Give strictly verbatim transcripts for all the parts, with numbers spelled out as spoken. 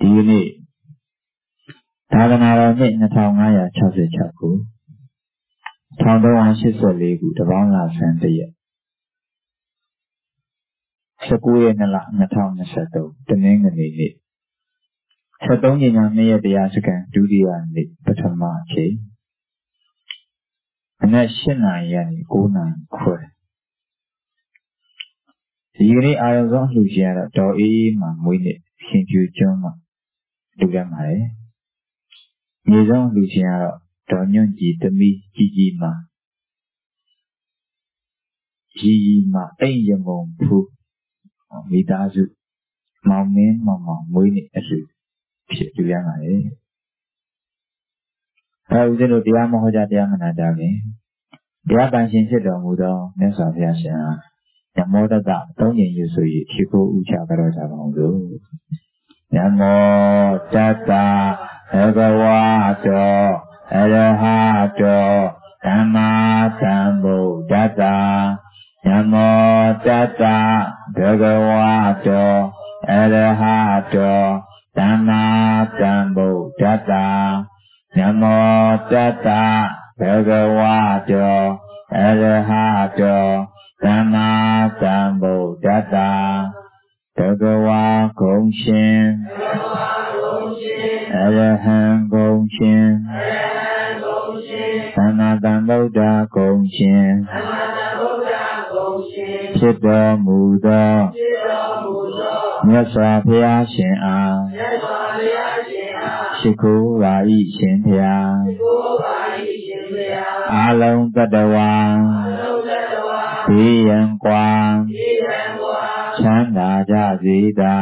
ဒီနေ့သာသနာတော်နှစ်နှစ်ထောင်ငါးရာခြောက်สิบหกခုတစ်ထောင်သုံးရာရှစ်สิบสี่ခုတပေါင်းလဆန်းတရက်สิบเก้าရက်နှစ်လနှစ်ထောင်ยี่สิบสามတနင်္ဂနွေနေ့สิบสามညညာနှစ်ရက်တရားစခန်းဒုတိယနေ့ပထမအချိန်မနက်၈နာရီကနေ၉နာရီခွဲဒီကနေ့အာရုံဆုံးလှူရှင်ရတော့ဒေါ်အေးအေးမှမွေးနေ့ရှင်ပြူကျွန်းမှာလှူရမှာလေမြေဆုံးလှူရှင်ရတော့ဒေါ်ညွန့်ကြည်သမီးကြီးကြီးမှကြီးကြီးမှအိမ်ရမုံဖူးမိသားစုမောင်မင်းမောင်မောင်မွေးနေ့အလှူဖြစ်လှူရမှာလေအဲဦးဇင်းတို့တရားမဟောကြားတရားမနာကြခင်တရားပန်ရှင်ဖြစ်တော်မူသောမြတ်စွာဘုရားရှင်အားနမောတတသုံးကြိမ်ယူဆို၍ရှိခိုးဥချကြတော်ကြပါအောင်လို့နမောတတဘဂဝါတောအရဟတောသမ္မာသမ္ဗုဒ္ဓတ္တနမောတတဘဂဝါတောအရဟတောသမ္မာသမ္ဗုဒ္ဓတ္တနမောတတဘဂဝါတောအရဟတောသမ္မာသမ္ဗုဒ္ဓတ္တဘဂဝါဂုံရှင်အရဟံဂုံရှင်သမ္မာသမ္ဗုဒ္ဓဂုံရှင်ဖြစ်တော်မူသောမြတ်စွာဘုရားရှင်အားရှိခိုးပါ၏ရှင်ဘုရားအာလုံးတတဝါဘေးရန်ကွာချမ်းသာကြစေသာ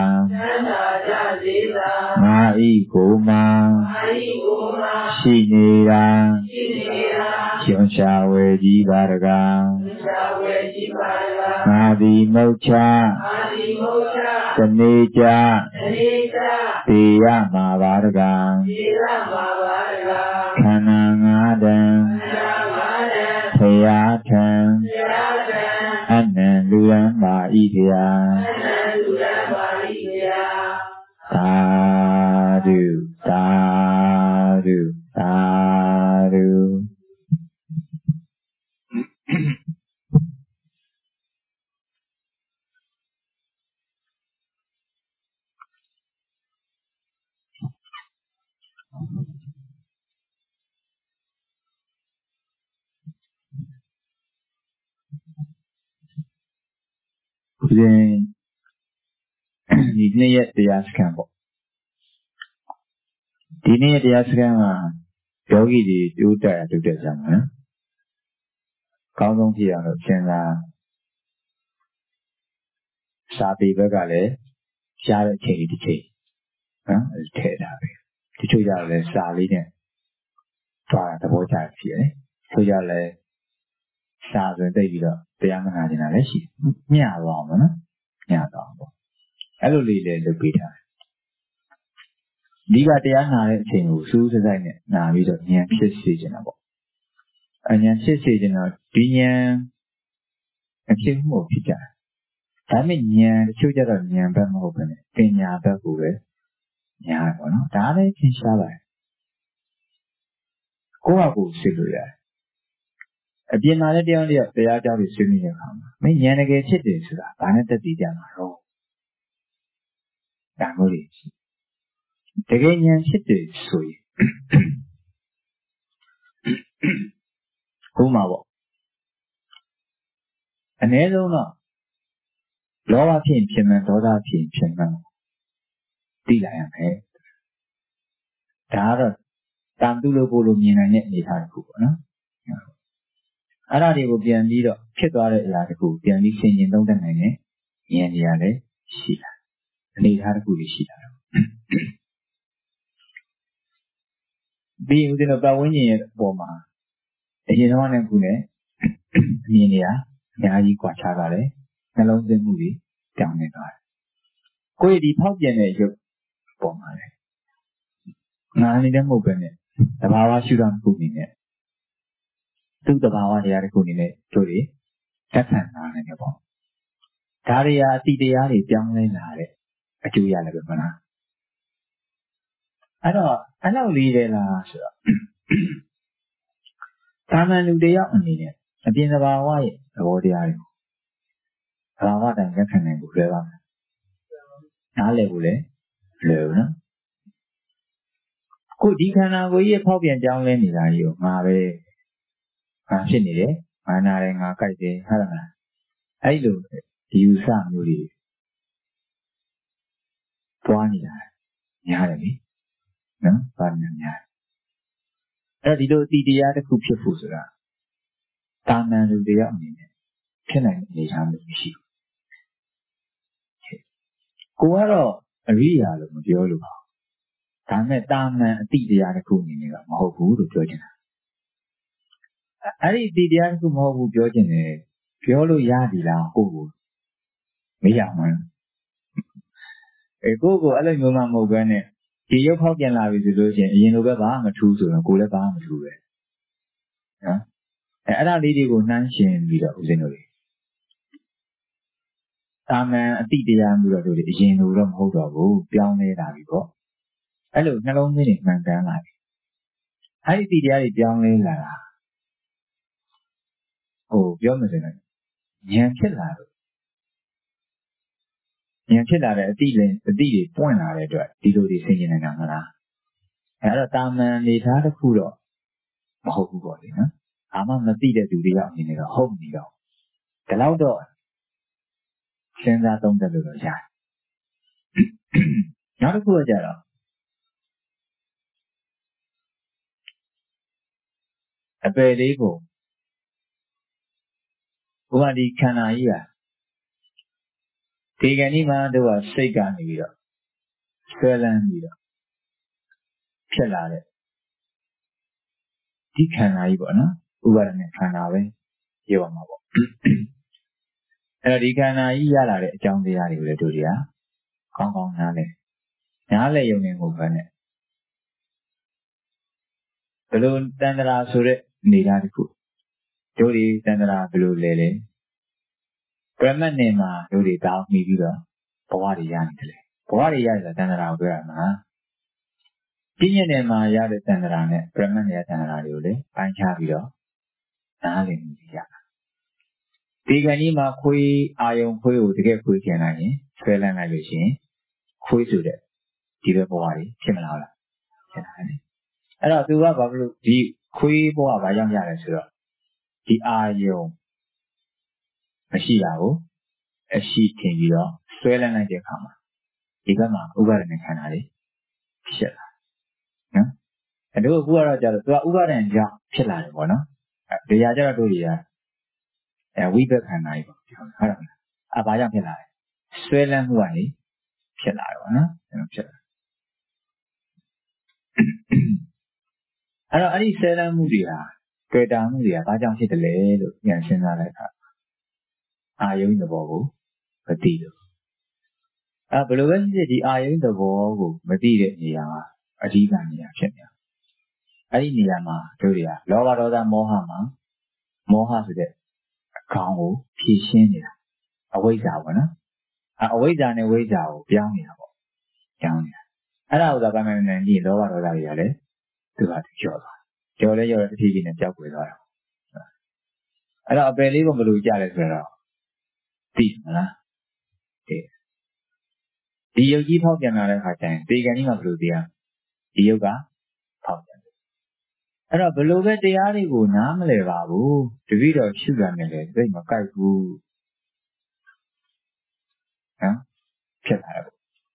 ငါဤကိုမှရှိနေတာရှင်ရှာဝေကြီးပါရကငါသည်မုတ်ချတနေ့ကြတေရမှာပါရကခန္ဓာငါးတံဖရာထံအနံလူရန်ပါဤတရားသာဓုသာဓုသာဓုဒီနေ့ရက်တရားစခန်းပေါ့ဒီနေ့ရက်တရားစခန်းမှာယောဂီတွေတိုးတက်တိုးတက်ကြမှာနော်ကောင်းဆုံးဖြစ်အောင်လို့စဉ်းစားစာပေဘက်ကလည်းရှားတဲ့အချိန်ဒီတစ်ချိန်နော်ထည့်ထားပြီတချို့ကြလည်းစာလေးနဲ့တွားသဘောကျဖြစ်တယ်ဆိုကြလည်းစာဆိုသိပြီးတော့တရားမနာကျင်တာလည်းရှိညှသွားအောင်နော်ညှသွားအောင်ပေါ့အဲ့လိုလေးလည်းလုပ်ပေးထားတယ်ဒီကတရားနာတဲ့အချိန်ကိုစူးစစိုက်နဲ့နာပြီးတော့ဉာဏ်ဖြစ်စေချင်တာပေါ့အဉာဏ်ဖြစ်စေချင်တော့ဒီဉာဏ်အဖြစ်မှုဖြစ်ကြတယ်ဒါပေမဲ့ဉာဏ်တချို့ကြတော့ဉာဏ်ဘက်မဟုတ်ဘဲနဲ့ပညာဘက်ကိုပဲညားပေါ့နော်ဒါလည်းသင်ရှားပါတယ်ကိုယ့်ဟာကိုယ်သိလို့ရတယ်အပြင်မှာလည်းတရားတရားတရားကြောင်းတွေဆွေးနွေးတဲ့အခါမှာမင်းဉာဏ်တကယ်ဖြစ်တယ်ဆိုတာဘာနဲ့သက်သေကြမှာတော့ဒါမျိုးတွေတကယ်ဉာဏ်ဖြစ်တယ်ဆိုရင်ခုမှပေါ့အနည်းဆုံးတော့လောဘဖြစ်ဖြစ်မှန်ဒေါသဖြစ်ဖြစ်မှန်သိလာရမယ်ဒါကတော့တန်တုလို့ပို့လို့မြင်နိုင်တဲ့အနေအထားတစ်ခုပေါ့နော်အဲ့ဒါတွေကိုပြန်ပြီးတော့ဖြစ်သွားတဲ့အရာတစ်ခုပြန်ပြီးရှင်းရှင်းသုံးသပ်နိုင်တဲ့ဉာဏ်ကြီးရတယ်ရှိတာအနေအထားတစ်ခုတွေရှိတာတော့ပြီးဦးဇင်းတို့ပတ်ဝန်းကျင်ရဲ့အပေါ်မှာအရင်တော့နဲ့ခုနဲ့အမြင်တွေဟာအများကြီးကွာခြားကြတယ်နှလုံးသွင်းမှုတွေကြောင်းနေသွားတယ်ကိုယ့်ဒီဖောက်ပြန်တဲ့ရုပ်ပေါ်မှာလေငါနေတဲ့မဟုတ်ပဲနဲ့တဘာဝရှုတာတစ်ခုနေနဲ့သူ့တဘာဝတရားတစ်ခုနေနဲ့တို့တွေသက်ခံလာနိုင်တယ်ပေါ့ဒါတွေဟာအတိတရားတွေပြောင်းလဲလာတဲ့အကျိုးရလည်းပဲမလားအဲ့တော့အဲ့လောက်လေးတယ်လားဆိုတော့သာမန်လူတယောက်အနေနဲ့အပြင်သဘာဝရဲ့သဘောတရားတွေသဘာဝတိုင်းလက်ခံနိုင်ဖို့လွယ်ပါမလားနားလည်ဖို့လည်းလွယ်ဘူးနော်ကိုဒီခန္ဓာကိုယ်ရဲ့ဖောက်ပြန်ကြောင်းလဲနေတာကြီးကိုငါပဲငါဖြစ်နေတယ်ငါနာတယ်ငါကြိုက်တယ်ဟုတ်လားအဲ့လိုဒီယူဆမျိုးတွေပွားနေတာများတယ်လေနော်ပါနေများအဲ့ဒီလိုအတီတရားတစ်ခုဖြစ်ဖို့ဆိုတာတာမန်လူတယောက်အနေနဲ့ဖြစ်နိုင်တဲ့အနေအထားမျိုးမရှိဘူးကိုကတော့အရိယာလို့မပြောလို့ပါဒါမဲ့တာမန်အတိတရားတစ်ခုအနေနဲ့ကမဟုတ်ဘူးလို့ပြောချင်တာအဲ့ဒီအတိတရားတစ်ခုမဟုတ်ဘူးပြောချင်တယ်ပြောလို့ရပြီလားကိုကိုမရမှန်းအဲကိုကိုအဲ့လိုမျိုးမှမဟုတ်ဘဲနဲ့ဒီရုပ်ဖောက်ပြန်လာပြီဆိုလို့ရှိရင်အရင်လိုပဲဘာမှမထူးဆိုတော့ကိုလည်းဘာမှမထူးပဲနော်အဲအဲ့ဒါလေးတွေကိုနှမ်းရှင်ပြီးတော့ဦးဇင်းတို့တွေတာမန်အတိတရားမျိုးတော့တို့အရင်လိုတော့မဟုတ်တော့ဘူးပြောင်းလဲလာပြီပေါ့အဲ့လိုနှလုံးသွင်းနေမှန်ကန်လာပြီအဲ့ဒီအတိတရားတွေပြောင်းလဲလာတာဟိုပြောမှဆိုရင်ဉာဏ်ဖြစ်လာတော့ဉာဏ်ဖြစ်လာတဲ့အတိလည်းအတိတွေပွင့်လာတဲ့အတွက်ဒီလိုတွေဆင်ခြင်နေတာမလားအဲ့တော့တာမန်နေသားတစ်ခုတော့မဟုတ်ဘူးပေါ့လေနော်အာမမသိတဲ့သူတွေရောက်နေနေတော့ဟုတ်နေတော့ဒီလောက်တော့စဉ်းစားသုံးသပ်လို့တော့ရတယ်နောက်တစ်ခုကကြတော့အပယ်လေးကိုဥပမာဒီခန္ဓာကြီးကဒီကနေ့မှတို့ကစိတ်ကနေပြီးတော့ဆွဲလန်းပြီးတော့ဖြစ်လာတဲ့ဒီခန္ဓာကြီးပေါ့နော်ဥပါဒณะခန္ဓာပဲပြောရမှာပေါ့အဲ့တော့ဒီခန္ဓာကြီးရလာတဲ့အကြောင်းတရားတွေကိုလည်းတို့တွေကကောင်းကောင်းနားလည်နားလည်ရုံနဲ့မဟုတ်ဘဲနဲ့ဘယ်လိုတန်ត្រာဆိုတဲ့နေသားတစ်ခုတို့ဒီတန်ត្រာဘယ်လိုလဲလဲပရမတ်နယ်မှာတို့တွေတောင်းမိပြီးတော့ဘဝတွေရနေတယ်လေဘဝတွေရတဲ့တန်ត្រာကိုပြောရမှာပြည့်ညက်နယ်မှာရတဲ့တန်ត្រာနဲ့ပရမတ်နယ်တန်ត្រာတွေကိုလည်းပိုင်းခြားပြီးတော့နားလည်မှုရတာဒီကနေ့မှာခွေးအာယုံခွေးကိုတကယ်ခွေးကျင်လိုက်ရင်ဆွဲလန်းလိုက်လို့ရှိရင်ခွေးဆိုတဲ့ဒီလိုဘဝတွေဖြစ်မလားလားဖြစ်လာတယ်အဲ့တော့သူကဘာလို့ဒီခွေးဘဝဘာကြောင့်ရတယ်ဆိုတော့ဒီအာယုံမရှိတာကိုအရှိထင်ပြီးတော့ဆွဲလန်းလိုက်တဲ့အခါမှာဒီဘက်မှာဥပါဒณะခန္ဓာတွေဖြစ်လာနော်အဲ့တော့အခုကတော့ကြာတော့သူကဥပါဒณะကြောင့်ဖြစ်လာတယ်ပေါ့နော်ဒီဟာကျတော့တို့ကြီးကအဲဝိပဿနာကြီးပေါ့ဟုတ်လားအဲဘာကြောင့်ဖြစ်လာလဲဆွဲလန်းမှုကနေဖြစ်လာတယ်ပေါ့နော်ဖြစ်လာအဲ့တော့အဲ့ဒီဆွဲလန်းမှုတွေဟာတွေ့တာမှုတွေကဘာကြောင့်ဖြစ်တယ်လဲလို့ပြန်စဉ်းစားလိုက်တာအာယုံသဘောကိုမသိလို့အဲဘယ်လိုပဲဖြစ်ဖြစ်ဒီအာယုံသဘောကိုမသိတဲ့နေရာမှာအဓိကနေရာဖြစ်နေအဲ့ဒီနေရာမှာတို့တွေကလောဘဒေါသမောဟမှာမောဟဆိုတဲ့အကောင်ကိုဖြည့်ရှင်းနေတာအဝိဇ္ဇာပေါ့နော်အဝိဇ္ဇာနဲ့ဝိဇ္ဇာကိုပြောင်းနေတာပေါ့ပြောင်းနေတာအဲ့ဒါဥစ္စာပိုင်းပိုင်းနဲ့ကြည့်လောဘဒေါသတွေကလည်းသူကကျော်သွားကျော်လဲကျော်လဲတစ်ဖြည်းဖြည်းနဲ့ကြောက်ွယ်သွားတာအဲ့တော့အပယ်လေးကဘယ်လိုကြလဲဆိုတော့သိမလားဒီဒီယုတ်ကြီးဖောက်ပြန်လာတဲ့အခါကျရင်ဒီကံကြီးမှဘယ်လိုသိရဒီယုတ်ကဖောက်ပြန်အဲ့တော့ဘယ်လိုပဲတရားတွေကိုနားမလည်ပါဘူးတပည့်တော်ရှုရမယ်လေသိမကြိုက်ဘူးဟမ်ဖြစ်လာတယ်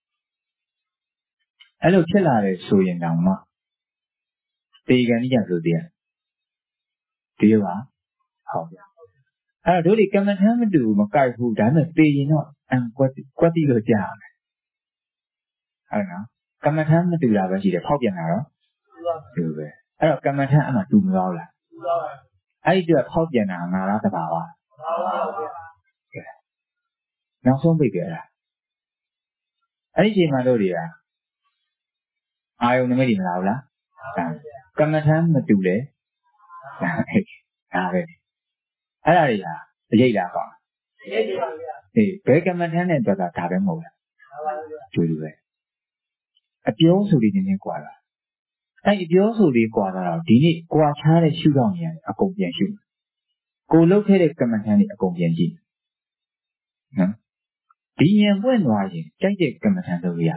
အဲ့လိုဖြစ်လာတယ်ဆိုရင်တောင်မှဒီကံကြီးကဘယ်လိုသိရဒီယုတ်ကဟုတ်ပြန်အဲ့တော့တို့ဒီကမ္မထမ်းမတူမကြိုက်ဘူးဒါနဲ့သိရင်တော့အံကွက်ကွက်တိလို့ကြားရမယ်ဟုတ်နော်ကမ္မထမ်းမတူတာပဲရှိတယ်ဖောက်ပြန်လာတော့တူပဲအဲ့တော့ကမ္မထမ်းအမှတူမလို့လားတူပါပါအဲ့ဒီတော့ဖောက်ပြန်တာငါလားတဘာဝပါပါဗျာနောက်ဆုံးပြကြလားအဲ့ဒီချိန်မှာတို့တွေကအာယုန်နမိတ်တွေမလားဘူးလားကမ္မထမ်းမတူလေဒါပဲအဲ့ဒါတွေဟာအရေးလားကောင်းအရေးပါဗျာအေးဘယ်ကမ္မထမ်းနဲ့တော့ဒါပဲမဟုတ်လားတူတူပဲအပြောဆိုလေးနည်းနည်းကွာလာအဲ့အပြောဆိုလေးကွာလာတော့ဒီနေ့ကွာခြားတဲ့ရှုထောင့်နေရတယ်အကုန်ပြန်ရှုကိုလုတ်ခဲ့တဲ့ကမ္မထန်တွေအကုန်ပြန်ကြည့်နော်ဒီရင်ပွင့်သွားရင်ကြိုက်တဲ့ကမ္မထန်လုပ်ရ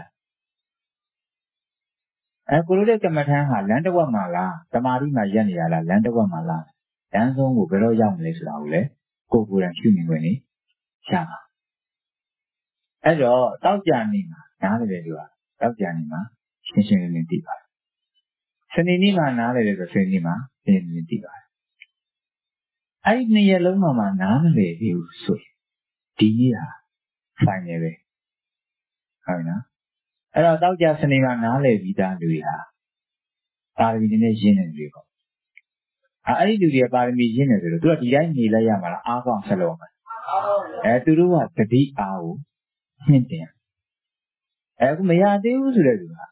အဲကိုလုတ်တဲ့ကမ္မထန်ဟာလမ်းတစ်ဝက်မှာလားတမာတိမှာရက်နေရလားလမ်းတစ်ဝက်မှာလားလမ်းဆုံးကိုဘယ်တော့ရောက်မလဲဆိုတာကိုလည်းကိုကိုယ်တိုင်ရှုမြင်ခွင့်နေရပါအဲ့တော့တောက်ကြနေမှာနားလည်တယ်ဆိုတာတောက်ကြနေမှာရှင်းရှင်းလင်းလင်းသိပါတယ်စနေနေ့မှာနားလည်တယ်ဆိုစနေနေ့မှာရှင်းရှင်းလင်းလင်းသိပါတယ်အဲ့ဒီနှစ်ရက်လုံးမှာနားမလည်ဘူးဆိုရင်ဒီနေ့ဟာဆိုင်နေပဲဟုတ်နော်အဲ့တော့တောက်ကြစနေမှာနားလည်ပြီးသားလူတွေဟာပါရမီနည်းနည်းရင်းနေတယ်ပေါ့အဲ့ဒီလူတွေကပါရမီရင်းနေတယ်ဆိုတော့သူကဒီတိုင်းနေလိုက်ရမှာလားအားကောင်းဆက်လို့မှာအဲသူတို့ကတတိအားကိုမြင့်တင်အဲအခုမရသေးဘူးဆိုတဲ့လူဟာ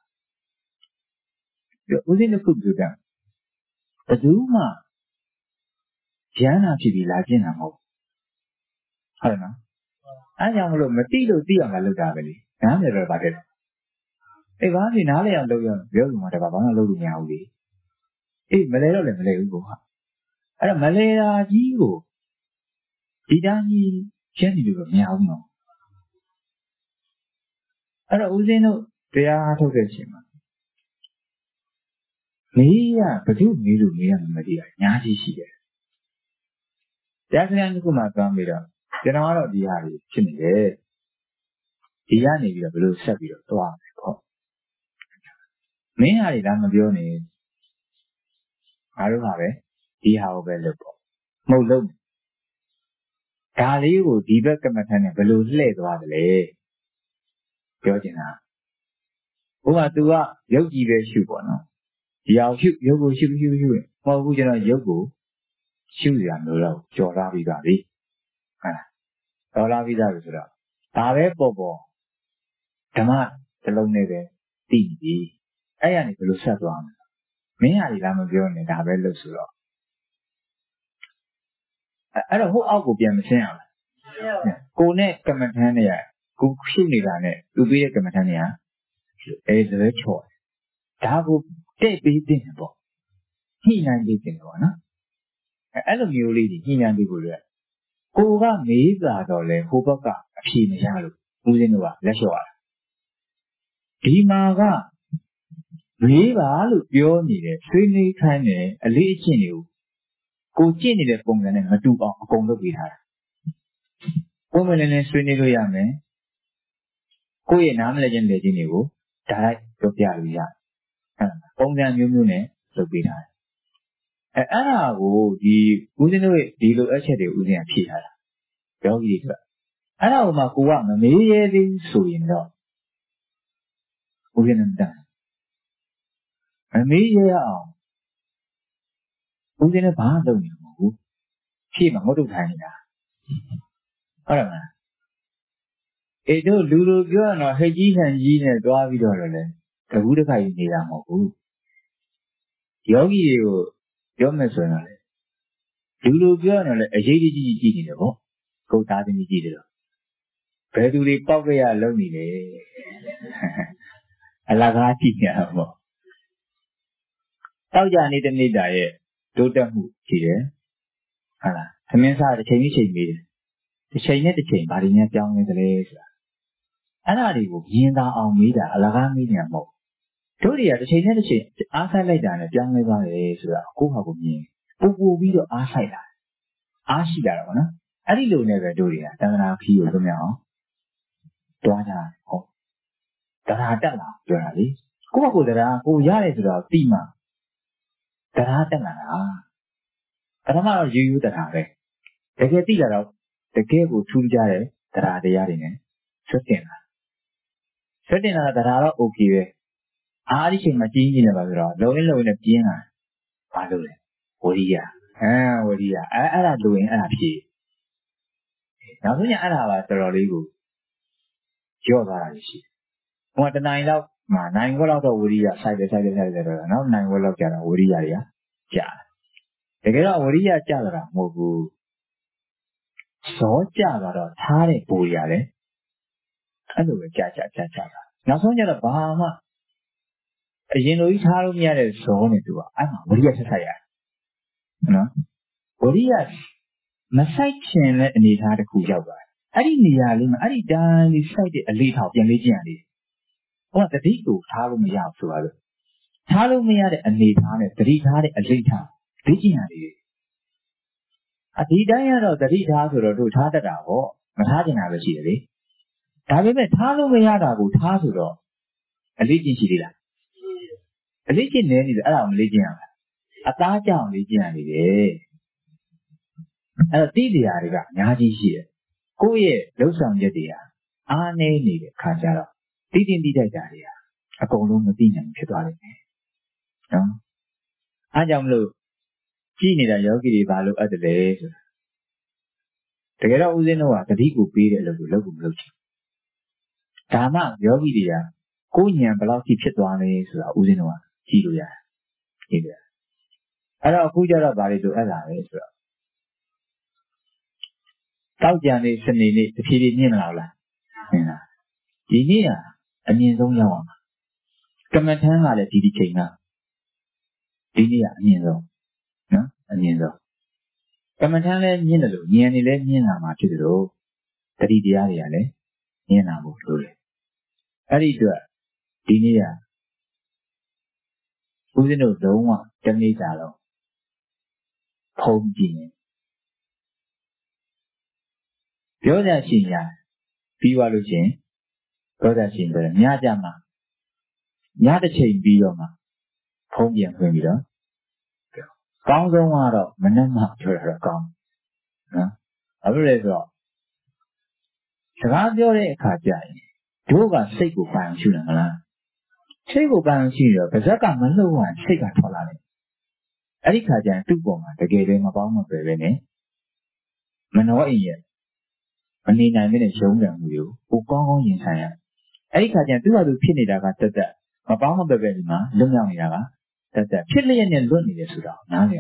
ဦးစင်းတစ်ခုပြောတာဘယ်သူမှရဟန္တာဖြစ်ပြီးလာကျင့်တာမဟုတ်ဟုတ်နော်အဲကြောင့်မလို့မတိလို့သိအောင်လာလုပ်တာပဲလေနားလည်တော့ပါတယ်အေးဘာဖြစ်နားလည်အောင်လုပ်ရပြောလို့မှတပါဘာမှလုပ်လို့မရဘူးလေအေးမလဲတော့လည်းမလဲဘူးကွာအဲ့တော့မလဲတာကြီးကိုဒီတိုင်းကြီးရှင်းနေလို့မရဘူးနော်အဲ့တော့ဦးဇင်းတို့တရားထုတ်တဲ့အချိန်မှာမေးရဘယ်သူမေးလို့မေးရမှာမသိတာအများကြီးရှိတယ်တရားစကားတစ်ခုမှသွားပြီးတော့ကျွန်တော်ကတော့ဒီဟာကြီးဖြစ်နေတယ်ဒီကနေပြီးတော့ဘယ်လိုဆက်ပြီးတော့သွားမယ်ပေါ့မင်းဟာတွေဒါမပြောနေငါတို့ကပဲဒီဟာကိုပဲလုပ်ပေါ့မဟုတ်လို့ဒါလေးကိုဒီဘက်ကမ္မထန်နဲ့ဘယ်လိုလှည့်သွားသလဲပြောချင်တာဟိုက तू ကရုပ်ကြည့်ပဲရှုပေါ့နော်ဒီအောင်ရှုရုပ်ကိုရှုရှုရှုမဟုတ်ဘူးကျွန်တော်ရုပ်ကိုရှုရမျိုးတော့ကြော်လာပြီးပါပြီဟုတ်လားကြော်လာပြီးသားပြီဆိုတော့ဒါပဲပေါ်ပေါ်ဓမ္မတစ်လုံးနဲ့ပဲသိပြီအဲ့ရနေဘယ်လိုဆက်သွားမလဲမင်းဟာဒီလားမပြောနဲ့ဒါပဲလို့ဆိုတော့အဲ့တော့ဟိုအောက်ကိုပြန်မရှင်းအောင်ကိုနဲ့ကမ္မထမ်းတွေကကိုရှုနေတာနဲ့သူပေးတဲ့ကမ္မထမ်းတွေကအဲဒါပဲချော်ဒါကိုတဲ့ပေးတင်တယ်ပေါ့ညှိနှိုင်းပေးတင်တယ်ပေါ့နော်အဲ့လိုမျိုးလေးကြီးညှိနှိုင်းပေးဖို့အတွက်ကိုကမေးတာတော့လေဟိုဘက်ကအဖြေမရလို့ဦးဇင်းတို့ကလက်လျှော့ရတာဒီမှာကမေးပါလို့ပြောနေတယ်ဆွေးနွေးခိုင်းတယ်အလေးအကျင့်တွေကိုကိုကြည့်နေတဲ့ပုံစံနဲ့မတူအောင်အကုန်လုပ်ပေးထားတာပုံမှန်လည်းလည်းဆွေးနွေးလို့ရမယ်ကိုယ့်ရဲ့နားမလည်ခြင်းလေခြင်းတွေကိုဒါလိုက်ပြောပြလို့ရတယ်ပုံစံမျိုးမျိုးနဲ့လုပ်ပေးထားတယ်အဲအဲ့ဒါကိုဒီဦးဇင်းတို့ရဲ့ဒီလိုအချက်တွေဦးဇင်းကဖြည့်ထားတာယောဂီတွေအတွက်အဲ့ဒါကိုမှကိုကမမေးရသေးဆိုရင်တော့ဦးဇင်းနဲ့တန်မမေးရအောင်ဦးဇင်းနဲ့ဘာလုပ်နေမှာမဟုတ်ဘူးဖြည့်မှာငုတ်တုတ်ထိုင်နေတာဟုတ်တယ်မလားအေးတို့လူလူပြောရတော့ဟိတ်ကြီးဟန်ကြီးနဲ့တွားပြီးတော့လည်းတကူးတစ်ခါကြီးနေတာမဟုတ်ဘူးယောဂီတွေကိုပြောမယ်ဆိုရင်လည်းလူလူပြောရတော့လည်းအရေးကြီးကြီးကြည့်နေတယ်ပေါ့ကိုသားသမီးကြည့်တယ်တော့ဘယ်သူတွေပေါက်ကြရလုံးနေလဲအလကားကြည့်ကြတာပေါ့တောက်ကြနေတဲ့နေ့တာရဲ့တိုးတက်မှုကြည့်တယ်ဟုတ်လားသမင်းစားတစ်ချိန်တစ်ချိန်မေးတယ်တစ်ချိန်နဲ့တစ်ချိန်ဘာတွေများပြောင်းနေသလဲဆိုတာအဲ့ဒါတွေကိုမြင်သာအောင်မေးတာအလကားမေးနေတာမဟုတ်တို့တွေကတစ်ချိန်နဲ့တစ်ချိန်အားဆိုင်လိုက်တာနဲ့ပြောင်းလဲသွားတယ်ဆိုတာကိုယ့်ဟာကိုမြင်ပူပူပြီးတော့အားဆိုင်လာအားရှိလာတော့ဗောနော်အဲ့ဒီလိုနဲ့ပဲတို့တွေကတဏှာခီးကိုလွတ်မြောက်အောင်တွားကြတယ်ဟုတ်တရားတက်လာပြောတာလေကိုယ့်ဘက်ကိုတရားကိုရတယ်ဆိုတော့ပြီးမှတရားတက်လာတာပထမတော့ရိုးရိုးတရားပဲတကယ်သိလာတော့တကယ်ကိုထူးကြတဲ့တရားတရားတွေနဲ့ဆွတ်တင်လာဆွတ်တင်လာတာတရားတော့ okay ပဲအားဒီချိန်မှာကြီးကြီးနေပါဆိုတော့လုံရင်းလုံရင်းနဲ့ပြင်းလာဘာလို့လဲဝရိယအဲဝရိယအဲအဲ့ဒါလိုရင်အဲ့ဒါဖြည့်နောက်ဆုံးညအဲ့ဒါပါတော်တော်လေးကိုကြော့သွားတာရှိတယ်ဟိုကတနိုင်လောက်မှာနိုင်ဝက်လောက်တော့ဝရိယဆိုင်တယ်ဆိုင်တယ်ဆိုင်တယ်တော့နောက်နိုင်ဝက်လောက်ကြာတော့ဝရိယတွေကကြာတယ်တကယ်တော့ဝရိယကြာတာမဟုတ်ဘူးဇောကြာတော့ထားတဲ့ပူရတယ်အဲ့လိုပဲကြာကြာကြာကြာတာနောက်ဆုံးကျတော့ဘာမှအရင်လိုကြီးထားလို့မရတဲ့ဇောနဲ့သူကအဲ့မှာဝရိယဆက်ဆက်ရတယ်နော်ဝရိယမဆိုင်ချင်တဲ့အနေအထားတစ်ခုရောက်သွားတယ်အဲ့ဒီနေရာလေးမှာအဲ့ဒီတိုင်းလေးစိုက်တဲ့အလေးထားပြန်လေးကျင့်ရသေးတယ်ဟိုကတတိကိုထားလို့မရဘူးဆိုတာလို့ထားလို့မရတဲ့အနေအထားနဲ့တတိထားတဲ့အလေးထားလေ့ကျင့်ရသေးတယ်အဒီတိုင်းကတော့တတိထားဆိုတော့တို့ထားတတ်တာပေါ့မထားကျင်တာပဲရှိတယ်လေဒါပေမဲ့ထားလို့မရတာကိုထားဆိုတော့အလေးကျင့်ရှိသေးလားအလေးကျင့်နေနေတယ်အဲ့ဒါကိုမလေးကျင့်ရဘူးအသားကြောင်လေးကျင့်ရနေတယ်အဲ့တော့တိတရားတွေကအများကြီးရှိတယ်ကိုယ့်ရဲ့လှုပ်ဆောင်ချက်တွေကအားနည်းနေတဲ့ခါကျတော့တိတင်တိတိုက်တာတွေကအကုန်လုံးမသိနိုင်ဖြစ်သွားတယ်နော်အားကြောင့်မလို့ကြည့်နေတာယောဂီတွေဘာလို့အပ်တယ်လဲဆိုတာတကယ်တော့ဦးဇင်းတို့ကတတိကိုပေးတဲ့အလုပ်ကိုလုပ်ကိုမလုပ်ချင်ဒါမှယောဂီတွေကကိုယ်ဉာဏ်ဘယ်လောက်ထိဖြစ်သွားလဲဆိုတာဦးဇင်းတို့ကကြည့်လို့ရတယ်ကြည့်တယ်အဲ့တော့အခုကျတော့ဘာတွေလိုအပ်လာလဲဆိုတော့တောက်ကြံနေစနေနေ့တဖြည်းဖြည်းမြင့်လာလားမြင့်လာဒီနေ့ကအမြင့်ဆုံးရောက်အောင်ကမ္မထမ်းကလည်းဒီဒီချိန်ကဒီနေ့ကအမြင့်ဆုံးနော်အမြင့်ဆုံးကမ္မထမ်းလည်းမြင့်တယ်လို့ဉာဏ်နေလည်းမြင့်လာမှာဖြစ်တယ်လို့တတိတရားတွေကလည်းမြင့်လာဖို့လိုတယ်အဲ့ဒီအတွက်ဒီနေ့ကဦးဇင်းတို့လုံးဝတနေ့တာတော့ဖုံးကြည့်နေပြောကြရှိညာပြီးသွားလို့ရှိရင်ပြောကြရှိတယ်ညကြမှာညတစ်ချိန်ပြီးတော့မှဖုံးပြန်ဖွင့်ပြီးတော့ကောင်းဆုံးကတော့မနှက်မှပြောတာတော့ကောင်းနော်ဘာလို့လဲဆိုတော့စကားပြောတဲ့အခါကျရင်တို့ကစိတ်ကိုပိုင်အောင်ရှုတယ်မလားစိတ်ကိုပိုင်အောင်ရှုတော့ပါဇက်ကမလှုပ်ရင်စိတ်ကထွက်လာတယ်အဲ့ဒီခါကျရင်သူ့ပေါ်မှာတကယ်ပဲမပေါင်းမပယ်ပဲနဲ့မနှောအိမ်ရဲ့မနေနိုင်တဲ့ရုံးတယ်မှုကိုကိုကောင်းကောင်းရင်ဆိုင်ရအဲ့ဒီခါကျရင်သူ့ဟာသူဖြစ်နေတာကတက်တက်မပေါင်းမပယ်ပဲဒီမှာလွတ်မြောက်နေတာကတက်တက်ဖြစ်လျက်နဲ့လွတ်နေတယ်ဆိုတာနားလည်ရ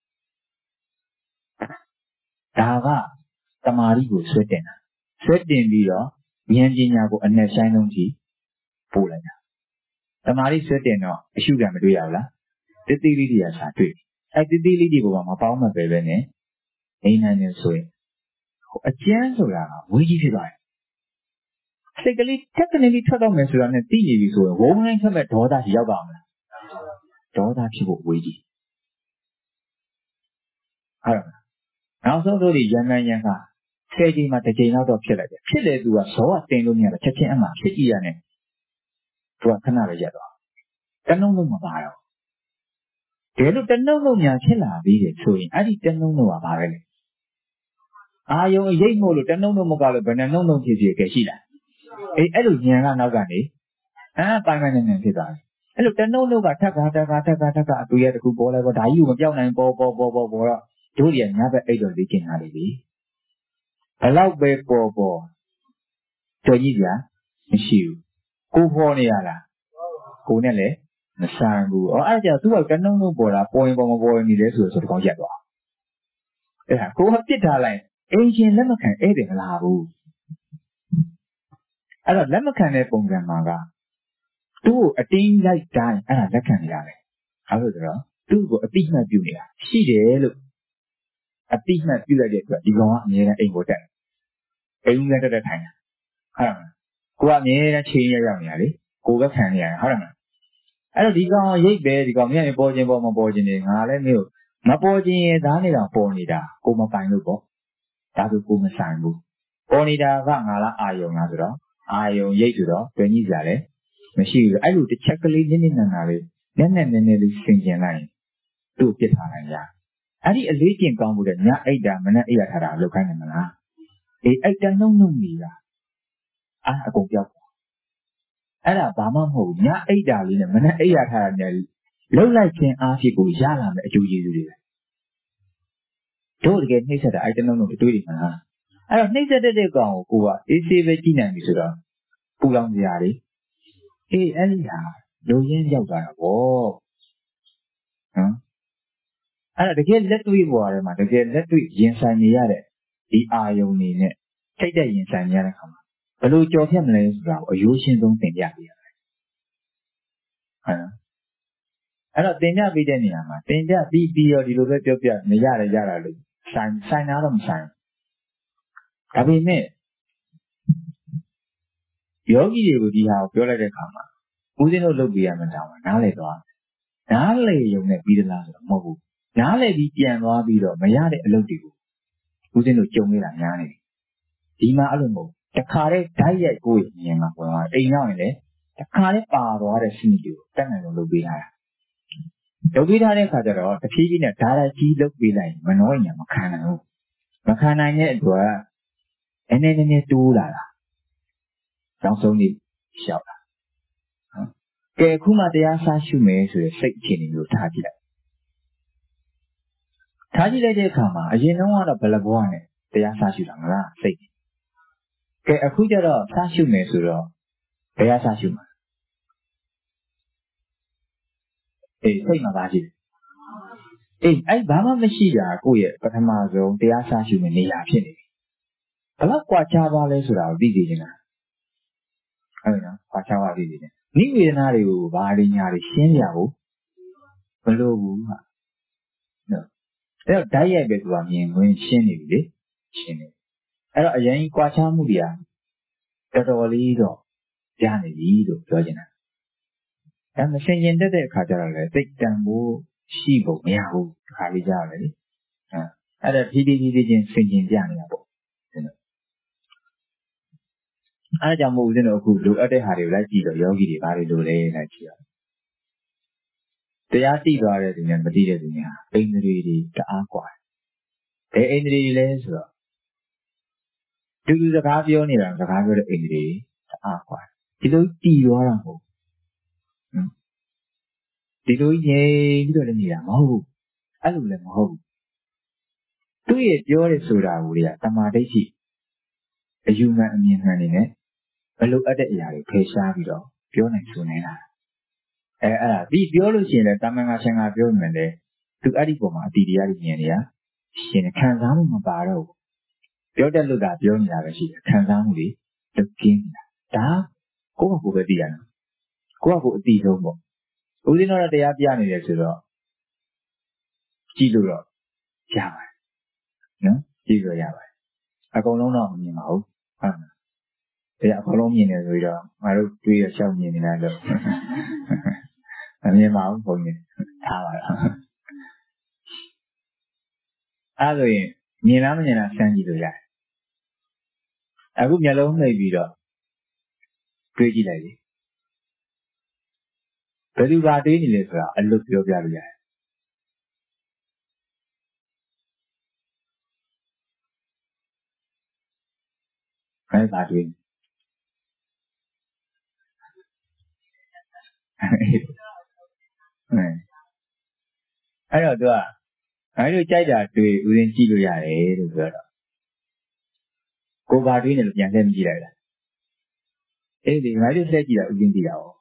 ဒါကတမာရီကိုဆွဲတင်တာဆွဲတင်ပြီးတော့ဉာဏ်ပညာကိုအနဲ့ဆိုင်ဆုံးကြည့်ပို့လိုက်တာတမာရီဆွဲတင်တော့အရှုခံမတွေ့ရဘူးလားတိတိလေးတွေကစာတွေ့အဲ့တိတိလေးတွေပေါ်မှာမပေါင်းမပယ်ပဲနဲ့နေနိုင်နေဆိုရင်အကျဉ်းဆိုတာကဝေးကြီးဖြစ်သွားတယ်စိတ်ကလေးတက်ကနေလေးထွက်တော့မယ်ဆိုတာနဲ့သိနေပြီဆိုရင်ဝုန်းတိုင်းထွက်မဲ့ဒေါသကြီးရောက်ပါမလားဒေါသဖြစ်ဖို့ဝေးကြီးဟုတ်လားနောက်ဆုံးတို့ဒီရန်မှန်ရန်ကဆယ်ချိန်မှာတစ်ချိန်လောက်တော့ဖြစ်လိုက်တယ်ဖြစ်တယ်သူကဇောကတင်လို့မရတော့ချက်ချင်းအမှဖြစ်ကြည့်ရတယ်သူကခဏပဲရက်သွားတနှုံးလုံးမပါတော့ဒီလိုတနှုံးလုံးများဖြစ်လာပြီးတယ်ဆိုရင်အဲ့ဒီတနှုံးလုံးကဘာပဲလဲအာယုံရိတ်မို့လို့တနှုံးလုံးမကလို့ဘယ်နှနှုံးလုံးဖြစ်ဖြစ်ကြရှိလားအေးအဲ့လိုဉာဏ်ကနောက်ကနေအာပိုင်ပိုင်နေနေဖြစ်သွားတယ်အဲ့လိုတနှုံးလုံးကထက်ကထက်ကထက်ကထက်ကအတူရတခုပေါ်လိုက်ပေါ့ဒါကြီးကိုမပြောင်းနိုင်ပေါ်ပေါ်ပေါ်ပေါ်ပေါ်တော့တို့ရညာဘက်အိတ်တော်လေးကျင်လာလိမ့်ပြီဘလောက်ပဲပေါ်ပေါ်တော်ကြီးပြမရှိဘူးကိုပေါ်နေရလားကိုနဲ့လည်းမဆန်ဘူးအော်အဲ့ကြောင့်သူကတနှုံးလုံးပေါ်တာပေါ်ရင်ပေါ်မပေါ်ရင်နေလဲဆိုတော့ဆိုတော့ရက်သွားအဲ့ဒါကိုကပြစ်ထားလိုက်အင်ရှင်လက်မခံဧည့်တယ်မလားဘူးအဲ့တော့လက်မခံတဲ့ပုံစံမှာကသူ့ကိုအတင်းလိုက်တိုင်းအဲ့ဒါလက်ခံနေရတယ်အဲ့လိုဆိုတော့သူ့ကိုအတိမှတ်ပြုနေတာရှိတယ်လို့အတိမှတ်ပြုလိုက်တဲ့အတွက်ဒီကောင်ကအမြဲတမ်းအိမ်ကိုတက်အိမ်ကတက်တက်ထိုင်တာဟုတ်လားကိုကအမြဲတမ်းချိန်ရရောက်နေတာလေကိုပဲခံနေရတယ်ဟုတ်လားအဲ့တော့ဒီကောင်ရိတ်ပဲဒီကောင်မြန်ပေါ်ခြင်းပေါ်မပေါ်ခြင်းတွေငါလည်းမျိုးမပေါ်ခြင်းရင်သားနေတော့ပေါ်နေတာကိုမပိုင်လို့ပေါ့ဒါဆိုကိုမဆိုင်ဘူးပေါ်နေတာကငါလားအာယုံလားဆိုတော့အာယုံရိတ်ဆိုတော့တွင်ကြီးစရာလည်းမရှိဘူးအဲ့လိုတစ်ချက်ကလေးနည်းနည်းနာနာလေးနည်းနည်းနည်းနည်းလေးဆင်ကျင်လိုက်သူ့ပြစ်ထားနိုင်ရအဲ့ဒီအလေးကျင့်ကောင်းမှုတဲ့ညအိတ်တာမနဲ့အိတ်ရထားတာလောက်ခိုင်းနေမလားအေးအိတ်တနှုံနှုံနေတာအာအကုန်ပြောက်အဲ့ဒါဘာမှမဟုတ်ဘူးညအိတ်တာလေးနဲ့မနဲ့အိတ်ရထားတာနဲ့လှုပ်လိုက်ခြင်းအားဖြင့်ကိုရလာမယ်အကျိုးကျေးဇူးတွေပဲတို့တကယ်နှိမ့်ဆက်တာအိတ်တနှုံနှုံတွေးနေမလားအဲ့တော့နှိမ့်ဆက်တဲ့ကောင်ကိုကိုကအေးဆေးပဲကြည့်နိုင်ပြီဆိုတော့ပူလောင်စရာတွေအေးအဲ့ဒီဟာလူရင်းရောက်သွားတာပေါ့နော်အဲ့ဒါတကယ်လက်တွေ့ပေါ်ရတယ်မှာတကယ်လက်တွေ့ရင်ဆိုင်နေရတဲ့ဒီအာယုံနေနဲ့ထိတ်တဲ့ရင်ဆိုင်နေရတဲ့ခါမှာဘယ်လိုကြော်ဖြတ်မလဲဆိုတာကိုအယိုးရှင်းဆုံးသင်ပြပေးရတယ်ဟုတ်နော်အဲ့တော့တင်ပြပြီးတဲ့နေရာမှာတင်ပြပြီးပြီးတော့ဒီလိုပဲပြောပြမရတယ်ရတာလို့ဆိုင်ဆိုင်တာတော့မဆိုင်ဒါပေမဲ့ယောဂီတွေကိုဒီဟာကိုပြောလိုက်တဲ့အခါမှာဦးဇင်းတို့လုပ်ပြရမှာတောင်းတာနားလေသွားနားလေရုံနဲ့ပြီးသလားဆိုတော့မဟုတ်ဘူးနားလေပြီးပြန်သွားပြီးတော့မရတဲ့အလုပ်တွေကိုဦးဇင်းတို့ကြုံနေတာများနေတယ်ဒီမှာအဲ့လိုမဟုတ်တခါတည်းဓာတ်ရိုက်ကိုမြင်မှာပေါ်သွားအိမ်ရောက်ရင်လည်းတခါတည်းပါသွားတဲ့စီးတွေကိုတက်နိုင်လို့လုပ်ပေးထားတာလုပ်ပေးထားတဲ့အခါကျတော့တဖြည်းဖြည်းနဲ့ဓာတ်ကြီးလုပ်ပေးလိုက်မနှောရင်မခံနိုင်ဘူးမခံနိုင်တဲ့အတွက်အနေနဲ့နည်းတိုးလာတာနောက်ဆုံးနေ့ရှောက်တာဟုတ်ကဲအခုမှတရားစားရှုမယ်ဆိုရင်စိတ်အခြေအနေမျိုးထားကြည့်လိုက်ထားကြည့်လိုက်တဲ့အခါမှာအရင်တော့ကတော့ဘယ်လိုဘဝနဲ့တရားစားရှုတာမလားစိတ်ကဲအခုကျတော့စားရှုမယ်ဆိုတော့တရားစားရှုမှာအေးစိတ်မှာပါရှိတယ်အေးအဲ့ဘာမှမရှိတာကိုယ့်ရဲ့ပထမဆုံးတရားစားရှုမယ်နေရာဖြစ်နေပြီဘလောက်ကွာခြားပါလဲဆိုတာကိုသိသိချင်တာဟုတ်နော်ကွာခြားပါသိသိချင်နိဝေဒနာတွေကိုဘာရင်းညာတွေရှင်းပြဖို့မလိုဘူးဟာနော်အဲ့တော့ဓာတ်ရိုက်ပဲသူကမြင်ဝင်ရှင်းနေပြီလေရှင်းနေအဲ့တော့အရင်ကွာခြားမှုတွေကတော်တော်လေးတော့ရနေပြီလို့ပြောချင်တာအဲ့မရှင်းရင်တက်တဲ့အခါကျတော့လေစိတ်တန်ဖို့ရှိဖို့မရဘူးခါလေးကြားရတယ်လေအဲ့ဒါဖြည်းဖြည်းဖြည်းဖြည်းချင်းဆင်ကျင်ပြနေတာပေါ့အဲ့ဒါကြောင့်မို့ဦးဇင်းတို့အခုလိုအပ်တဲ့ဟာတွေကိုလိုက်ကြည့်တော့ယောဂီတွေဘာတွေလိုလဲလိုက်ကြည့်ရအောင်တရားသိသွားတဲ့သူနဲ့မသိတဲ့သူများအိန္ဒြေတွေတအားกว่าတယ်ဘယ်အိန္ဒြေတွေလဲဆိုတော့တူတူစကားပြောနေတာစကားပြောတဲ့အိန္ဒြေတွေတအားกว่าဒီလိုတည်သွားတာမဟုတ်ဒီလိုငြိမ်ပြီးတော့လည်းနေတာမဟုတ်ဘူးအဲ့လိုလည်းမဟုတ်ဘူးသူ့ရဲ့ပြောတဲ့ဆိုတာကိုတွေကတမာဒိဋ္ဌိအယူမှန်အမြင်မှန်နေနဲ့ဘလို့အပ်တဲ့အရာတွေဖယ်ရှားပြီးတော့ပြောနိုင်ဆိုနိုင်တာအဲအဲ့ဒါဒီပြောလို့ရှိရင်လည်းတာမန်ကရှင်ကပြောမှန်တယ်သူအဲ့ဒီပုံမှာအတီတရားတွေမြင်နေတာရှင်ခံစားမှုမပါတော့ဘူးပြောတတ်လို့သာပြောနေတာပဲရှိတယ်ခံစားမှုတွေတုတ်ကင်းနေတာဒါကိုယ့်ဘာကိုယ်ပဲသိရတယ်ကိုယ့်ဘာကိုယ်အတီဆုံးပေါ့ဦးဇင်းတော်တရားပြနေတယ်ဆိုတော့ကြည့်လို့တော့ရပါတယ်နော်ကြည့်လို့ရပါတယ်အကုန်လုံးတော့မမြင်ပါဘူးဟုတ်လားတရားအကုန်လုံးမြင်တယ်ဆိုပြီးတော့ငါတို့တွေးရရှောက်မြင်နေတာလို့မမြင်ပါဘူးဘုန်းကြီးထားပါတော့အဲ့ဆိုရင်မြင်လားမမြင်လားစမ်းကြည့်လို့ရတယ်အခုမျက်လုံးနှိပ်ပြီးတော့တွေးကြည့်လိုက်လေဘယ်သူကတွေးနေလဲဆိုတာအလွတ်ပြောပြလို့ရတယ်အဲ့ဒါတွေးအဲ့တော့သူကငါတို့ကြိုက်တာတွေ့ဦးရင်းကြည့်လို့ရတယ်လို့ပြောတော့ကိုယ်ပါတွေးနေလို့ပြန်ဆက်မကြည့်လိုက်လားအေးဒီငါတို့ဆက်ကြည့်တာဦးရင်းကြည့်တာ哦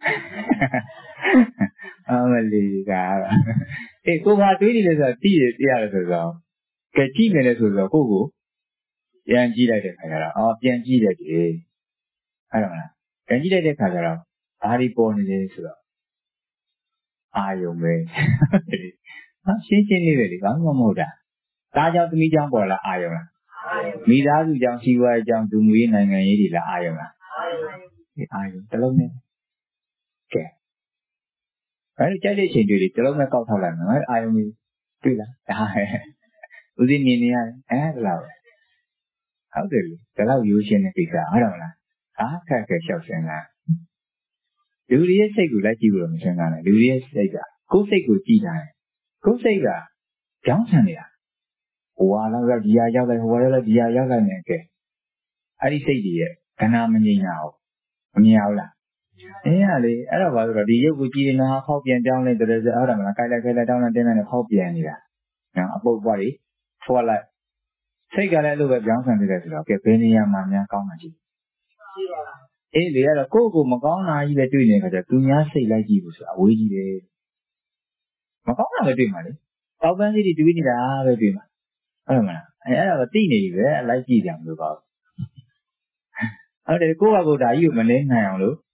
အမလီကအေးကိုယ်ပါတွေးနေလို့ဆိုတာကြည့်ရပြရတယ်ဆိုတော့ကဲကြည့်နေတယ်ဆိုတော့ကိုယ့်ကိုပြန်ကြည့်လိုက်တဲ့ခါကျတော့အော်ပြန်ကြည့်တယ်ဒီအဲ့တော့မလားပြန်ကြည့်လိုက်တဲ့ခါကျတော့ဘာဒီပေါ်နေလဲဆိုတော့အာယုံပဲဟာရှင်းရှင်းလေးပဲလေဘာမှမဟုတ်တာဒါကြောင့်သမီးကြောင့်ပေါ်လာအာယုံလားမိသားစုကြောင့်စီးပွားရေးကြောင့်ဒုမွေးနိုင်ငံရေးတွေလားအာယုံလားအာယုံတစ်လုံးနဲ့ကဲအဲ့ဒီကြိုက်တဲ့အချိန်တွေတစ်လုံးနဲ့ကောက်ထောက်လိုက်မယ်အာယုံကြီးတွေ့လားဒါဟဲ့ဦးစီးမြင်နေရတယ်အဲ့ဒါလောက်ဟုတ်တယ်လေဒါလောက်ရိုးရှင်းတဲ့ကိစ္စဟုတ်တယ်မလားအားခက်ခဲလျှောက်ရှင်းတာလူတွေရဲ့စိတ်ကိုလိုက်ကြည့်လို့မရှင်းတာလေလူတွေရဲ့စိတ်ကကိုယ်စိတ်ကိုကြည့်တာကိုယ်စိတ်ကကြောင်းဆန်နေတာဟိုဟာတော့ဒီဟာရောက်လိုက်ဟိုဟာရောက်လိုက်ဒီဟာရောက်လိုက်နေကဲအဲ့ဒီစိတ်တွေရဲ့ခဏမငြိမ်တာဟုတ်မမြင်ဘူးလားအေးရလေအဲ့တော့ဘာလို့လဲဒီရုပ်ကိုကြည့်နေတာဟောက်ပြန်ကြောင်းလိုက်တယ်ဆိုဟုတ်တယ်မလားကြိုက်လိုက်ကြိုက်လိုက်တောင်းလိုက်တင်းလိုက်ဟောက်ပြန်နေတာနော်အပုပ်ပွားတွေထွားလိုက်စိတ်ကလည်းအဲ့လိုပဲကြောင်းဆန်နေတယ်ဆိုတော့ကဲဘယ်နေရာမှာများကောင်းမှရှိရှိပါလားအေးလေအဲ့တော့ကိုယ့်ကိုမကောင်းတာကြီးပဲတွေ့နေတဲ့ခါကျသူများစိတ်လိုက်ကြည့်ဖို့ဆိုတာအဝေးကြီးတယ်မကောင်းတာပဲတွေ့မှာလေတောက်ပန်းစီတွေတွေးနေတာပဲတွေ့မှာဟုတ်မလားအဲအဲ့ဒါကတိနေပြီပဲလိုက်ကြည့်ကြမလို့ပါဟုတ်တယ်ကိုယ့်ဘာကိုယ်ဒါကြီးကိုမနေနိုင်အောင်လို့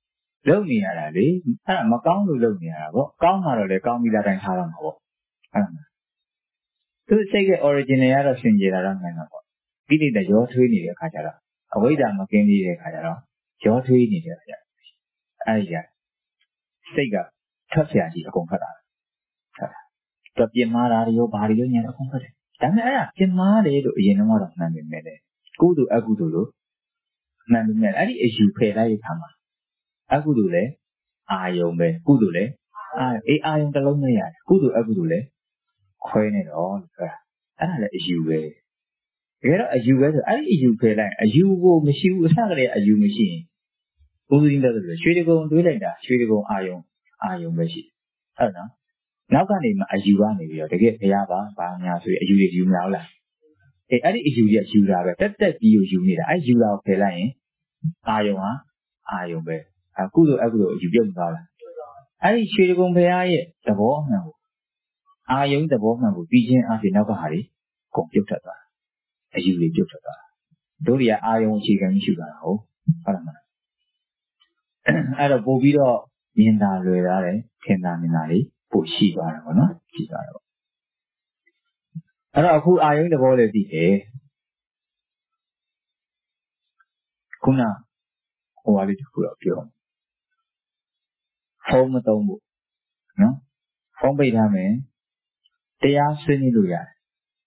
လုပ်နေရတာလေအဲ့ဒါမကောင်းလို့လုပ်နေရတာပေါ့ကောင်းမှတော့လေကောင်းပြီးသားတိုင်းထားတော့မှာပေါ့အဲ့ဒါသူစိတ်ရဲ့ original ကတော့ရှင်ကြတာတော့မှန်တော့ပေါ့ကိလေသာရောထွေးနေတဲ့အခါကျတော့အဝိဇ္ဇာမကင်းသေးတဲ့အခါကျတော့ရောထွေးနေတဲ့အခါကျအဲ့ဒီကစိတ်ကထွက်เสียရှိအကုန်ထွက်တာဟုတ်လားတော့ပြင်မာတာတွေရောဘာတွေရောညာတော့အကုန်ထွက်တယ်ဒါပေမဲ့အဲ့ဒါပြင်မာတယ်လို့အရင်တော့တော့မှန်နေတယ်လေကုသိုလ်အကုသိုလ်လို့မှန်ပြီမဲ့အဲ့ဒီအယူဖယ်လိုက်တဲ့အခါမှာအကုသိုလ်လည်းအာယုံပဲကုသိုလ်လည်းအာအေးအာယုံတစ်လုံးနဲ့ရတယ်ကုသိုလ်အကုသိုလ်လည်းခွဲနေတော့လို့ဆိုတာအဲ့ဒါလည်းအယူပဲတကယ်တော့အယူပဲဆိုအဲ့ဒီအယူဖယ်လိုက်အယူကိုမရှိဘူးအစကတည်းကအယူမရှိရင်ဘုရားရှင်တို့ဆိုရွှေတကုံတွေးလိုက်တာရွှေတကုံအာယုံအာယုံပဲရှိဟုတ်နော်နောက်ကနေမှအယူကနေပြီးတော့တကယ်ဘုရားပါဘာများဆိုရင်အယူတွေယူမလားလားအေးအဲ့ဒီအယူကြီးယူတာပဲတက်တက်ပြီးယူနေတာအဲ့ယူတာကိုဖယ်လိုက်ရင်အာယုံဟာအာယုံပဲအကုသိုလ်အကုသိုလ်အယူပြုတ်သွားလားအဲ့ဒီရွှေတကုံဘုရားရဲ့သဘောမှန်ကိုအာယုံသဘောမှန်ကိုပြီးချင်းအပြင်နောက်ကဟာတွေကုန်ပြုတ်ထွက်သွားအယူတွေပြုတ်ထွက်သွားတို့တွေကအာယုံအခြေခံရှိတာဟုတ်ဟုတ်လားအဲ့တော့ပို့ပြီးတော့မြင်တာလွယ်တာတယ်ထင်တာမြင်တာတွေပို့ရှိသွားတယ်ပေါ့နော်ရှိသွားတယ်ပေါ့အဲ့တော့အခုအာယုံသဘောလေးသိတယ်ခုနဟိုဟာလေးတစ်ခုတော့ပြောဖုန်းမသုံးဘူးနော်ဖုန်းပိတ်ထားမယ်တရားဆွေးနွေးလို့ရတယ်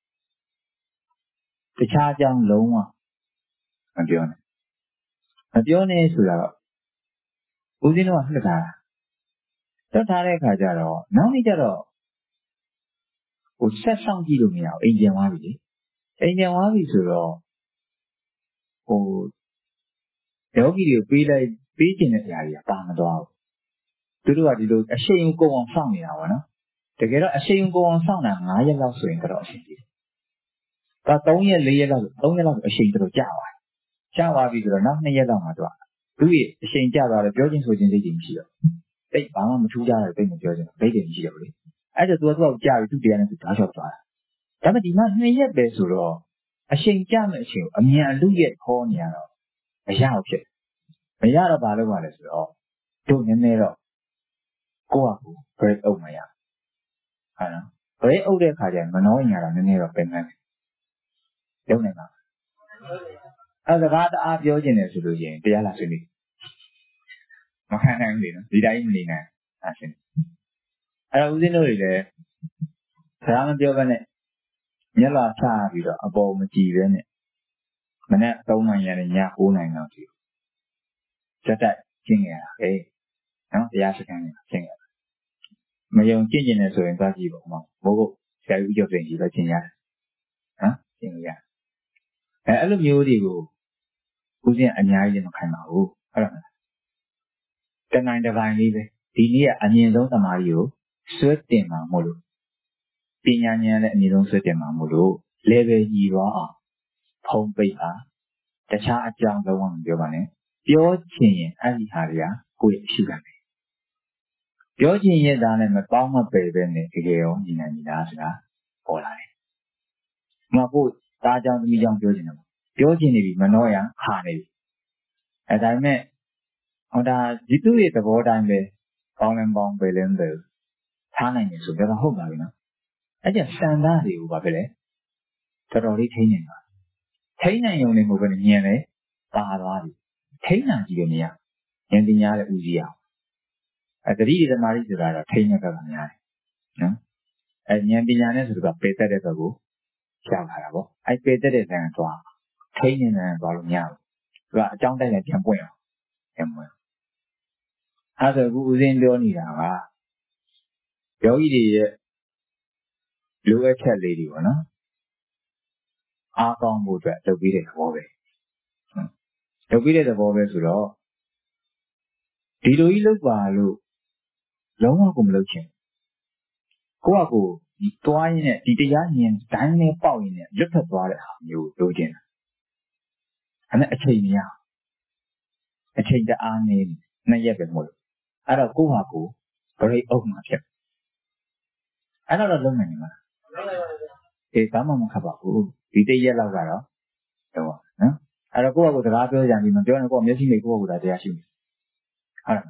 တခြားအကြောင်းလုံးဝမပြောနဲ့မပြောနဲ့ဆိုတော့ဦးဇင်းတို့ကလှစ်ထားတာလှစ်ထားတဲ့အခါကျတော့နောက်နေ့ကျတော့ဟိုဆက်ဆောင်ကြည့်လို့မရဘူးအိမ်ပြန်သွားပြီလေအိမ်ပြန်သွားပြီဆိုတော့ဟိုယောဂီတွေကိုပေးလိုက်ပေးခြင်းတဲ့အရာတွေကပါမသွားဘူးသူတို့ကဒီလိုအရှိန်ကိုအောင်စောင့်နေတာပေါ့နော်တကယ်တော့အရှိန်ကိုအောင်စောင့်တာ၅ရက်လောက်ဆိုရင်တော့အရှိန်ကြီးဒါ၃ရက်၄ရက်လောက်၃ရက်လောက်အရှိန်တော်ကြာသွားကြာသွားပြီဆိုတော့နောက်၂ရက်လောက်မှတော့သူ့ရဲ့အရှိန်ကျသွားတယ်ပြောချင်းဆိုချင်းစိတ်ကြီးမရှိတော့တိတ်ဘာမှမထူးကြတယ်တိတ်မပြောချင်ဘူးဒိတ်တယ်မရှိတော့ဘူးလေအဲ့ဒါသူကသူ့ကိုကြာပြီသူ့တရားနဲ့သူဓာတ်လျှောက်သွားတာဒါပေမဲ့ဒီမှာ၂ရက်ပဲဆိုတော့အရှိန်ကျမဲ့အချိန်ကိုအမြန်အလူရက်ခေါ်နေရတော့မရဘူးဖြစ်မရတော့ဘာလုပ်ရလဲဆိုတော့တို့နည်းနည်းတော့ကိုယ့်ဟာကို break အုပ်မရဟုတ်နော် break အုပ်တဲ့ခါကျရင်မနှောရင်ရတာနည်းနည်းတော့ပြင်မယ်လုံးနေပါအဲ့ဒါကတအားပြောကျင်တယ်ဆိုလို့ရှိရင်တရားလာဆွေးနွေးမခံနိုင်ဘူးလေနော်ဒီတိုင်းမနေနိုင်အဲ့ရှင်အဲ့တော့ဦးဇင်းတို့တွေလည်းဘာမှမပြောဘဲနဲ့မျက်လာချပြီးတော့အပေါ်မကြည့်ပဲနဲ့မနေ့၃နိုင်ရနဲ့ည၉နိုင်လောက်ကြည့်ဇက်တိုက်ကျင့်ရတာဟဲ့နော်တရားစခန်းကျင့်ရတာမယုံကျင့်ကျင်နေဆိုရင်သွားကြည့်ပါဦးမဟုတ်ဆရာကြီးကြောက်စင်ကြီးပဲကျင့်ရတယ်နော်ကျင့်ရအဲအဲ့လိုမျိုးတွေကိုဦးဇင်းအများကြီးလည်းမခိုင်းပါဘူးဟုတ်လားတနိုင်တစ်ပိုင်းလေးပဲဒီနေ့ကအမြင့်ဆုံးသမားကြီးကိုဆွဲတင်မှာမို့လို့ပညာဉာဏ်နဲ့အမြင့်ဆုံးဆွဲတင်မှာမို့လို့ level ကြီးသွားအောင်ဖုံးပိတ်ပါတခြားအကြောင်းလုံးဝမပြောပါနဲ့ပြောချင်ရင်အဲ့ဒီဟာတွေကကိုယ့်ရဲ့အရှုခံပဲပြောချင်ရဲ့သားနဲ့မပေါင်းမပယ်ပဲနဲ့တကယ်ရောညီနိုင်ညီလားဆိုတာပေါ်လာတယ်။မဟုတ်သားကြောင့်သမီးကြောင့်ပြောချင်တယ်ပြောချင်နေပြီမနှောရခါနေပြီအဲဒါပေမဲ့ဟောဒါဒီသူ့ရဲ့သဘောတိုင်းပဲပေါင်းလင်းပေါင်းပယ်လင်းပယ်ထားနိုင်တယ်ဆိုတော့ဟုတ်ပါပြီနော်အဲ့ကျစံသားတွေကိုဘာဖြစ်လဲတော်တော်လေးထိန်းနေတာထိန်းနိုင်ုံနဲ့မဟုတ်ဘဲညင်လေပါသွားပြီထိန်းနိုင်ကြည့်လို့မရဉာဏ်ပညာနဲ့ဦးစီးအောင်အဲတတိယသမာဓိဆိုတာတော့ထိန်းရတာကများတယ်နော်အဲဉာဏ်ပညာနဲ့ဆိုတော့ပေသက်တဲ့ဘက်ကိုရှာလာတာပေါ့အဲပေသက်တဲ့ဇာတ်သွားထိန်းနေတယ်သွားလို့မရဘူးသူကအကြောင်းတိုက်နဲ့ပြန်ပွင့်အောင်ပြန်ပွင့်အဲဆိုအခုဦးစင်းပြောနေတာကယောဂီတွေရဲ့လိုအပ်ချက်လေးတွေပေါ့နော်အားကောင်းဖို့အတွက်လုပ်ပြီးတဲ့သဘောပဲလုပ်ပြီးတဲ့သဘောပဲဆိုတော့ဒီလိုကြီးလုပ်ပါလို့လုံးဝကိုမလုပ်ချင်ကိုယ့်အကိုဒီတွားရင်းနဲ့ဒီတရားဉာဏ်ဒိုင်းနဲ့ပေါက်ရင်းနဲ့လွတ်ထွက်သွားတဲ့ဟာမျိုးလိုချင်တာအဲ့ဒါအချိန်မရအချိန်တအားနေနှစ်ရက်ပဲမို့လို့အဲ့တော့ကိုယ့်ဟာကို break အုပ်မှာဖြစ်အဲ့တော့လုံးနိုင်နေမှာအေးဘာမှမခက်ပါဘူးဒီတရက်လောက်ကတော့တော့နော်အဲ့တော့ကိုယ့်ဟာကိုစကားပြောကြပြီးမပြောနဲ့ကိုယ့်မျက်စိနဲ့ကိုယ့်ဟာကိုဒါတရားရှိနေဟုတ်လား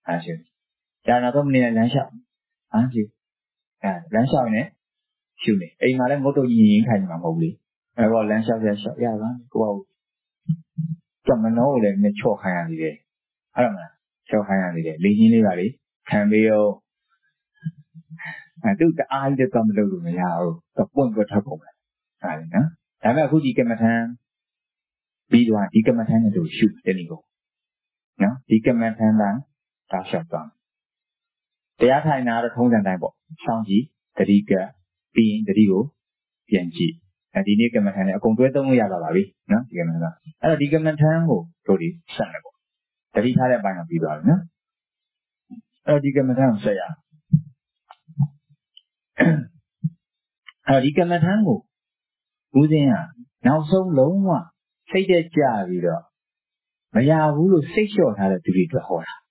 အားရှိဒါနောက်တော့မနေလမ်းလျှောက်အားရှိအဲလမ်းလျှောက်နေရှုနေအိမ်မှာလည်းငုတ်တုတ်ကြီးရင်ခိုင်းမှာမဟုတ်ဘူးအဲတော့လမ်းလျှောက်ရလျှောက်ရပါကိုယ့်ကမနောကိုလည်းနဲ့ချော့ခိုင်းရသေးတယ်အဲ့ဒါမှချော့ခိုင်းရသေးတယ်လေချင်းလေးပါလေခံပြီးတော့အဲသူတအားကြီးတော့မလုပ်လို့မရဘူးတော့ပွင့်ပွင့်ထွက်ကုန်တယ်ဟာလေနော်ဒါပေမဲ့အခုဒီကမ္မထံပြီးတော့ဒီကမ္မထံနဲ့တို့ရှုတယ်ဒီကိုနော်ဒီကမ္မထံတိုင်းတောက်လျှောက်သွားတရားထိုင်တာတော့ထုံးစံတိုင်းပေါ့စောင့်ကြည့်တတိကပြီးရင်တတိကိုပြန်ကြည့်အဲဒီနေ့ကမ္မထံနဲ့အကုန်တွဲသုံးလို့ရပါပြီနော်ဒီကမ္မထံအဲ့တော့ဒီကမ္မထံကိုတို့ဒီဆက်မယ်ပေါ့တတိထားတဲ့အပိုင်းကပြီးသွားပြီနော်အဲ့တော့ဒီကမ္မထံကိုဆက်ရအဲ့တော့ဒီကမ္မထံကိုဦးဇင်းကနောက်ဆုံးလုံးဝစိတ်တက်ကြပြီးတော့မရဘူးလို့စိတ်လျှော့ထားတဲ့သူတွေအတွက်ဟောတာ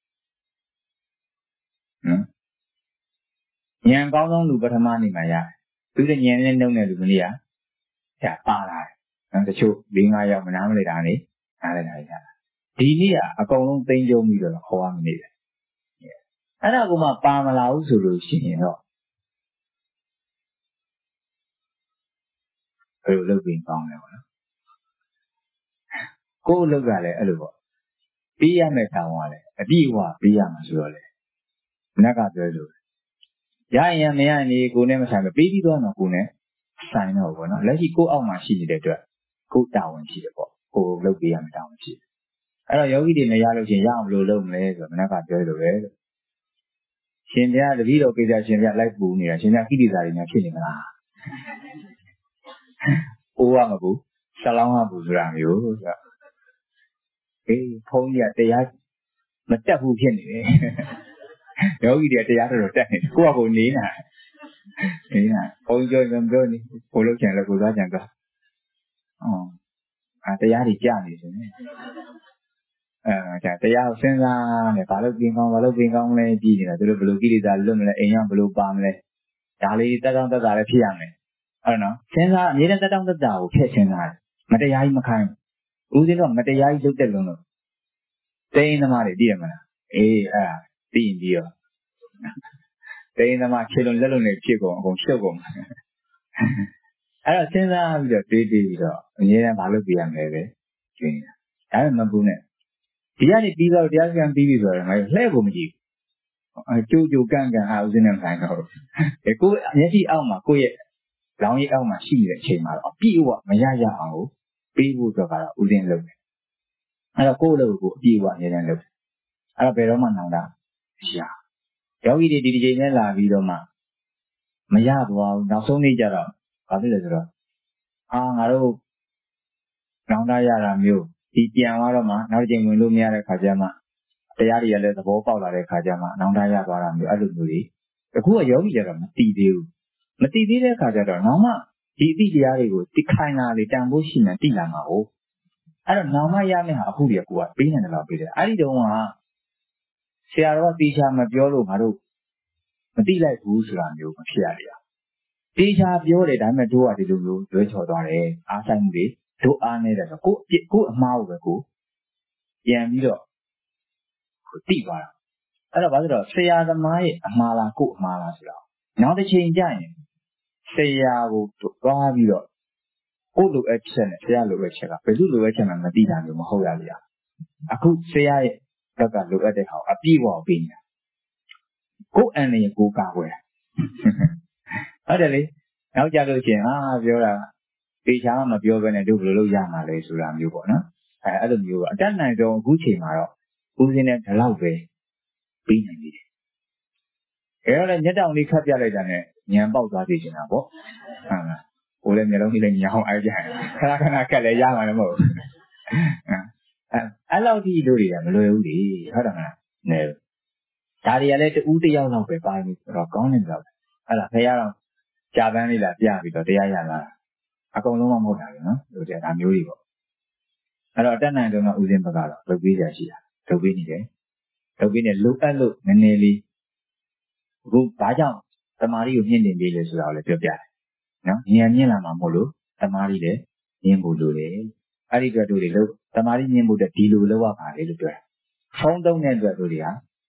ဟမ်ဉာဏ်ကောင်းဆုံးလူပထမနေမှာရတယ်သူတဲ့ဉာဏ်နဲ့နှုတ်တဲ့လူမလေးကညပါလာတယ်နော်တချို့၄၅ယောက်မနားမလဲတာနေနားလဲတာရတာဒီနေ့ကအကုန်လုံးသိမ့်ကြုံပြီးတော့ဟောရမနေတယ်အဲ့ဒါကမှပါမလာဘူးဆိုလို့ရှိရင်တော့ဘယ်လိုလုပ်ပြီးကောင်းလဲပေါ့နော်ကိုယ်လုပ်ရလဲအဲ့လိုပေါ့ပြီးရမယ်တောင်းရလဲအပြည့်အဝပြီးရမှာဆိုတော့လေနတ်ကပြောလို့ရရင်မရရင်ဒီကိုနဲ့မဆိုင်ဘူးပြီးပြီးတော့တော့ကိုနဲ့ဆိုင်တော့ဘောနော်လက်ရှိကိုအောက်မှာရှိနေတဲ့အတွက်ကိုတာဝန်ရှိတယ်ပေါ့ကိုလုပ်ပေးရမယ်တာဝန်ရှိတယ်အဲ့တော့ယောဂီတွေမရလို့ချင်းရအောင်ဘယ်လိုလုပ်မလဲဆိုတော့နတ်ကပြောလို့ပဲရှင်ပြတပည့်တော်ကိစ္စရှင်ပြလိုက်ပူနေတာရှင်ပြကိတိစာတွေများဖြစ်နေမလားအိုးရမပူဆလောင်းရပူဆိုတာမျိုးဆိုတော့အေးဖုန်းကြီးကတရားမတက်ဘူးဖြစ်နေတယ်ယောဂီတွေတရားတော်တော်တက်နေတယ်ကိုကကိုနေနေတာနေနေတာဘုန်းကြီးပြောပြောနေကိုလုပ်ချင်လည်းကိုသွားကြံသွားအော်အဲတရားတွေကြာနေတယ်အဲဒါတရားကိုစဉ်းစားနေဘာလို့ပြင်ကောင်းဘာလို့ပြင်ကောင်းလဲကြည့်နေတာသူတို့ဘယ်လိုကိလေသာလွတ်မလဲအိမ်ရောက်ဘယ်လိုပါမလဲဒါလေးတက်တောင့်တက်တာလည်းဖြစ်ရမယ်ဟုတ်နော်စဉ်းစားအမြဲတမ်းတက်တောင့်တက်တာကိုဖျက်စဉ်းစားတယ်မတရားကြီးမခိုင်းဘူးဦးဇင်းတော့မတရားကြီးလုပ်တဲ့လုံးလို့တိန်းသမားတွေသိရမလားအေးအဲ့ဒါသိရင်ပြီးတော့တိန်းသမားခြေလုံးလက်လုံးတွေဖြစ်ကုန်အကုန်ရှုပ်ကုန်အဲ့တော့စဉ်းစားပြီးတော့တွေးတွေးပြီးတော့အမြဲတမ်းမလုပ်ပြရမယ်ပဲကျွင်းနေတာဒါပေမဲ့မပူနဲ့ဒီကနေပြီးတော့တရားစခန်းပြီးပြီဆိုတော့ငါလှဲ့ဖို့မကြည့်ဘူးကြိုးကြိုးကန့်ကန့်အားဦးစင်းနဲ့ဆိုင်တော့အဲကိုမျက်စိအောက်မှာကိုယ့်ရဲ့လောင်းရိပ်အောက်မှာရှိနေတဲ့အချိန်မှာတော့အပြည့်အဝမရရအောင်ကိုပေးဖို့တော့ကတော့ဦးစင်းလုပ်တယ်အဲ့တော့ကိုယ့်လုပ်ကိုအပြည့်အဝအမြဲတမ်းလုပ်တယ်အဲ့တော့ဘယ်တော့မှနောင်တာရှာယောဂီတွေဒီဒီချိန်နဲ့လာပြီးတော့မှမရသွားဘူးနောက်ဆုံးနေ့ကျတော့ဘာဖြစ်လဲဆိုတော့အာငါတို့နောင်တရတာမျိုးဒီပြန်သွားတော့မှနောက်တစ်ချိန်ဝင်လို့မရတဲ့ခါကျမှတရားတွေကလည်းသဘောပေါက်လာတဲ့ခါကျမှနောင်တရသွားတာမျိုးအဲ့လိုမျိုးတွေအခုကယောဂီကျတော့မတည်သေးဘူးမတည်သေးတဲ့ခါကျတော့နောက်မှဒီအတိတရားတွေကိုတိခိုင်လာလေတန်ဖို့ရှိနေတည်လာမှာဟုတ်အဲ့တော့နောက်မှရမယ့်ဟာအခုတည်းကကိုကပေးနေတယ်လို့ပေးတယ်အဲ့ဒီတုန်းကဆရာတော်ကတေချာမပြောလို့ငါတို့မတိလိုက်ဘူးဆိုတာမျိုးမဖြစ်ရလေတေချာပြောတယ်ဒါပေမဲ့တို့ကဒီလိုမျိုးလွဲချော်သွားတယ်အားဆိုင်မှုတွေတို့အားနေတယ်ဆိုကိုအပြစ်ကိုအမှားကိုပဲကိုပြန်ပြီးတော့ကိုတိသွားတာအဲ့တော့ဘာလို့လဲဆရာသမားရဲ့အမှားလားကိုအမှားလားဆိုတော့နောက်တစ်ချိန်ကျရင်ဆရာကိုသွားပြီးတော့ကိုလိုအပ်ချက်နဲ့ဆရာလိုအပ်ချက်ကဘယ်လိုလိုအပ်ချက်မှမသိတာမျိုးမဟုတ်ရလေအခုဆရာရဲ့ဘက်ကလိုအပ်တဲ့ဟာအပြည့်အဝပေးနေတာကိုအန်နေကိုကာကွယ်ဟုတ်တယ်လေနောက်ကြလို့ချင်းအာပြောတာတေချာမှမပြောဘဲနဲ့တို့ဘယ်လိုလုပ်ရမှာလဲဆိုတာမျိုးပေါ့နော်အဲအဲ့လိုမျိုးပေါ့အတတ်နိုင်ဆုံးအခုချိန်မှာတော့ဦးစင်းနဲ့ဒီလောက်ပဲပြီးနိုင်ပြီအဲတော့လည်းညက်တောင်လေးခတ်ပြလိုက်တာနဲ့ညံပေါက်သွားသေးချင်တာပေါ့ဟုတ်လားကိုလည်းမျက်လုံးကြီးလည်းညောင်းအားကြတယ်ခဏခဏကတ်လည်းရမှာလည်းမဟုတ်ဘူးအဲအဲ့လောက်ကြီးတို့တွေကမလွယ်ဘူးလေဟုတ်တယ်မလားနဲဒါတွေကလည်းတူးတယောက်လောက်ပဲပါပြီဆိုတော့ကောင်းနေကြတယ်အဲ့ဒါဖခင်တော့ကြာပန်းလေးလာပြပြီးတော့တရားရလာအကုန်လုံးမဟုတ်တာလေနော်တို့တဲ့ဒါမျိုးတွေပေါ့အဲ့တော့တက်နိုင်တော့ဦးစင်းဘက်ကတော့လုပ်ပေးကြရှိတာလုပ်ပေးနေတယ်လုပ်ပေးနေလိုအပ်လို့နည်းနည်းလေးအခုဘာကြောင့်တမာရီကိုမြင့်တင်ပေးလဲဆိုတာကိုလည်းပြောပြတယ်နော်ဉာဏ်မြင့်လာမှာမို့လို့တမာရီလည်းမြင့်ဖို့လိုတယ်အဲ့ဒီအတွက်တို့တွေလို့တမာရီမြင့်ဖို့တဲ့ဒီလိုလောက်ရပါလေလို့ပြောတာဖုန်းသုံးတဲ့အတွက်တို့တွေဟာ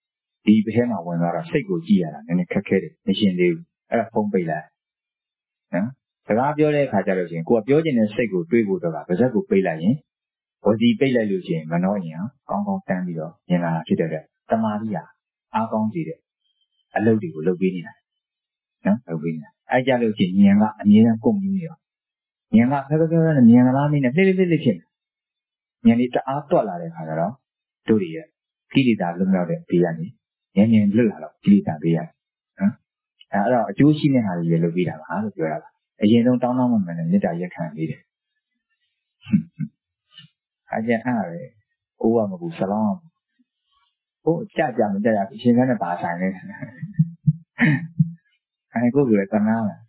ဒီဘဲမှာဝင်သွားတော့စိတ်ကိုကြည့်ရတာနည်းနည်းခက်ခဲတယ်မရှင်းသေးဘူးအဲ့ဒါဖုံးပိတ်လိုက်နော်စကားပြောတဲ့အခါကျလို့ရှိရင်ကိုကပြောချင်တဲ့စိတ်ကိုတွေးဖို့တော့ကပါဇက်ကိုပိတ်လိုက်ရင်ဝစီပိတ်လိုက်လို့ရှိရင်မနှောရင်ကောင်းကောင်းတန်းပြီးတော့မြင်လာတာဖြစ်တဲ့အတွက်တမာတိဟာအားကောင်းစေတဲ့အလုပ်တွေကိုလုပ်ပေးနေတာနော်လုပ်ပေးနေတာအဲ့ကြလို့ရှိရင်ဉာဏ်ကအမြဲတမ်းကုန်ပြီးရောဉာဏ်ကဖက်ဖက်ဖက်ဖက်နဲ့ဉာဏ်ကလားမင်းနဲ့လှိလှိလှိဖြစ်နေဉာဏ်လေးတအားတွက်လာတဲ့အခါကျတော့တို့တွေရဲ့ကိလေသာလွတ်မြောက်တဲ့ဘေးကနေဉာဏ်ဉာဏ်လွတ်လာတော့ကိလေသာဘေးရနော်အဲ့တော့အကျိုးရှိတဲ့ဟာတွေရလုပ်ပေးတာပါလို့ပြောရတာအရင်ဆုံးတောင်းတောင်းမှမှန်နဲ့မေတ္တာရက်ခံပေးတယ်အကျဉ်းအားပဲအိုးရမကူဆလောင်းဟိုကြကြမကြကြအရှင်ကနဲ့ပါဆိုင်နေအဲကိုယ်ကတနာလား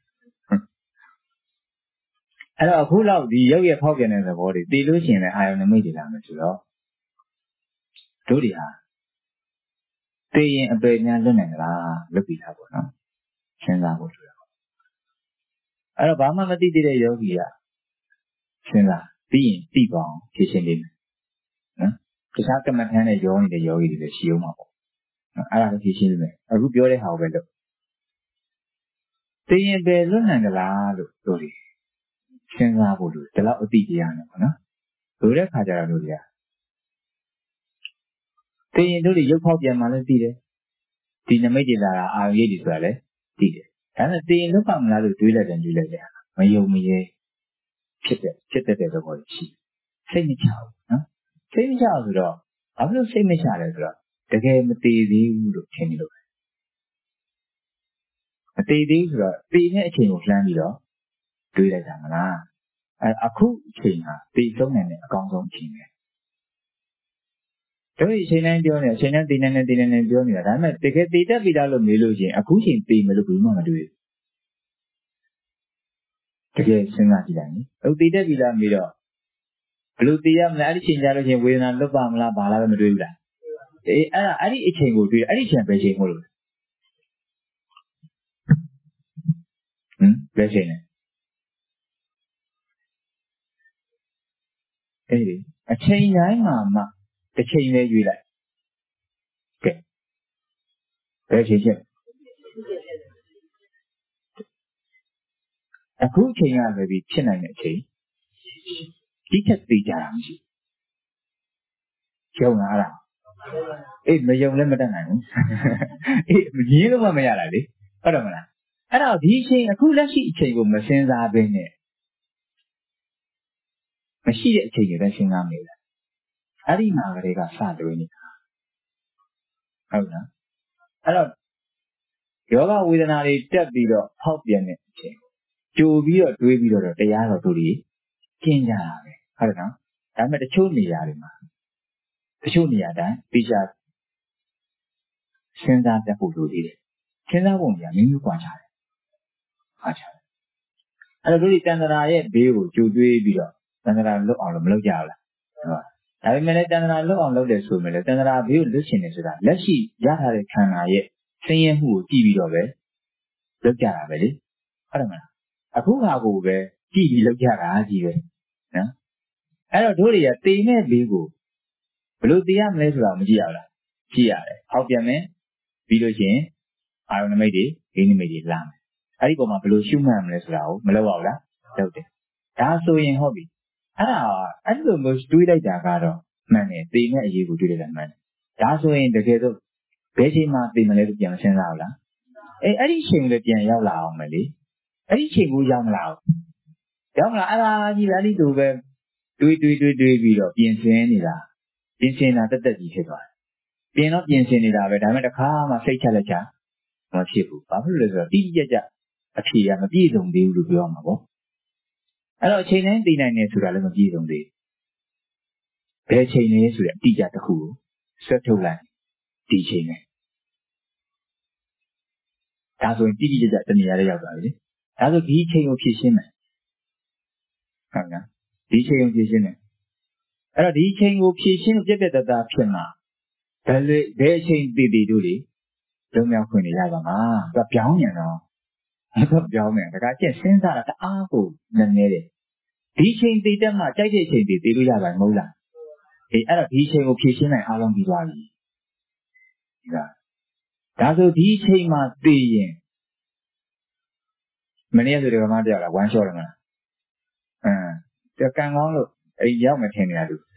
အဲ့တော့အခုလောက်ဒီရုပ်ရဲ့ဖောက်ပြန်တဲ့သဘောတွေတည်လို့ရှိရင်လည်းအာယုန်နမိတ်တွေလာမယ်ဆိုတော့တို့တွေဟာတည်ရင်အပေများလွတ်နိုင်ကြလားလွတ်ပြီးသားပေါ့နော်စဉ်းစားဖို့လိုတာပေါ့အဲ့တော့ဘာမှမသိသေးတဲ့ယောဂီကစဉ်းစားပြီးရင်သိပါအောင်ဖြည့်ရှင်းနေမယ်နော်တခြားကမ္မထမ်းနဲ့ယောနေတဲ့ယောဂီတွေလည်းရှိအောင်ပါပေါ့နော်အဲ့ဒါလည်းဖြည့်ရှင်းနေမယ်အခုပြောတဲ့ဟာကိုပဲလို့တည်ရင်ပဲလွတ်နိုင်ကြလားလို့တို့တွေစဉ်းစားဖို့လိုတယ်ဒါတော့အတိတရားနဲ့ပေါ့နော်လိုတဲ့ခါကျတော့တို့တွေကတည်ရင်တို့တွေရုပ်ဖောက်ပြန်မှလည်းသိတယ်ဒီနမိတ်တွေလာတာအာရုံရိပ်တွေဆိုတာလည်းသိတယ်ဒါနဲ့တည်ရင်လွတ်ပါမလားလို့တွေးလိုက်တယ်တွေးလိုက်တယ်မယုံမရဲဖြစ်တဲ့ဖြစ်တဲ့တဲ့သဘောရှိစိတ်မချဘူးနော်စိတ်မချဆိုတော့ဘာဖြစ်လို့စိတ်မချလဲဆိုတော့တကယ်မတည်သေးဘူးလို့ထင်နေလို့မတည်သေးဘူးဆိုတော့တည်တဲ့အချိန်ကိုလှမ်းပြီးတော့တွေးလိုက်တာမလားအဲအခုအချိန်ဟာတည်ဆုံးနိုင်တဲ့အကောင်းဆုံးအချိန်ပဲတို့အချိန်တိုင်းပြောနေအချိန်တိုင်းတည်နေနေတည်နေနေပြောနေတာဒါပေမဲ့တကယ်တည်တတ်ပြီလားလို့မေးလို့ရှိရင်အခုချိန်တည်မယ်လို့ဘယ်မှမတွေးတကယ်စဉ်းစားကြည့်လိုက်နိဟုတ်တည်တတ်ပြီလားမေးတော့ဘယ်လိုတည်ရမလဲအဲ့ဒီချိန်ကြလို့ချင်းဝေဒနာလွတ်ပါမလားဘာလားပဲမတွေးဘူးလားအေးအဲ့ဒါအဲ့ဒီအချိန်ကိုတွေးအဲ့ဒီအချိန်ပဲချိန်ဟုတ်လို့ဟမ်ဘယ်ချိန်လဲအေးအချိန်တိုင်းမှာမှတစ်ချိန်လေးရွေးလိုက်ကဲဘယ်ချိန်ချက်အခုအချိန်ကလည်းပြီးဖြစ်နိုင်တဲ့အချိန်ဒီချက်သိကြတာမရှိကျုံလာတာအေးမယုံလည်းမတတ်နိုင်ဘူးအေးရင်းလို့မှမရတာလေဟုတ်တယ်မလားအဲ့တော့ဒီအချိန်အခုလက်ရှိအချိန်ကိုမစင်စားဘဲနဲ့မရှိတဲ့အချိန်တွေပဲစဉ်းစားနေတယ်အဲ့ဒီမှာကလေးကစတွေးနေတာဟုတ်လားအဲ့တော့ယောဂဝေဒနာတွေတက်ပြီးတော့ဖောက်ပြန်တဲ့အချိန်ကြိုပြီးတော့တွေးပြီးတော့တရားတော်တို့ကြီးကျင်းကြတာပဲဟုတ်တယ်နော်ဒါပေမဲ့တချို့နေရာတွေမှာတချို့နေရာတိုင်းတိကျစဉ်းစားတတ်ဖို့လိုသေးတယ်စဉ်းစားပုံကြီးမျိုးမျိုးကွာခြားတယ်ကွာခြားတယ်အဲ့တော့တို့ဒီတန်ត្រာရဲ့ဘေးကိုကြိုတွေးပြီးတော့တန်ត្រာလွတ်အောင်လို့မလုပ်ကြဘူးလားဟုတ်ပါဒါပေမဲ့လည်းတန်ត្រာလွတ်အောင်လုပ်တယ်ဆိုမှလည်းတန်ត្រာဘေးကိုလွတ်ချင်တယ်ဆိုတာလက်ရှိရထားတဲ့ခန္ဓာရဲ့ဆင်းရဲမှုကိုကြည့်ပြီးတော့ပဲလုပ်ကြတာပဲလေဟုတ်တယ်မလားအခုဟာကိုပဲကြည့်ပြီးလုပ်ကြတာကြီးပဲနော်အဲ့တော့တို့တွေကတေနဲ့ဘေးကိုဘယ်လိုသိရမလဲဆိုတာမကြည့်ရဘူးလားကြည့်ရတယ်ဟောက်ပြန်မယ်ပြီးလို့ရှိရင်အာရုံနမိတ်တွေဒိနမိတ်တွေလာမယ်အဲ့ဒီပုံမှာဘယ်လိုရှုမှတ်မလဲဆိုတာကိုမလုပ်ရဘူးလားလုပ်တယ်ဒါဆိုရင်ဟုတ်ပြီအဲ့ဒါအဲ့လိုမျိုးတွေးလိုက်တာကတော့မှန်တယ်တေနဲ့အရေးကိုတွေးလိုက်တာမှန်တယ်ဒါဆိုရင်တကယ်တော့ဘယ်ချိန်မှတေမလဲလို့ပြန်စဉ်းစားဘူးလားအေးအဲ့ဒီချိန်လည်းပြန်ရောက်လာအောင်မယ်လေအဲ့ဒီချိန်ကိုရောက်မလာဘူးရောက်မလာအဲ့ဒါကြီးပဲအဲ့ဒီလိုပဲတွေးတွေးတွေးတွေးပြီးတော့ပြင်ဆင်နေတာပြင်ဆင်တာတက်တက်ကြီးဖြစ်သွားတယ်ပြင်တော့ပြင်ဆင်နေတာပဲဒါပေမဲ့တစ်ခါမှစိတ်ချလက်ချမဖြစ်ဘူးဘာဖြစ်လို့လဲဆိုတော့တိတိကျကျအဖြေကမပြည့်စုံသေးဘူးလို့ပြောမှာပေါ့အဲ့တော့အချိန်တိုင်းသိနိုင်နေဆိုတာလည်းမပြည့်စုံသေးဘယ်ချိန်လဲဆိုတဲ့အတိအကျတစ်ခုကိုဆွဲထုတ်လိုက်ဒီချိန်နဲ့ဒါဆိုရင်တိတိကျကျတနေရာလေးရောက်သွားပြီလေဒါဆိုဒီချိန်ကိုဖြည့်ရှင်းမယ်ဟုတ်လားဒီချိန်ကိုဖြည့်ရှင်းမယ်အဲ့တော့ဒီချိန်ကိုဖြည့်ရှင်းပြက်ပြက်တသားဖြစ်မှာဘယ်လေဘယ်အချိန်တည်တည်တို့လေလုံးမြောက်ခွင့်ရပါမှာသူကပြောင်းမြန်တော့ဟုတ်ပြောင်းမြန်ဒါကကျက်စဉ်းစားတာတအားကိုနည်းနည်းတယ်ဒီချိန်တည်တက်မှကြိုက်တဲ့အချိန်တည်တည်လို့ရပါမဟုတ်လားအေးအဲ့တော့ဒီချိန်ကိုဖြည့်ရှင်းနိုင်အားလုံးပြီးသွားပြီဒီကဒါဆိုဒီအချိန်မှာသိရင်မနေ့ကဆိုဒီကမှတယောက်လာဝမ်းလျှော့တယ်မလားအင်းတကံကောင်းလို့အိမ်ရောက်မထင်နေရသူ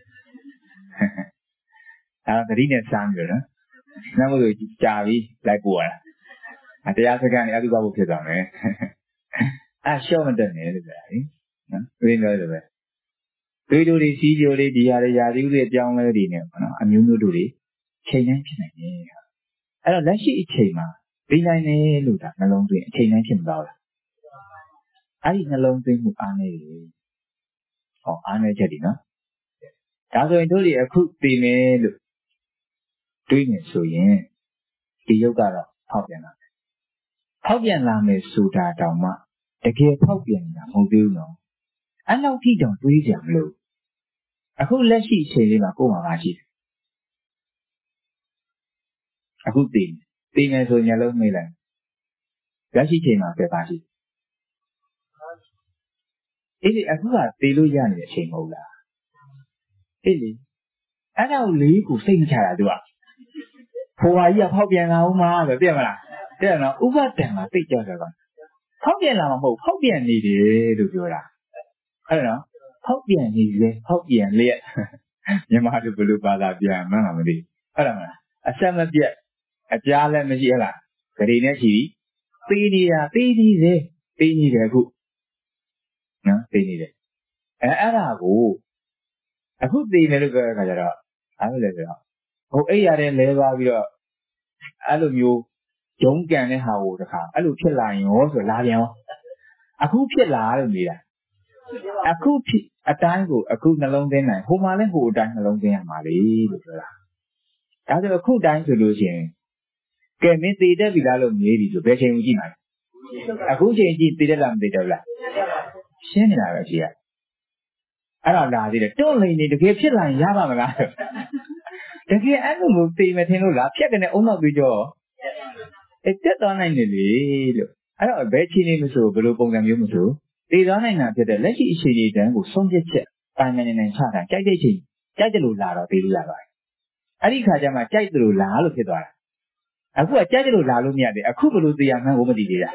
အဲသတိနဲ့စမ်းကြနော်နောက်လို့ကြာပြီလိုက်ပို့ရတာတရားစကားနဲ့အတူပါဖို့ဖြစ်သွားမယ်အဲလျှော့မတက်နဲ့လို့ပြောတာလေနော်သိနေတယ်ပဲတွေးတို့တွေစီးကြိုလေးဒီဟာတွေຢာသီးဥတွေအပြောင်းလဲတွေနဲ့ပေါ့နော်အမျိုးမျိုးတို့တွေချိန်တိုင်းဖြစ်နိုင်တယ်အဲ့တော့လက်ရှိအချိန်မှာပြီးနိုင်တယ်လို့ဒါနှလုံးသွင်းအချိန်တိုင်းဖြစ်မသွားဘူးအဲ့ဒီနှလုံးသွင်းမှုအားနေတယ်ဟောအားနေချက်ဒီနော်ဒါဆိုရင်တို့တွေအခုသိမယ်လို့တွေးနေဆိုရင်ဒီယုတ်ကတော့ဖောက်ပြန်လာတယ်ဖောက်ပြန်လာမယ်ဆိုတာတောင်မှတကယ်ဖောက်ပြန်နေတာမဟုတ်သေးဘူးနော်အဲ့လောက်ထိတောင်တွေးကြမလို့အခုလက်ရှိအချိန်လေးမှာကိုယ်မှာမရှိတယ်အခုသိတယ်သိမယ်ဆိုရင်လည်းမေးလိုက်လက်ရှိအချိန်မှာပဲပါရှိအေးလေအခုကသိလို့ရနေတဲ့အချိန်မဟုတ်လားအေးလေအဲ့ဒါကိုလေးကိုစိတ်မချတာသူကဖိုးဟာကြီးကဖောက်ပြန်လာဦးမှာဆိုသိရမလားသိရနော်ဥပဒံမှာသိကြတယ်ကွာဖောက်ပြန်လာမှာမဟုတ်ဖောက်ပြန်နေတယ်လို့ပြောတာအဲ့နော်ဖောက်ပြန်နေလေဖောက်ပြန်လျက်မြန်မာလူဘလူဘာသာပြန်မှန်းလားမသိဟုတ်လားမလားအဆက်မပြတ်အကြားလည်းမရှိဟလားဂရီနဲ့ရှိပြီးနေတာပြီးနေစေပြီးနေတယ်အခုနော်ပြီးနေတယ်အဲအဲ့ဒါကိုအခုသိနေလို့ပြောတဲ့ခါကျတော့အားလို့လဲဆိုတော့ဟိုအိပ်ရတဲ့လဲသွားပြီးတော့အဲ့လိုမျိုးဂျုံကန်တဲ့ဟာကိုတခါအဲ့လိုဖြစ်လာရင်ရောဆိုလာပြန်ရောအခုဖြစ်လာလို့နေတာအခုဖြစ်အတိုင်းကိုအခုနှလုံးသွင်းနိုင်ဟိုမှာလဲဟိုအတိုင်းနှလုံးသွင်းရမှာလေလို့ပြောတာဒါဆိုအခုတိုင်းဆိုလို့ရှိရင်ကဲမင်းသိတတ်ပြီလားလို့မေးပြီဆိုဘယ်ချိန်ကိုကြည့်မှာလဲအခုချိန်ကြည့်သိတတ်လားမသိတတ်ဘူးလားရှင်းနေတာပဲရှိရအဲ့တော့လာသေးတယ်တွန့်လိန်နေတကယ်ဖြစ်လာရင်ရပါမလားတကယ်အဲ့လိုမျိုးသိမယ်ထင်လို့လားဖြတ်ကနေအုံနောက်ပြီးကြောအဲ့တက်သွားနိုင်တယ်လေလို့အဲ့တော့ဘယ်ချိန်နေမဆိုဘယ်လိုပုံစံမျိုးမဆိုသိသွားနိုင်တာဖြစ်တဲ့လက်ရှိအချိန်လေးတန်းကိုဆုံးဖြတ်ချက်တိုင်းနေနေချတာကြိုက်တဲ့ချိန်ကြိုက်တယ်လို့လာတော့သိလို့ရပါတယ်အဲ့ဒီခါကျမှကြိုက်တယ်လို့လာလို့ဖြစ်သွားတာအခုကကြိုက်တယ်လို့လာလို့မရသေးအခုဘယ်လိုသိရမှန်းကိုမသိသေးတာ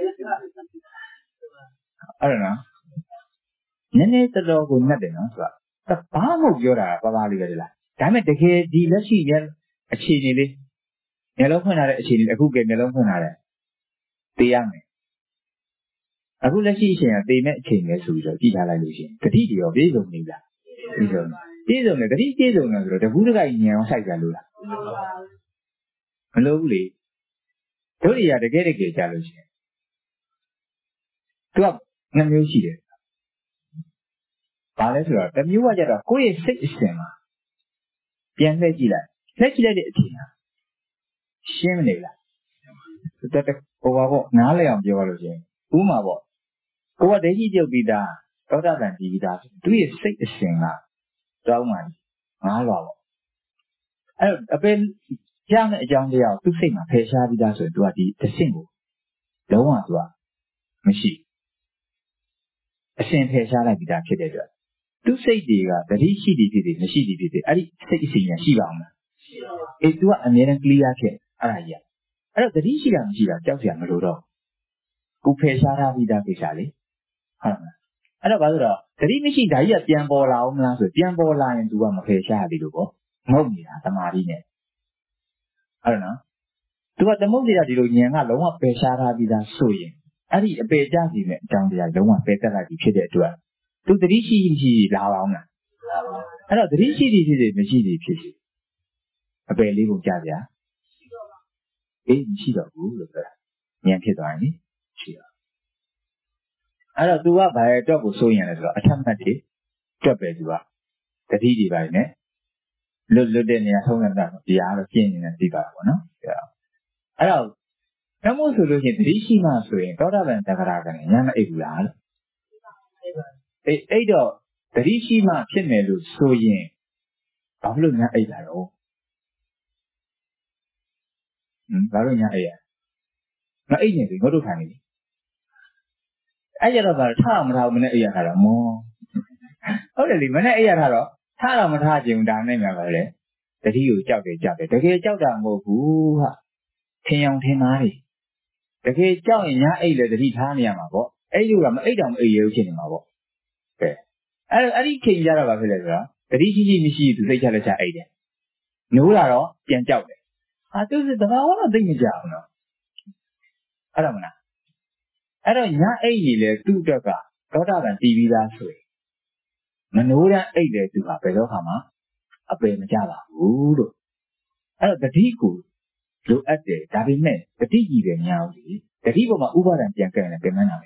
အဲ့တော့နော်နည်းနည်းတော်တော်ကိုနှက်တယ်နော်ဆိုတာဘာမှမဟုတ်ပြောတာပါပါလေးပဲလားဒါပေမဲ့တကယ်ဒီလက်ရှိရဲ့အခြေအနေလေးမျက်လုံးဖွင့်လာတဲ့အခြေအနေအခုကမျက်လုံးဖွင့်လာတယ်သိရမယ်အခုလက်ရှိအချိန်ကသိမဲ့အချိန်ပဲဆိုပြီးတော့ကြည့်ထားလိုက်လို့ရှိရင်တတိတရောပြေဆုံးနေလားပြေဆုံးပြေဆုံးတယ်တတိပြေဆုံးတယ်ဆိုတော့တကူးတကိုက်ညံအောင်ဆိုင်ကြလို့လားမလို့ဘူးလေတို့ရတကယ်တကယ်ကြားလို့ရှိရင်သူကနှစ်မျိုးရှိတယ်ဘာလဲဆိုတော့တစ်မျိုးကကြတော့ကိုယ့်ရဲ့စိတ်အစဉ်မှာပြန်လှည့်ကြည့်လိုက်လှည့်ကြည့်လိုက်တဲ့အချိန်ဟာရှင်းမနေလားတက်တက်ဟိုပါပေါ့နားလည်အောင်ပြောရလို့ရှိရင်ဥမာပေါ့ကိုကဒိဋ္ဌိပြုတ်ပြီးသားသောတာပန်ပြီးသားသူရဲ့စိတ်အစဉ်ကတောင်းမှငားလွာပေါ့အဲ့တော့အပင်ကြားမဲ့အကြောင်းတရားကိုသူ့စိတ်မှာဖယ်ရှားပြီးသားဆိုရင်သူကဒီတစ်ဆင့်ကိုလုံးဝသူကမရှိအစဉ်ဖယ်ရှားလိုက်ပြီးသားဖြစ်တဲ့အတွက်သူ့စိတ်တွေကတတိရှိသည်ဖြစ်သည်မရှိသည်ဖြစ်သည်အဲ့ဒီစိတ်အစဉ်ညာရှိပါအောင်လားရှိပါဘူးအေးသူကအမြဲတမ်း clear ဖြစ်အဲ့ဒါကြီးအဲ့တော့တတိရှိတာမရှိတာကြောက်စရာမလိုတော့ကိုဖယ်ရှားထားပြီးသားကိစ္စလေဟုတ်လားအဲ့တော့ဘာလို့တော့တတိမရှိဒါကြီးကပြန်ပေါ်လာအောင်မလားဆိုပြန်ပေါ်လာရင် तू ကမဖယ်ရှားရသေးလို့ပေါ့ငုတ်နေတာတမာတိနဲ့ဟုတ်နော် तू ကသမုတ်တရားဒီလိုညံကလုံးဝပယ်ရှားထားပြီးသားဆိုရင်အဲ့ဒီအပေကြစီမဲ့အကြောင်းတရားလုံးဝပယ်တက်လိုက်ပြီဖြစ်တဲ့အတွက် तू တတိရှိရှိလာအောင်လားအဲ့တော့တတိရှိသည်ဖြစ်စေမရှိသည်ဖြစ်စေအပေလေးကိုကြားကြအေးမရှိတော့ဘူးလို့ပြောတာညံဖြစ်သွားရင်ရှိတော့အဲ့တော့ तू ကဘာအတွက်ကိုစိုးရင်လဲဆိုတော့အထက်မှတ်တွေတွက်ပဲ तू ကတတိတွေပါနေလွတ်လွတ်တဲ့နေရာဆုံးနေတာဒီအားတော့ပြင်းနေတာသိပါတော့နော်အဲ့တော့နမို့ဆိုလို့ရှိရင်တတိရှိမှဆိုရင်သောတာပန်တဂရကနဲ့ညမအိပ်ဘူးလားလို့အေးအဲ့တော့တတိရှိမှဖြစ်မယ်လို့ဆိုရင်ဘာလို့ညအိပ်တာတော့ဟမ်ဘာလို့ညအိပ်ရငါအိပ်နေပြီငါတို့ခံနေပြီအဲ့ကြတော့ဗါထားမထားဘူးမနဲ့အိပ်ရတာတော့မောဟုတ်တယ်လေမနဲ့အိပ်ရတာတော့ထားတော့မထားခြင်းဒါနဲ့များပါလေတတိကိုကြောက်တယ်ကြောက်တယ်တကယ်ကြောက်တာမဟုတ်ဘူးဟာ天阳天哪里？这个叫人家 A 了的地他呢嘛不 ？A 就咁 A 当 A 有钱嘛不？对，而而你看家了吧？是来着？这里是是不是都在家里下 A 的？牛啦咯，变叫的啊，就是他妈我那对没叫呢，啊怎么啦？啊，人家 A 了都这个，多大人 T V 啦水，那牛人 A 了对吧？别说好吗？啊，别没叫吧，呜咯，啊，这地股。လိုအပ်တယ်ဒါပေမဲ့တတိကြီးပဲများဦးလေတတိပေါ်မှာဥပါဒံပြန်ကြရင်ပြန်မှန်းတာပဲ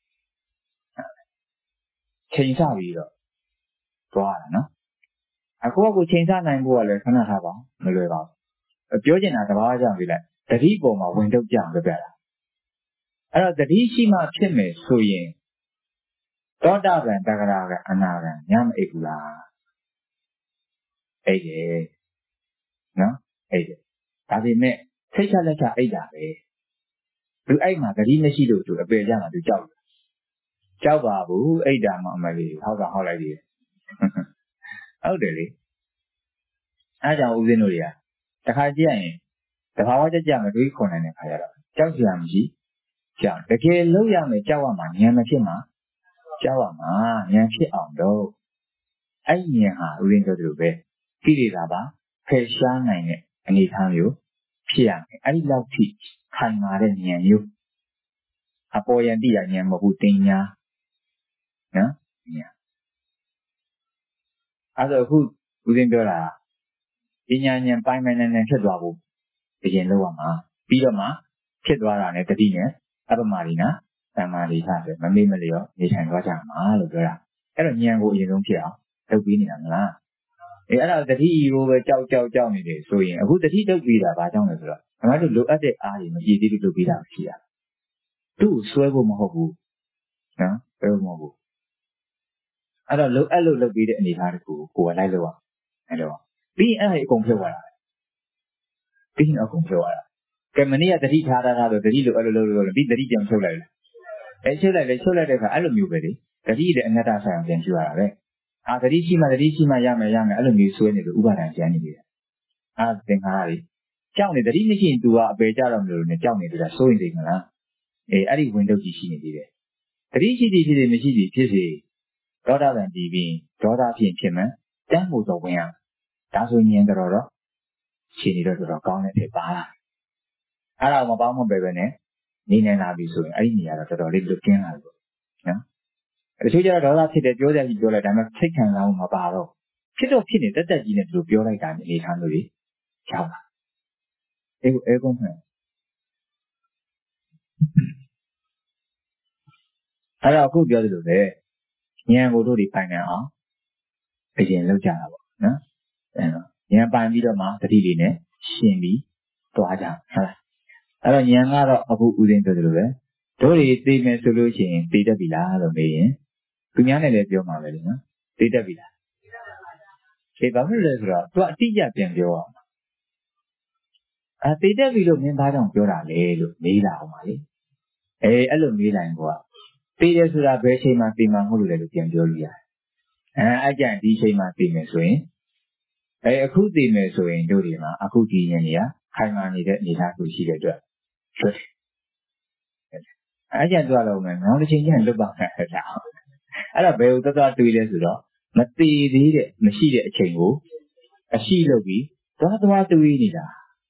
ချိန်ဆပြီးတော့သွားတာနော်အခုကကိုချိန်ဆနိုင်ဖို့ကလည်းခဏထားပါမလွယ်ပါဘူးပြောချင်တာတဘာဝကြောင့်ပြလိုက်တတိပေါ်မှာဝင်တော့ကြအောင်ပြပြတာအဲ့တော့တတိရှိမှဖြစ်မယ်ဆိုရင်သောတာပန်တဂရကအနာဂံညမအိပ်ဘူးလားအိပ်တယ်နော်အိပ်တယ်ဒါပေမဲ့စိတ်ချလက်ချအိပ်တာပဲသူအဲ့မှာတတိမရှိလို့သူအပယ်ကြမှာသူကြောက်တယ်ကြောက်ပါဘူးအိတ်တာမှအမလေးဟောက်ကဟောက်လိုက်ပြီဟုတ်တယ်လေအားကြောင့်ဦးဇင်းတို့တွေကတခါကြည့်ရရင်တဘာဝကြကြမတွေးခွန်နိုင်တဲ့ခါရတော့ကြောက်စရာမရှိကြောက်တကယ်လုံးရမယ်ကြောက်ရမှာဉာဏ်မဖြစ်မှာကြောက်ရမှာဉာဏ်ဖြစ်အောင်တော့အဲ့ဉာဏ်ဟာဦးဇင်းတို့တို့ပဲကိလေသာပါဖယ်ရှားနိုင်တဲ့အနေအထားမျိုးဖြစ်ရမယ်အဲ့ဒီလောက်ထိခိုင်မာတဲ့ဉာဏ်မျိုးအပေါ်ယံတိရဉာဏ်မဟုတ်ဘူးတင်ညာနော်ညာအဲ့တော့အခုဦးဇင်းပြောတာပညာဉာဏ်ပိုင်းပိုင်းနဲ့ဖြစ်သွားဖို့အရင်လောက်ရမှာပြီးတော့မှဖြစ်သွားတာနဲ့တတိနဲ့အပမရိနာသမာဓိထားဆိုမမေ့မလျော့နေထိုင်သွားကြမှာလို့ပြောတာအဲ့တော့ဉာဏ်ကိုအရင်ဆုံးဖြစ်အောင်လုပ်ပြီးနေတာမလားအေးအဲ့ဒါတတိကိုပဲကြောက်ကြောက်ကြောက်နေတယ်ဆိုရင်အခုတတိတုပ်ပြီးတာဘာကြောင့်လဲဆိုတော့အမှန်တော့လိုအပ်တဲ့အားကြီးမကြည့်သေးလို့လုပ်ပြီးတာရှိတာသူ့ကိုဆွဲဖို့မဟုတ်ဘူးနော်ဆွဲဖို့မဟုတ်ဘူးအဲ့တော့လုံအဲ့လိုလုပ်ပြီးတဲ့အနေအထားတခုကိုကိုယ်ကလိုက်လို့အောင်အဲ့တော့ပြီးရင်အဲ့ဒါအကုန်ဖြုတ်သွားတာပြီးရင်အကုန်ဖြုတ်သွားတာကဲမနေ့ကတတိထားတာဆိုတတိလိုအဲ့လိုလုပ်လို့ပြီးတတိပြန်ဖြုတ်လိုက်တယ်အဲဖြုတ်လိုက်လေဖြုတ်လိုက်တဲ့အခါအဲ့လိုမျိုးပဲလေတတိလည်းအနတ္တဆိုင်အောင်ပြန်ဖြုတ်ရတာပဲအာတတိရှိမှတတိရှိမှရမယ်ရမယ်အဲ့လိုမျိုးဆွဲနေလို့ဥပါဒံကျန်နေတယ်အာသင်္ခါရကြီးကြောက်နေတတိမရှိရင် तू ကအပေကြတော့မလို့နဲ့ကြောက်နေတယ်လားစိုးရင်သိမလားအေးအဲ့ဒီဝင်တော့ကြီးရှိနေသေးတယ်တတိရှိသည်ဖြစ်စေမရှိသည်ဖြစ်စေဒေါသတန်တည်ပြီးဒေါသဖြင့်ဖြစ်မှတန်းမှုတော့ဝင်ရဒါဆိုရင်တော့တော့ရှင်နေတော့တော့ကောင်းတဲ့ဖြစ်ပါလားအဲ့ဒါမပေါင်းမပဲပဲနဲ့နေနိုင်လာပြီဆိုရင်အဲ့ဒီနေရာတော့တော်တော်လေးလွတ်ကင်းလာပြီပေါ့နော်တချို့ကျတော့ဒေါသဖြစ်တယ်ပြောကြကြီးပြောလိုက်ဒါပေမဲ့စိတ်ခံစားမှုမပါတော့ဖြစ်တော့ဖြစ်နေတက်တက်ကြီးနဲ့သူတို့ပြောလိုက်တာအနေထားမျိုးတွေကြောက်လာအေးအေးကုန်မယ်အဲ့တော့အခုပြောသလိုပဲဉာဏ်ကိုတို့ဒီပိုင်နေအောင်အရင်လောက်ကြတာပေါ့နော်အဲ့တော့ဉာဏ်ပိုင်ပြီးတော့မှတတိလေးနဲ့ရှင်းပြီးသွားကြဟုတ်လားအဲ့တော့ဉာဏ်ကတော့အခုဥစဉ်ပြောသလိုပဲတို့တွေသိမယ်ဆိုလို့ရှိရင်သိတတ်ပြီလားလို့မေးရင်သူများနဲ့လည်းပြောမှာပဲလေနော်သိတတ်ပြီလားသိပါဘူးလေဆိုတော့သူအတိအကျပြန်ပြောအောင်အဲသိတတ်ပြီလို့မင်းသားကြောင့်ပြောတာလေလို့မေးလာအောင်ပါလေအေးအဲ့လိုမေးလိုက်ကွာသိတယ်ဆိုတာဘယ်ချိန်မှသိမှမဟုတ်လို့လေလို့ပြန်ပြောလို့ရတယ်အဲအဲ့ကြဒီချိန်မှသိမယ်ဆိုရင်အဲအခုသိမယ်ဆိုရင်တို့ဒီမှာအခုဒီဉာဏ်ကြီးကခိုင်မာနေတဲ့အနေအထားကိုရှိတဲ့အတွက်အဲ့ကြတော့လို့မယ်နောက်တစ်ချိန်ကျရင်လွတ်ပါမယ်အဲ့ဒါအဲ့တော့ဘယ်လိုသတ်သတ်တွေးလဲဆိုတော့မသိသေးတဲ့မရှိတဲ့အချိန်ကိုအရှိလုပ်ပြီးသွားသွားတွေးနေတာ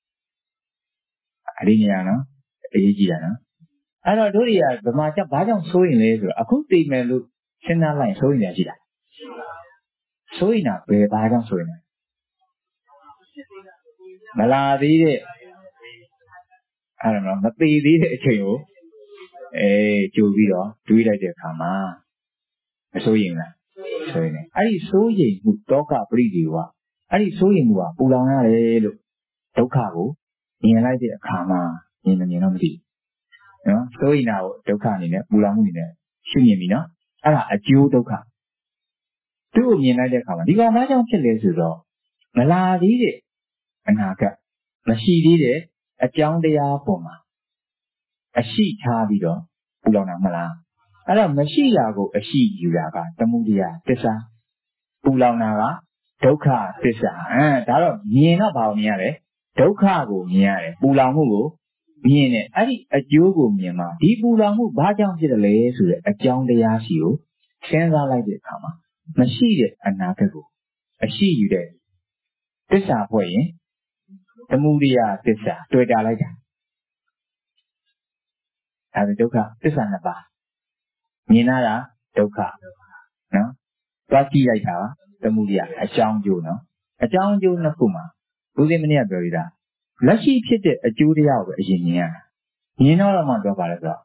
အဲ့ဒီနေရာနော်အရေးကြီးတာနော်အဲ့တော့တို့တွေကဗမာကြောင့်ဘာကြောင့်စိုးရင်လဲဆိုတော့အခုသိမယ်လို့စဉ်းစားလိုက်စိုးရင်ရရှိတာစိုးရင်တာဘယ်ဘာကြောင့်စိုးရင်လဲမလာသေးတဲ့အဲ့ဒါတော့မသိသေးတဲ့အချိန်ကိုအဲကြိုပြီးတော့တွေးလိုက်တဲ့အခါမှာမစိုးရင်လားစိုးရင်အဲ့ဒီစိုးရင်မှုတောကပရိဒီဝအဲ့ဒီစိုးရင်မှုကပူလောင်ရတယ်လို့ဒုက္ခကိုမြင်လိုက်တဲ့အခါမှာမြင်မမြင်တော့မသိဘူးနော်စိုးရင်တာကိုဒုက္ခအနေနဲ့ပူလောင်မှုအနေနဲ့ရှုမြင်ပြီနော်အဲ့ဒါအကျိုးဒုက္ခသူ့ကိုမြင်လိုက်တဲ့အခါမှာဒီကောင်ဘာကြောင့်ဖြစ်လဲဆိုတော့မလာသေးတဲ့အနာဂတ်မရှိသေးတဲ့အကြောင်းတရားပေါ်မှာအရှိထားပြီးတော့ပူလောင်တာမလားအဲ့တော့မရှိတာကိုအရှိယူတာကသမုဒယသစ္စာပူလောင်တာကဒုက္ခသစ္စာအဲဒါတော့မြင်တော့ဘာကိုမြင်ရလဲဒုက္ခကိုမြင်ရတယ်ပူလောင်မှုကိုမြင်တယ်အဲ့ဒီအကျိုးကိုမြင်မှာဒီပူလောင်မှုဘာကြောင့်ဖြစ်တယ်လဲဆိုတဲ့အကြောင်းတရားရှိကိုစဉ်းစားလိုက်တဲ့အခါမှာမရှိတဲ့အနာဂတ်ကိုအရှိယူတဲ့သစ္စာဖွဲ့ရင်သမုဒိယသစ္စာတွေ့တာလိုက်တာဒါပဲဒုက္ခသစ္စာနှစ်ပါးမြင်လာတာဒုက္ခနော်သွားကြည့်လိုက်တာသမုဒိယအကြောင်းကျိုးနော်အကြောင်းကျိုးနှစ်ခုမှာဘုရားမင်းကပြောရတာလက်ရှိဖြစ်တဲ့အကျိုးတရားကိုပဲအရင်မြင်ရတာမြင်တော့မှပြောပါလဲဆိုတော့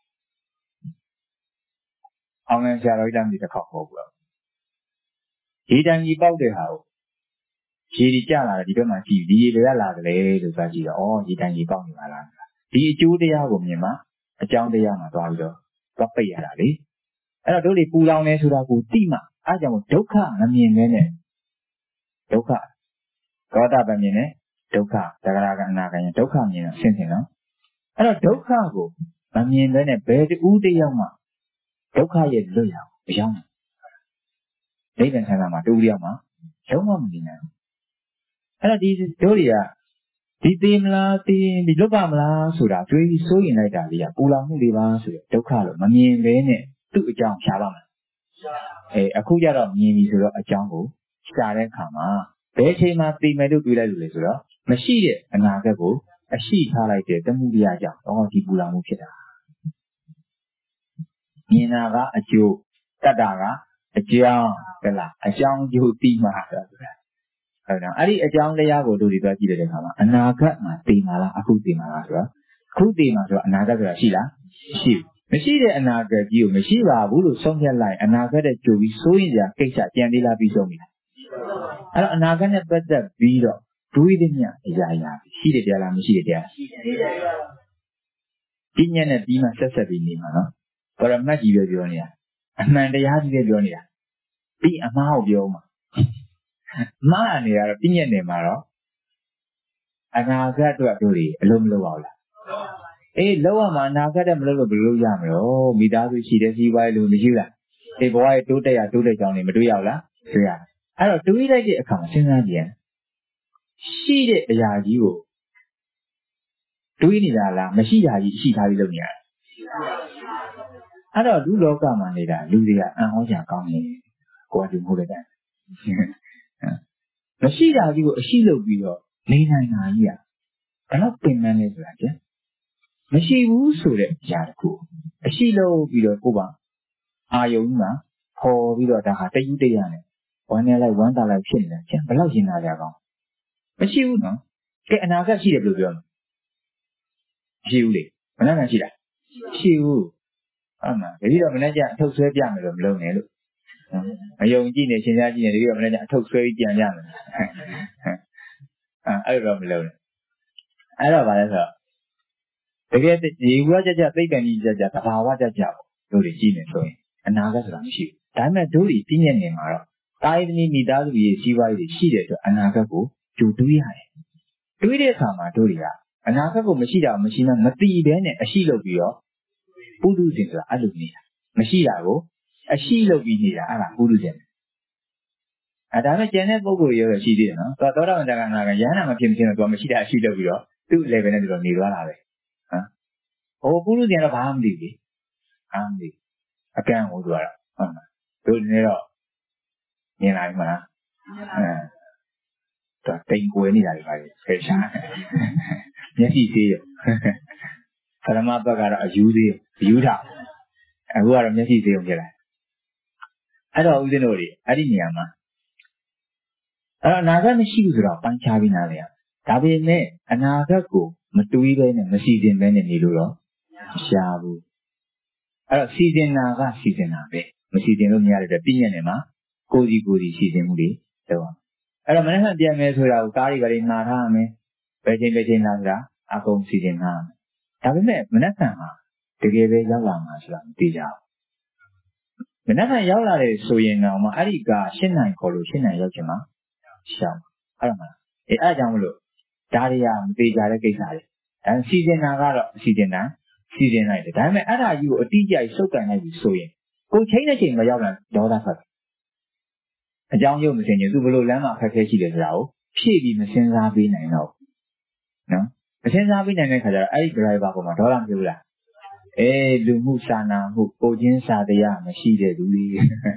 အောင်လန်ဆရာတော်ကြီးတမ်းဒီတစ်ခေါက်ဟောဘူးရေတံကြီးပေါက်တဲ့ဟာကိုရေကြီးကျလာတယ်ဒီဘက်မှာကြည့်ဒီရေတွေကလာတယ်လေလို့ဆိုကြည့်တော့ဩရေတံကြီးပေါက်နေပါလားဒီအကျိုးတရားကိုမြင်မှအကြောင်းတရားမှာသွားပြီးတော့သွားပိတ်ရတာလေအဲ့တော့တို့တွေပူလောင်နေဆိုတာကိုသိမှအားကြောင့်ဒုက္ခမမြင်မဲနဲ့ဒုက္ခသောတာပန်မြင်နဲ့ဒုက္ခသဂရကအနာဂယဒုက္ခမြင်တော့ရှင်းရှင်းနော်အဲ့တော့ဒုက္ခကိုမမြင်ဘဲနဲ့ဘယ်တူတယောက်မှဒုက္ခရဲ့လွတ်ရအောင်မရောက်ဘူးနိဗ္ဗာန်ဆန္ဒမှာတူတယောက်မှလုံးဝမမြင်နိုင်ဘူးအဲ့တော့ဒီတို့တွေကဒီသိမလားသိဒီလွတ်ပါမလားဆိုတာတွေးပြီးစိုးရင်လိုက်တာလေးကပူလောင်မှုတွေပါဆိုရဒုက္ခလို့မမြင်ဘဲနဲ့သူ့အကြောင်းရှားပါမယ်အဲအခုကျတော့မြင်ပြီဆိုတော့အကြောင်းကိုရှားတဲ့အခါမှာဘယ်ချိန်မှသိမယ်လို့တွေးလိုက်လို့လေဆိုတော့မရှိတဲ့အနာဂတ်ကိုအရှိထားလိုက်တဲ့သမုဒိယကြောင့်တော့ဒီပူလောင်မှုဖြစ်တာမြင်တာကအကျိုးတတ်တာကအကြောင်းဟဲ့လားအကြောင်းကျိုးသိမှဆိုတာဟုတ်လားအဲ့ဒီအကြောင်းတရားကိုတို့ဒီသွားကြည့်တဲ့အခါမှာအနာဂတ်မှာသိမှာလားအခုသိမှာလားဆိုတော့အခုသိမှာဆိုတော့အနာဂတ်ဆိုတာရှိလားမရှိဘူးမရှိတဲ့အနာဂတ်ကြီးကိုမရှိပါဘူးလို့ဆုံးဖြတ်လိုက်အနာဂတ်တဲ့ကြိုပြီးစိုးရင်ကြာကိစ္စကြံသေးလားပြီးဆုံးပြီလားအဲ့တော့အနာဂတ်နဲ့ပတ်သက်ပြီးတော့တွေးတဲ့ညအရာအရာရှိတယ်တရားလားမရှိတယ်တရားရှိတယ်တရားဒီညနဲ့ပြီးမှဆက်ဆက်ပြီးနေမှာနော်ဘာရမတ်ကြီးပဲပြောနေတာအမှန်တရားကြီးပဲပြောနေတာပြီးအမှားကိုပြောမှာမှားနေရတော့ပြည့်ညက်နေမှာတော့အနာဂတ်အတွက်တို့တွေအလုံးမလုံးပါဘူးလားအေးလုံးဝမှာအနာဂတ်တဲ့မလုံးလို့ဘယ်လိုလုပ်ရမလို့မိသားစုရှိတဲ့စီးပွားရေးလူမရှိလားအေးဘဝရဲ့တိုးတက်ရတိုးတက်ကြောင်းတွေမတွေ့ရဘူးလားတွေ့ရအဲ့တော့တွေးလိုက်တဲ့အခါမှာစဉ်းစားကြည့်ရင်ရှိတဲ့အရာကြီးကိုတွေးနေတာလားမရှိတာကြီးရှိထားပြီးလုပ်နေရတာအဲ့တော့လူလောကမှာနေတာလူတွေကအံ့ဩကြကောင်းတယ်ကိုယ်ကဒီမို့တဲ့မရှိတာကြီးကိုအရှိလုပ်ပြီးတော့နေနိုင်တာကြီးอ่ะဘယ်တော့ပင်ပန်းလဲဆိုတာကျမရှိဘူးဆိုတဲ့အရာတခုအရှိလုပ်ပြီးတော့ကိုယ်ပါအာယုံကြီးမှာပေါ်ပြီးတော့ဒါဟာတယူတရနဲ့ဝမ်းနေလိုက်ဝမ်းသာလိုက်ဖြစ်နေတာကျဘယ်လောက်ရင်နာကြကောင်းမရှိဘူးနော်ကဲအနာဂတ်ရှိတယ်ဘယ်လိုပြောလဲမရှိဘူးလေမနက်ကရှိတာရှိဘူးအဲ့မှာတတိတော့မနေ့ကအထုတ်ဆွဲပြမယ်လို့မလုပ်နဲ့လို့မယုံကြည်နေရှင်သားကြည့်နေတတိတော့မနေ့ကအထုတ်ဆွဲပြီးပြန်ကြမယ်အဲ့လိုတော့မလုပ်နဲ့အဲ့တော့ဗါလဲဆိုတော့တကယ်ဒီဝါကြကြသိပ္ပံကြီးကြကြသဘာဝကြကြပေါ့တို့တွေကြည့်နေဆိုရင်အနာဂတ်ဆိုတာမရှိဘူးဒါပေမဲ့တို့တွေပြည့်ညက်နေမှာတော့တာယသမီးမိသားစုရေးစီးပွားရေးရှိတဲ့အတွက်အနာဂတ်ကိုကြိုတွေးရတယ်တွေးတဲ့အခါမှာတို့တွေကအနာဂတ်ကိုမရှိတာမရှိမှမသိဘဲနဲ့အရှိလုပ်ပြီးတော့ပုထုဇဉ်ဆိုတာအဲ့လိုနေတာမရှိတာကိုအရှိလုပ်ပြီးနေတာအဲ့ဒါပုထုဇဉ်အဲဒါနဲ့ကျန်တဲ့ပုဂ္ဂိုလ်တွေရောရှိသေးတယ်နော်သောသောတာပန်တက္ကနာကရဟန္တာမဖြစ်မချင်းတော့သူမရှိတာအရှိလုပ်ပြီးတော့သူ့ level နဲ့သူတော့နေသွားတာပဲဟမ်ဟိုပုထုဇဉ်တော့ဘာမှမသိဘူးအာမသိအကန့်ဟိုသူကတော့ဟုတ်လားတို့ဒီနေ့တော့မြင်လာပြီမလားအဲတော့တိမ်ကွယ်နေတာတွေပါလေဆယ်ရှားမျက်စိသေးရပရမဘက်ကတော့အယူသေးအယူထားအခုကတော့မျက်စိသေးအောင်ပြလိုက်အဲ့တော့ဦးဇင်းတို့တွေအဲ့ဒီနေရာမှာအဲ့တော့အနာဂတ်မရှိဘူးဆိုတော့ပိုင်းခြားပြီးနားလေရဒါပေမဲ့အနာဂတ်ကိုမတွေးဘဲနဲ့မစီစဉ်ဘဲနဲ့နေလို့တော့ရှားဘူးအဲ့တော့စီစဉ်တာကစီစဉ်တာပဲမစီစဉ်လို့မရတဲ့အတွက်ပြည့်ညက်နေမှာကိုယ်စီကိုယ်စီစီစဉ်မှုတွေလုပ်အောင်အဲ့တော့မနေ့ကပြန်မယ်ဆိုတာကိုကားတွေပါလေးမှားထားရမယ်ဘယ်ချိန်ဘယ်ချိန်လာဆိုတာအကုန်စီစဉ်ထားရမယ်ဒါပေမဲ့မနေ့ကဟာတကယ်ပဲရောက်လာမှာဆိုတာမသိကြဘူးမနေ့ကရောက်လာတယ်ဆိုရင်တော့မှအဲ့ဒီကရှင်းနိုင်ခေါ်လို့ရှင်းနိုင်ရောက်ချင်မှာရှောင်းအဲ့ဒါမှအဲအဲ့ကြောင့်မလို့ဒါတွေကမသေးကြတဲ့ကိစ္စတွေအဲစီစဉ်တာကတော့စီစဉ်တာစီစဉ်လိုက်တယ်ဒါပေမဲ့အဲ့ဒါကြီးကိုအတိအကျစုပ်ကန်လိုက်ပြီဆိုရင်ကိုချိန်တဲ့ချိန်မရောက်လာဒေါသထွက်အကြောင်းရုပ်မစင်ရင်သူဘလို့လမ်းမှာခက်ခဲရှိတယ်ဆိုတာကိုဖြည့်ပြီးမစင်စားပေးနိုင်တော့နော်မစင်စားပြီးနိုင်တဲ့ခါကျတော့အဲ့ဒီ driver ပေါ်မှာဒေါသမဖြစ်ဘူးလားအေးလူမှုစာနာမှုကိုချင်းစာတရားမရှိတဲ့သူတွေ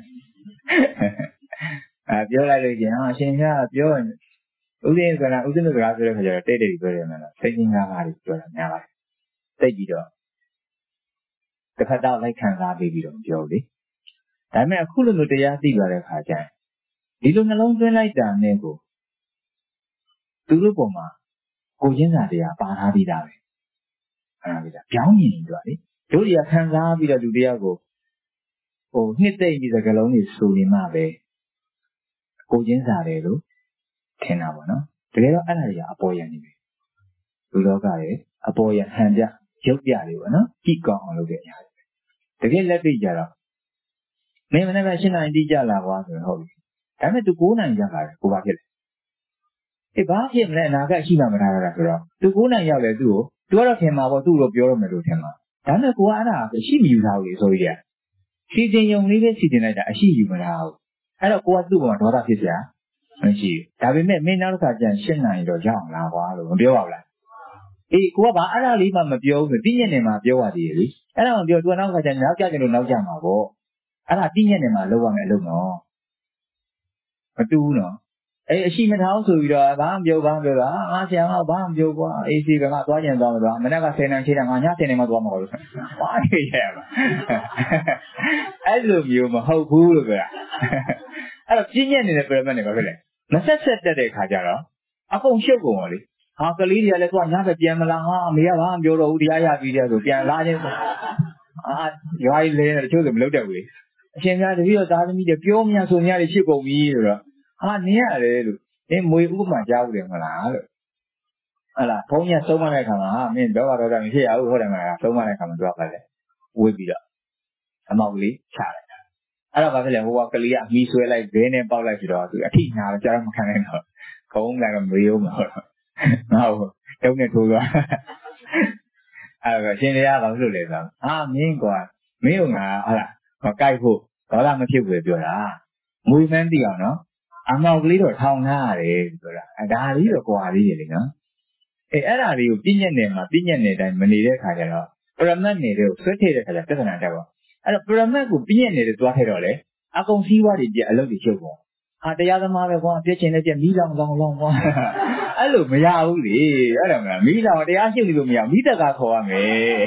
အဲပြောလိုက်လို့ကျင်ဟာရှင်ကပြောရင်ဥဒိယကနာဥဒိယကနာဆိုတဲ့ခါကျတော့တိတ်တိတ်ပြောရမယ်လားစိတ်ချင်းကားကားတွေပြောတာများပါတယ်သိပြီးတော့တစ်ခါတော့လိုက်ခံစားပြီးပြီးတော့ပြောလေဒါပေမဲ့အခုလိုမျိုးတရားသိသွားတဲ့ခါကျရင်ဒီလိုနှလုံးသွင်းလိုက်တာနဲ့ကိုသူတို့ပုံမှာကိုချင်းစာတရားပါထားပြီးသားပဲအဲ့ဒါပြီးတာပြောင်းမြင်ကြွားလေတို့တွေကခံစားပြီးတော့လူတရားကိုဟိုနှစ်သိမ့်ပြီးစကလုံးတွေဆိုနေမှပဲကိုချင်းစာတယ်လို့ထင်တာပေါ့နော်တကယ်တော့အဲ့ဒါတွေကအပေါ်ရန်နေပြီလူလောကရဲ့အပေါ်ရန်ဟန်ပြရုပ်ပြတွေပေါ့နော်ကြည့်ကောင်းအောင်လုပ်တဲ့အရာတွေတကယ်လက်တွေ့ကြတော့မင်းမနေ့ကရှင်းနိုင်တိကြလာကွာဆိုရင်ဟုတ်ပြီဒါပေမဲ့ तू ကိုးနိုင်ရောက်လာတယ်ကိုဘာဖြစ်လဲအေးဘာဖြစ်မလဲအနာကအရှိမှမထားရတာဆိုတော့ तू ကိုးနိုင်ရောက်လဲသူ့ကို तू ကတော့ထင်မှာပေါ့သူ့ကိုပြောရမယ်လို့ထင်မှာဒါပေမဲ့ကိုကအဲ့ဒါအရှိမယူထားဘူးလေဆိုရည်စီတင်ယုံလေးပဲစီတင်လိုက်တာအရှိယူမထားဘူးအဲ့တော့ကိုကသူ့ပေါ်မှာဒေါသဖြစ်စရာမရှိဘူးဒါပေမဲ့မင်းနောက်တစ်ခါကျန်ရှင်းနိုင်တော့ရအောင်လားကွာလို့မပြောပါဘူးလားအေးကိုကဘာအဲ့ဒါလေးမှမပြောဘူးဆိုပြည့်ညက်နေမှာပြောရသေးတယ်လေအဲ့ဒါမှပြော तू ကနောက်ခါကျန်နောက်ကြကြလို့နောက်ကြမှာပေါ့အဲ့ဒါပြည့်ညက်နေမှာလောက်ရမယ်အလုပ်နော်မတူဘူးနော်အေးအရှိမထားဆိုပြီးတော့ဘာမှပြောဘာမှပြောတာငါဆရာကဘာမှပြောကွာအေးစီကငါသွားကျင်သွားမှာသွားမနေ့ကဆယ်နိုင်ချေတာငါညဆယ်နိုင်မှသွားမှာလို့ဘာနေရမှာအဲ့လိုမျိုးမဟုတ်ဘူးလို့ပြောတာအဲ့တော့ပြည့်ညက်နေတဲ့ပြိမတ်တွေဘာဖြစ်လဲမဆက်ဆက်တက်တဲ့ခါကျတော့အကုန်ရှုပ်ကုန်ရောလေဟာကလေးတွေကလည်းသွားညဘက်ပြန်မလာဟာအမေကဘာမှပြောတော့ဘူးတရားရပြီးတဲ့ဆိုပြန်လာခြင်းအာရွာကြီးလဲတချို့ဆိုမလုပ်တတ်ဘူးလေအရှင်များတပည့်တော်သားသမီးတွေပြောမြဆိုများတွေဖြစ်ကုန်ပြီဆိုတော့ဟာနင်းရတယ်လို့နင်းမွေဥပမာကြားဘူးတယ်မလားလို့ဟလာဘုန်းကြီးဆုံးမတဲ့အခါမှာဟာမင်းတော့တော့မဖြစ်ရဘူးဟုတ်တယ်မလားဆုံးမတဲ့အခါမှာသူကပါလေဝေးပြီးတော့အမောက်ကလေးချလိုက်တာအဲ့တော့ဘာဖြစ်လဲဟိုကကလေးကအမီးဆွဲလိုက်ဘဲနဲ့ပေါက်လိုက်ပြီးတော့သူအထိညာတော့ကြားမခံနိုင်တော့ခုံးလိုက်တော့မေးဦးမှာဟုတ်ဟုတ်တုံးနဲ့ထိုးသွားအဲ့တော့ရှင်တရားဘာလို့လဲဆိုတော့အာမင်းကွာမင်းကငါဟလာမကြိုက်ဖို့ဒေါသမဖြစ်ဘူးပြောတာမွေးမှန်းသိအောင်နော်အမောက်ကလေးတော့ထောင်ထားရတယ်ဆိုတာအဲဒါလေးတော့ကွာသေးတယ်လေနော်အဲအဲ့ဒါလေးကိုပြည့်ညက်နေမှာပြည့်ညက်နေတိုင်းမနေတဲ့ခါကျတော့ပရမတ်နေတဲ့ကိုဆွဲထည့်တဲ့ခါကျပြဿနာတက်ပါအဲ့တော့ပရမတ်ကိုပြည့်ညက်နေတဲ့သွားထည့်တော့လေအကုန်စည်းဝါးတွေပြအလုပ်တွေချုပ်ကုန်ဟာတရားသမားပဲကွာပြည့်ချင်တဲ့ပြမိလောင်လောင်လောင်ကွာအဲ့လိုမရဘူးလေအဲ့ဒါမလားမိလောင်တရားရှုပ်နေလို့မရမိသက်ကားခေါ်ရမယ်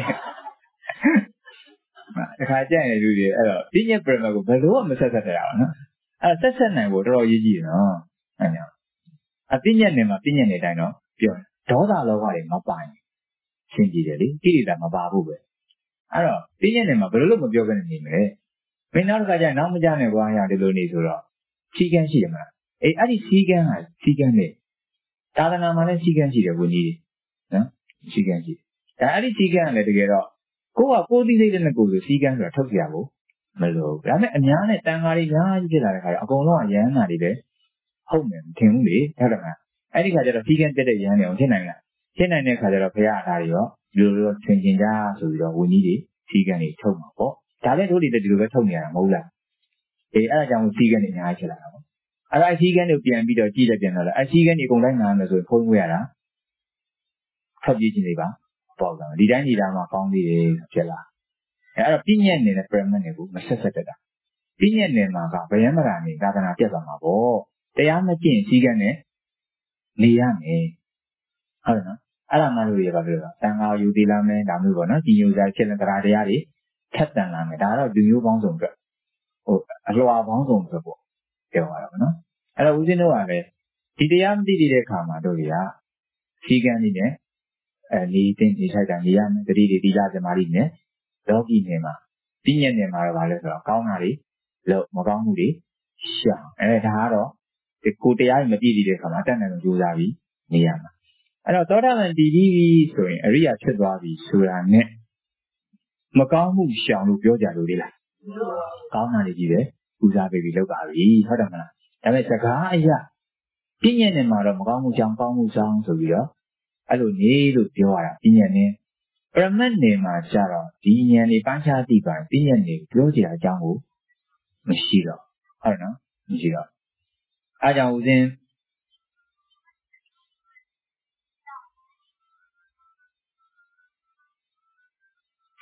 တခါကြရင်လူတွေအဲ့တော့ပြည့်ညက်ပရမတ်ကိုဘယ်လိုမှမဆက်ဆက်ကြရအောင်နော်အဲ့ဆက်ဆက်နိုင်ဖို့တော်တော်ရေးကြည့်နော်အဲ့ကြောင့်အပြည့်ညက်နေမှာပြည့်ညက်နေတိုင်းတော့ပြောဒေါသလောဘတွေမပိုင်ရှင်းကြည့်တယ်လေကိလေသာမပါဘူးပဲအဲ့တော့ပြည့်ညက်နေမှာဘယ်လိုလုပ်မပြောဘဲနေမလဲမင်းနောက်တစ်ခါကျရင်နောက်မကြနဲ့ကွာရဒီလိုနေဆိုတော့စီကန်းရှိတယ်မလားအေးအဲ့ဒီစီကန်းဟာစီကန်းနဲ့သာသနာမှာလည်းစီကန်းရှိတယ်ဝင်ကြီးနော်စီကန်းရှိတယ်ဒါအဲ့ဒီစီကန်းကလည်းတကယ်တော့ကိုကကိုသိစိတ်တဲ့ကိုဆိုစီကန်းဆိုတာထုတ်ပြရဖို့မလို့ဒါပေမဲ့အများနဲ့တန်ခါတွေများကြီးဖြစ်လာတဲ့ခါကျအကုန်လုံးကရဟန်းနာတွေပဲဟုတ်မယ်မထင်ဘူးလေဟုတ်တယ်မလားအဲ့ဒီခါကျတော့စီကန်းတက်တဲ့ရဟန်းတွေအောင်ဖြစ်နိုင်လားဖြစ်နိုင်တဲ့ခါကျတော့ဘုရားအားတွေရောဒီလိုလိုသင်ကျင်ကြဆိုပြီးတော့ဝင်းကြီးတွေစီကန်းတွေထုတ်မှာပေါ့ဒါလည်းတို့တွေလည်းဒီလိုပဲထုတ်နေရတာမဟုတ်လားအေးအဲ့ဒါကြောင့်စီကန်းတွေအများကြီးဖြစ်လာတာပေါ့အဲ့ဒါစီကန်းတွေပြန်ပြီးတော့ကြည့်လိုက်ပြန်တော့လေအစီကန်းတွေအကုန်တိုင်းနားမယ်ဆိုရင်ဖုံးဝေးရတာထွက်ပြေးခြင်းတွေပါပေါ့ကွာဒီတိုင်းဒီတိုင်းမှာကောင်းသေးတယ်ဖြစ်လာအဲ့တော့ပြည့်ညက်နေတဲ့ pyramid တွေကိုမဆက်ဆက်တတ်တာပြည့်ညက်နေမှာကဗယံမရာနေသာသနာပြတ်သွားမှာပေါ့တရားမကျင့်စည်းကမ်းနဲ့နေရမယ်ဟုတ်တယ်နော်အဲ့ဒါမှလို့ရပါလို့တန်ခါယူသေးလားမဲဒါမျိုးပေါ့နော်ဒီညိုစားဖြစ်တဲ့တရားတရားတွေထက်တန်လာမယ်ဒါတော့လူမျိုးပေါင်းစုံအတွက်ဟိုအလွှာပေါင်းစုံအတွက်ပေါ့ပြောရတာပေါ့နော်အဲ့တော့ဦးဇင်းတို့ကလည်းဒီတရားမသိတဲ့အခါမှာတို့တွေကစည်းကမ်းတွေနဲ့အဲနေတင်နေထိုက်တာနေရမယ်တတိတွေဒီလာသမားတွေနဲ့လောကီနေမှာပြည့်ညက်နေမှာတော့ဗာလဲဆိုတော့ကောင်းတာတွေလို့မကောင်းမှုတွေရှောင်အဲဒါကတော့ဒီကိုတရားမပြည့်တဲ့အခါမှာတတ်နိုင်လို့ကြိုးစားပြီးနေရမှာအဲ့တော့သောတာပန်တည်ပြီးဆိုရင်အရိယာဖြစ်သွားပြီဆိုတာနဲ့မကောင်းမှုရှောင်လို့ပြောကြလို့လေလားကောင်းတာတွေကြီးပဲဦးစားပေးပြီးလုပ်ပါပြီဟုတ်တယ်မလားဒါပေမဲ့စကားအရာပြည့်ညက်နေမှာတော့မကောင်းမှုရှောင်ကောင်းမှုဆောင်ဆိုပြီးတော့အဲ့လိုနေလို့ပြောရတာပြည့်ညက်နေပရမတ်နေမှာကျတော့ဒီဉာဏ်တွေပန်းချသိပါပြည့်ညက်နေပြောကြတဲ့အကြောင်းကိုမရှိတော့ဟုတ်နော်မရှိတော့အားကြောင့်ဦးဇင်း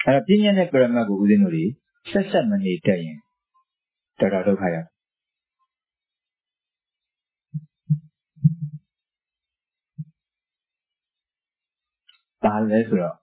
အဲ့တော့ပြင်းတဲ့ပရမတ်ကိုဦးဇင်းတို့တွေဆက်ဆက်မနေတတ်ရင်တော်တော်ဒုက္ခရောက်ပါလဲဆိုတော့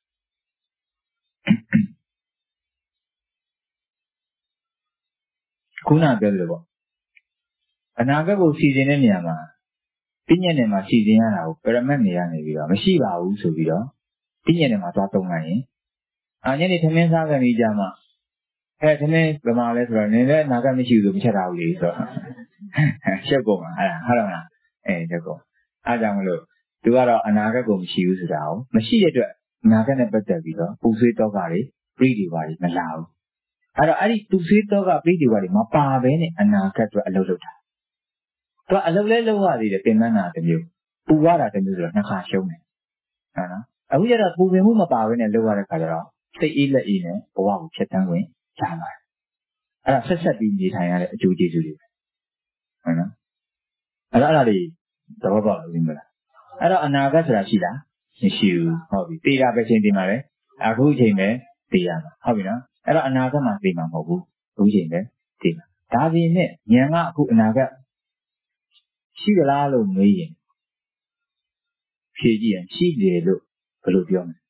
ခုနပြောသလိုပေါ့အနာဂတ်ကိုစီစဉ်တဲ့နေရာမှာပြည့်ညက်နယ်မှာစီစဉ်ရတာကိုပရမတ်နေရနေပြီးတော့မရှိပါဘူးဆိုပြီးတော့ပြည့်ညက်နယ်မှာသွားတုံးလိုက်ရင်အာညနေသမင်းစားကန်ပြီးကြမှာအဲသမင်းဗမာလဲဆိုတော့နင်လည်းအနာဂတ်မရှိဘူးဆိုမချက်တာဘူးလေဆိုတော့ရှက်ကုန်မှာအဲ့ဒါဟုတ်လားအဲရှက်ကုန်အားကြောင့်မလို့သူကတော့အနာဂတ်ကိုမရှိဘူးဆိုတာကိုမရှိတဲ့အတွက်အနာဂတ်နဲ့ပတ်သက်ပြီးတော့ပူဆွေးတော့ကတွေပြိတိဝါတွေမလာဘူးအဲ့တော့အဲ့ဒီပူဆွေးတော့ကပြိတိဝါတွေမပါဘဲနဲ့အနာဂတ်အတွက်အလုပ်လုပ်တာသူကအလုပ်လဲလုပ်ရသေးတယ်ပြင်ပန်းတာတစ်မျိုးပူရတာတစ်မျိုးဆိုတော့နှစ်ခါရှုံးတယ်ဟုတ်နော်အခုကျတော့ပူပင်မှုမပါဘဲနဲ့လုပ်ရတဲ့ခါကျတော့စိတ်အေးလက်အေးနဲ့ဘဝကိုဖြတ်သန်းဝင်ရပါတယ်အဲ့ဒါဆက်ဆက်ပြီးနေထိုင်ရတဲ့အကျိုးကျေးဇူးတွေပဲဟုတ်နော်အဲ့တော့အဲ့ဒါတွေသဘောပေါက်လို့ပြီးမလားအဲ့တော့အနာဂတ်ဆိုတာရှိလားမရှိဘူးဟုတ်ပြီတေးတာပဲချင်းတင်ပါလေအခုချိန်ပဲတေးရမှာဟုတ်ပြီနော်အဲ့တော့အနာဂတ်မှာတေးမှာမဟုတ်ဘူးအခုချိန်ပဲတေးမှာဒါပေမဲ့ဉာဏ်ကအခုအနာဂတ်ရှိကြလားလို့မေးရင်ဖြေကြည့်ရင်ရှိတယ်လို့ဘယ်လိုပြောမလဲ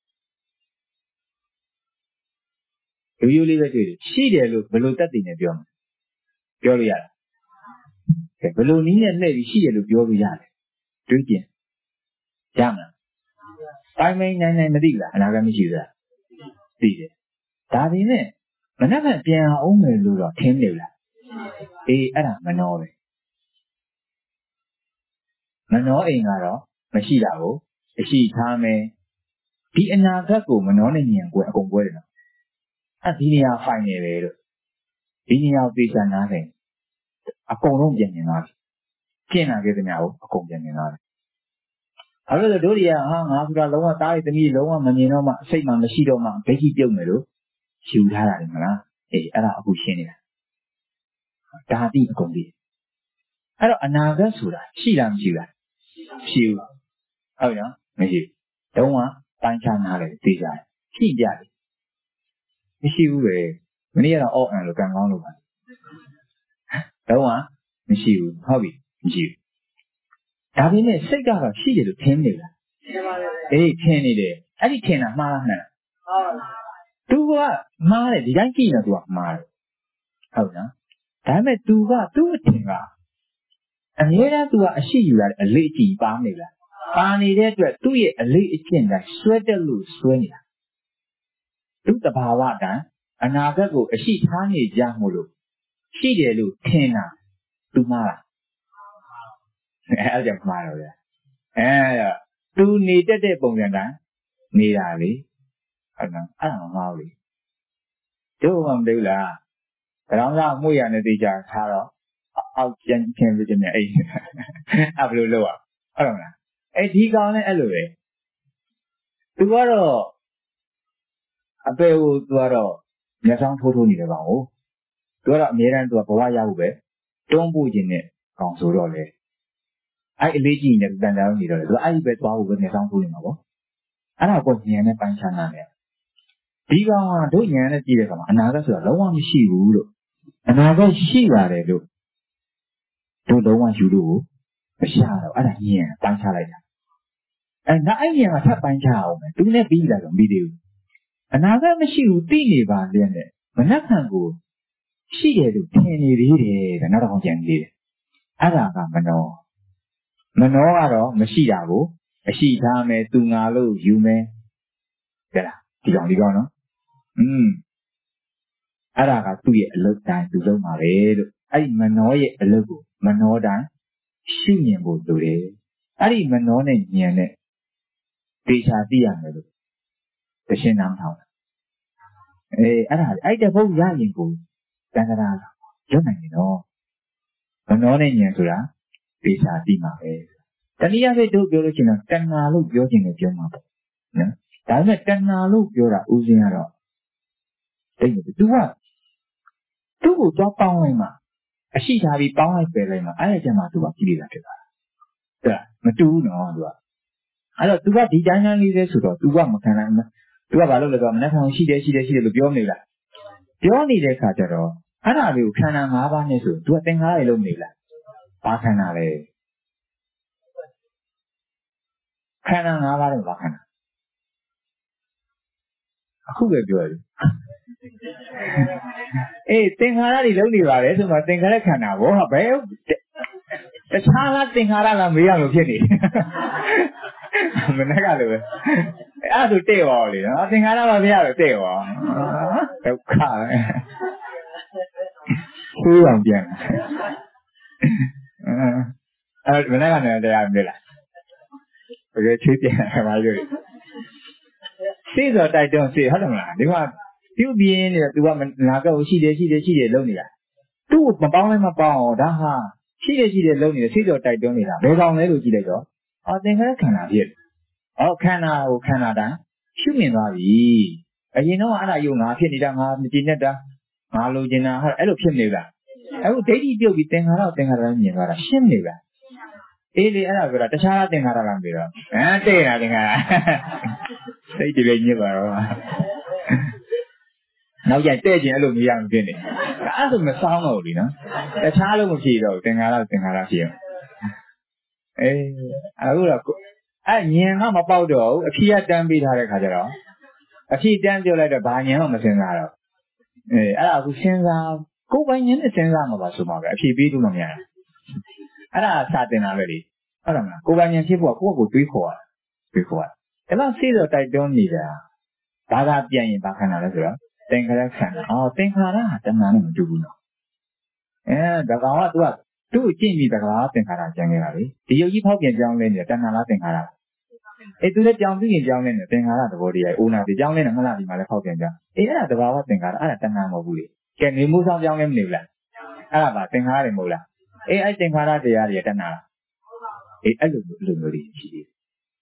ရိုးရိုးလေးပဲတွေ့တယ်ရှိတယ်လို့ဘယ်လိုတက်တည်နေပြောမလဲပြောလို့ရလားကဲဘယ်လိုနည်းနဲ့လှည့်ပြီးရှိတယ်လို့ပြောလို့ရတယ်တွေးကြည့်ရမလားတိုင်းမင်းနိုင်နိုင်မသိဘူးလားအနာဂတ်မရှိဘူးလားသိတယ်ဒါပေမဲ့မနှက်မှပြန်အောင်မယ်လို့တော့ထင်နေလားအေးအဲ့ဒါမနှောပဲမနှောအိမ်ကတော့မရှိတာကိုအရှိထားမယ်ဒီအနာဂတ်ကိုမနှောနဲ့ဉာဏ်ကိုအကုန်ပွဲတယ်နော်အဲ့ဒီနေရာဖိုင်နေပဲလို့ဒီနေရာပြေချာနားတယ်အကုန်လုံးပြင်နေသွားပြီကျင့်လာခဲ့တဲ့ညာကိုအကုန်ပြင်နေသွားတယ်အဲ့လိုဆိုတို့တွေကဟာငါဆိုတာလုံးဝသားရည်သမီးလုံးဝမမြင်တော့မှစိတ်မှမရှိတော့မှဒိဋ္ဌိပြုတ်မယ်လို့ယူထားတာလေမလားအေးအဲ့ဒါအခုရှင်းနေတာဒါတိအကုန်ပြီအဲ့တော့အနာဂတ်ဆိုတာရှိလားမရှိလားရှိဘူးဟုတ်နော်မရှိတုံးကပိုင်းခြားနားတယ်သိကြတယ်ရှိကြတယ်မရှိဘူးပဲမနေ့ကတော့အော့အန်လို့ကံကောင်းလို့ပါတုံးကမရှိဘူးဟုတ်ပြီမရှိဘူးဒါပေမဲ့စိတ်ကတော့ရှိတယ်လို့ထင်နေလားထင်ပါလေအေးထင်နေတယ်အဲ့ဒီထင်တာမှားလားမှန်လားဟုတ်ပါဘူးသူကမှားတယ်ဒီတိုင်းကြည့်နေသူကမှားတယ်ဟုတ်နော်ဒါပေမဲ့သူကသူ့အထင်ကအမြဲတမ်းသူကအရှိယူရတဲ့အလေးအကျင့်ပါနေလားပါနေတဲ့အတွက်သူ့ရဲ့အလေးအကျင့်တိုင်းဆွဲတက်လို့ဆွဲနေတာသူ့တဘာဝတန်အနာဂတ်ကိုအရှိထားနေကြမို့လို့ရှိတယ်လို့ထင်တာသူမှားလားအဲအဲ့ကြောင့်မှားတော့ဗျာအဲသူနေတတ်တဲ့ပုံစံတိုင်းနေတာလေဟုတ်နော်အဲ့ဒါမမှားဘူးလေတို့မှမသိဘူးလားကြောင်သားမှုရနဲ့သိကြထားတော့အောက်ကျန်ခင်ပြခြင်းနဲ့အဲ့အဲ့ဘယ်လိုလုပ်อ่ะဟုတ်တယ်မလားအဲ့ဒီကောင်လည်းအဲ့လိုပဲသူကတော့အပေကိုသူကတော့မျက်စောင်းထိုးထိုးနေတဲ့ကောင်ကိုသူကတော့အများအားသူကဘဝရဖို့ပဲတွန်းပို့ခြင်းနဲ့ကောင်ဆိုတော့လေအဲ့အလေးကြီးနဲ့တန်တာနေတော့လေသူအဲ့ဒီပဲသွားဖို့ပဲမျက်စောင်းထိုးနေမှာပေါ့အဲ့ဒါကိုဉာဏ်နဲ့ပိုင်းခြားနာတယ်ဒီကောင်ကတို့ဉာဏ်နဲ့ကြည့်တဲ့အခါမှာအနာဂတ်ဆိုတာလုံးဝမရှိဘူးလို့အနာဂတ်ရှိပါတယ်လို့တို့လုံးဝယူလို့မရတော့အဲ့ဒါဉာဏ်ပိုင်းခြားလိုက်တာအဲ့ဒါအဲ့ဉာဏ်ကထပ်ပိုင်းခြားအောင်မယ်သူနဲ့ပြီးလိုက်တော့မပြီးသေးဘူးအနာဂတ်မရှိဘူးသိနေပါလေနဲ့မနှက်ခံကိုရှိတယ်လို့ထင်နေသေးတယ်တဲ့နောက်တော့ကြံနေတယ်အဲ့ဒါကမနောမနောကတော့မရှိတာကိုအရှိထားမယ်သူငါလို့ယူမယ်ကြလားဒီကောင်ဒီကောင်နော်อืมအဲ့ဒါကသူ့ရဲ့အလုပ်တိုင်းသူလုပ်မှာပဲလို့အဲ့ဒီမနောရဲ့အလုပ်ကိုမနောတိုင်းရှုမြင်ဖို့လိုတယ်အဲ့ဒီမနောနဲ့ဉာဏ်နဲ့တေချာသိရမယ်လို့တရှင်းနားထောင်တာအေးအဲ့ဒါအဲ့တဲ့ဘုတ်ရရင်ကိုတန်ခါရရုပ်နိုင်တယ်နော်မနောနဲ့ဉာဏ်ဆိုတာတေချာသိမှာပဲတနည်းအားဖြင့်တို့ပြောလို့ရှိရင်တဏှာလို့ပြောခြင်းနဲ့ပြောမှာပေါ့နော်ဒါပေမဲ့တဏှာလို့ပြောတာဥစဉ်ကတော့အဲ့ဒီ तू ကသူ့ကိုသွားပေါင်းလိုက်မှအရှိထားပြီးပေါင်းလိုက်ပယ်လိုက်မှအဲ့ဒီကျမှ तू ကကြည့်နေတာဖြစ်သွားတာဟုတ်လားမတူဘူးနော် तू ကအဲ့တော့ तू ကဒီတိုင်းတိုင်းလေးလဲဆိုတော့ तू ကမခံနိုင်ဘူးသူကဘာလို့လဲဆိုတော့မနေ့ကရှိတယ်ရှိတယ်ရှိတယ်လို့ပြောနေလားပြောနေတဲ့ခါကျတော့အဲ့ဒါလေးကိုခန္ဓာ၅ပါးနဲ့ဆိုသူကသင်္ခါရတွေလုံးနေလားဘာခန္ဓာလဲခန္ဓာ၅ပါးတော့ဘာခန္ဓာအခုပဲပြောတယ်အေးသင်္ခါရတွေလုံးနေပါတယ်ဆိုတော့သင်္ခါရခန္ဓာဘောဟာဘယ်တခြားလားသင်္ခါရလားမေးရလို့ဖြစ်နေမနေ့ကလည်းပဲအဲ့ဒါဆိုတဲ့ပါလေနော်သင်္ခါရပါဗျာလို့တဲ့ပါဒုက္ခပဲသိအောင်ပြန်အဲ့မနေ့ကလည်းတရားမလားဘယ်ချွေးပြန်ပါလို့စိတ်စောတိုက်တော့စိတ်ဟုတ်တယ်မလားဒီမှာပြုတ်ပြင်းနေတယ်သူကငါကောက်ရှိတယ်ရှိတယ်ရှိတယ်လုံးနေတာသူ့မပေါင်းလည်းမပေါင်းအောင်ဒါဟာရှိတယ်ရှိတယ်လုံးနေတယ်စိတ်စောတိုက်တွန်းနေတာဘယ်ကောင်လဲလို့ကြည့်လိုက်တော့အော်သင်္ခါရခန္ဓာဖြစ်အော်ခန္ဓာကိုခန္ဓာတိုင်းရှုမြင်သွားပြီအရင်တော့အဲ့ဒါယုံငါဖြစ်နေတာငါမကြည့်နဲ့တာငါလိုချင်တာဟာအဲ့လိုဖြစ်နေလားအခုဒိဋ္ဌိပြုတ်ပြီးသင်္ခါရသင်္ခါရတိုင်းမြင်သွားတာရှင်းနေလားအေးလေအဲ့ဒါပြောတာတခြားသင်္ခါရလားပြောတော့ဟမ်တဲ့တာသင်္ခါရစိတ်တည်းပဲညစ်ပါတော့နောက်ကျတဲ့ခြင်းအဲ့လိုမရအောင်ဖြစ်နေအဲ့ဒါဆိုမဆောင်းတော့ဘူးလीနော်တခြားလို့မဖြစ်တော့သင်္ခါရသင်္ခါရဖြစ်အောင်အေးအခုတော့အဲ့ညင်ကမပေါက်တော့ဘူးအဖြေကတန်းပေးထားတဲ့ခါကျတော့အဖြေတန်းပြောလိုက်တော့ဘာညင်မှမစင်စားတော့အေးအဲ့ဒါအခုစဉ်းစားကိုယ်ပိုင်ညင်နဲ့စဉ်းစားမှာပါဆိုမှာပဲအဖြေပေးလို့မရဘူးအဲ့ဒါစာတင်တာပဲလေဟုတ်တယ်မလားကိုယ်ပိုင်ညင်ဖြစ်ဖို့ကိုယ့်ကိုယ်တွေးခေါ်ရတွေးခေါ်ရအဲ့တော့စိတ်တော့တိုက်တွန်းနေတာဘာသာပြန်ရင်ဘာခန္ဓာလဲဆိုတော့သင်္ခါရခန္ဓာအော်သင်္ခါရကတဏှာနဲ့မတူဘူးနော်အဲဒါကောင်က तू ကသူ့ကိုကြည့်ပြီးတကားသင်္ခါရကျန်ခဲ့တာလေဒီယုတ်ကြီးဖောက်ပြန်ကြောင်းလဲနေတာတဏှာလားသင်္ခါရလားအေးသူလည်းကြောင်းပြီးရင်ကြောင်းလဲနေသင်္ခါရသဘောတရားအိုးနာဒီကြောင်းလဲနေမလားဒီမှာလည်းဖောက်ပြန်ကြအေးအဲ့ဒါတဘာဝသင်္ခါရအဲ့ဒါတဏှာမဟုတ်ဘူးလေကဲနေမှုဆောင်ကြောင်းလဲမနေဘူးလားအဲ့ဒါပါသင်္ခါရတွေမဟုတ်လားအေးအဲ့သင်္ခါရတရားတွေတဏှာလားအေးအဲ့လိုလိုမျိုးတွေရှိသေးတယ်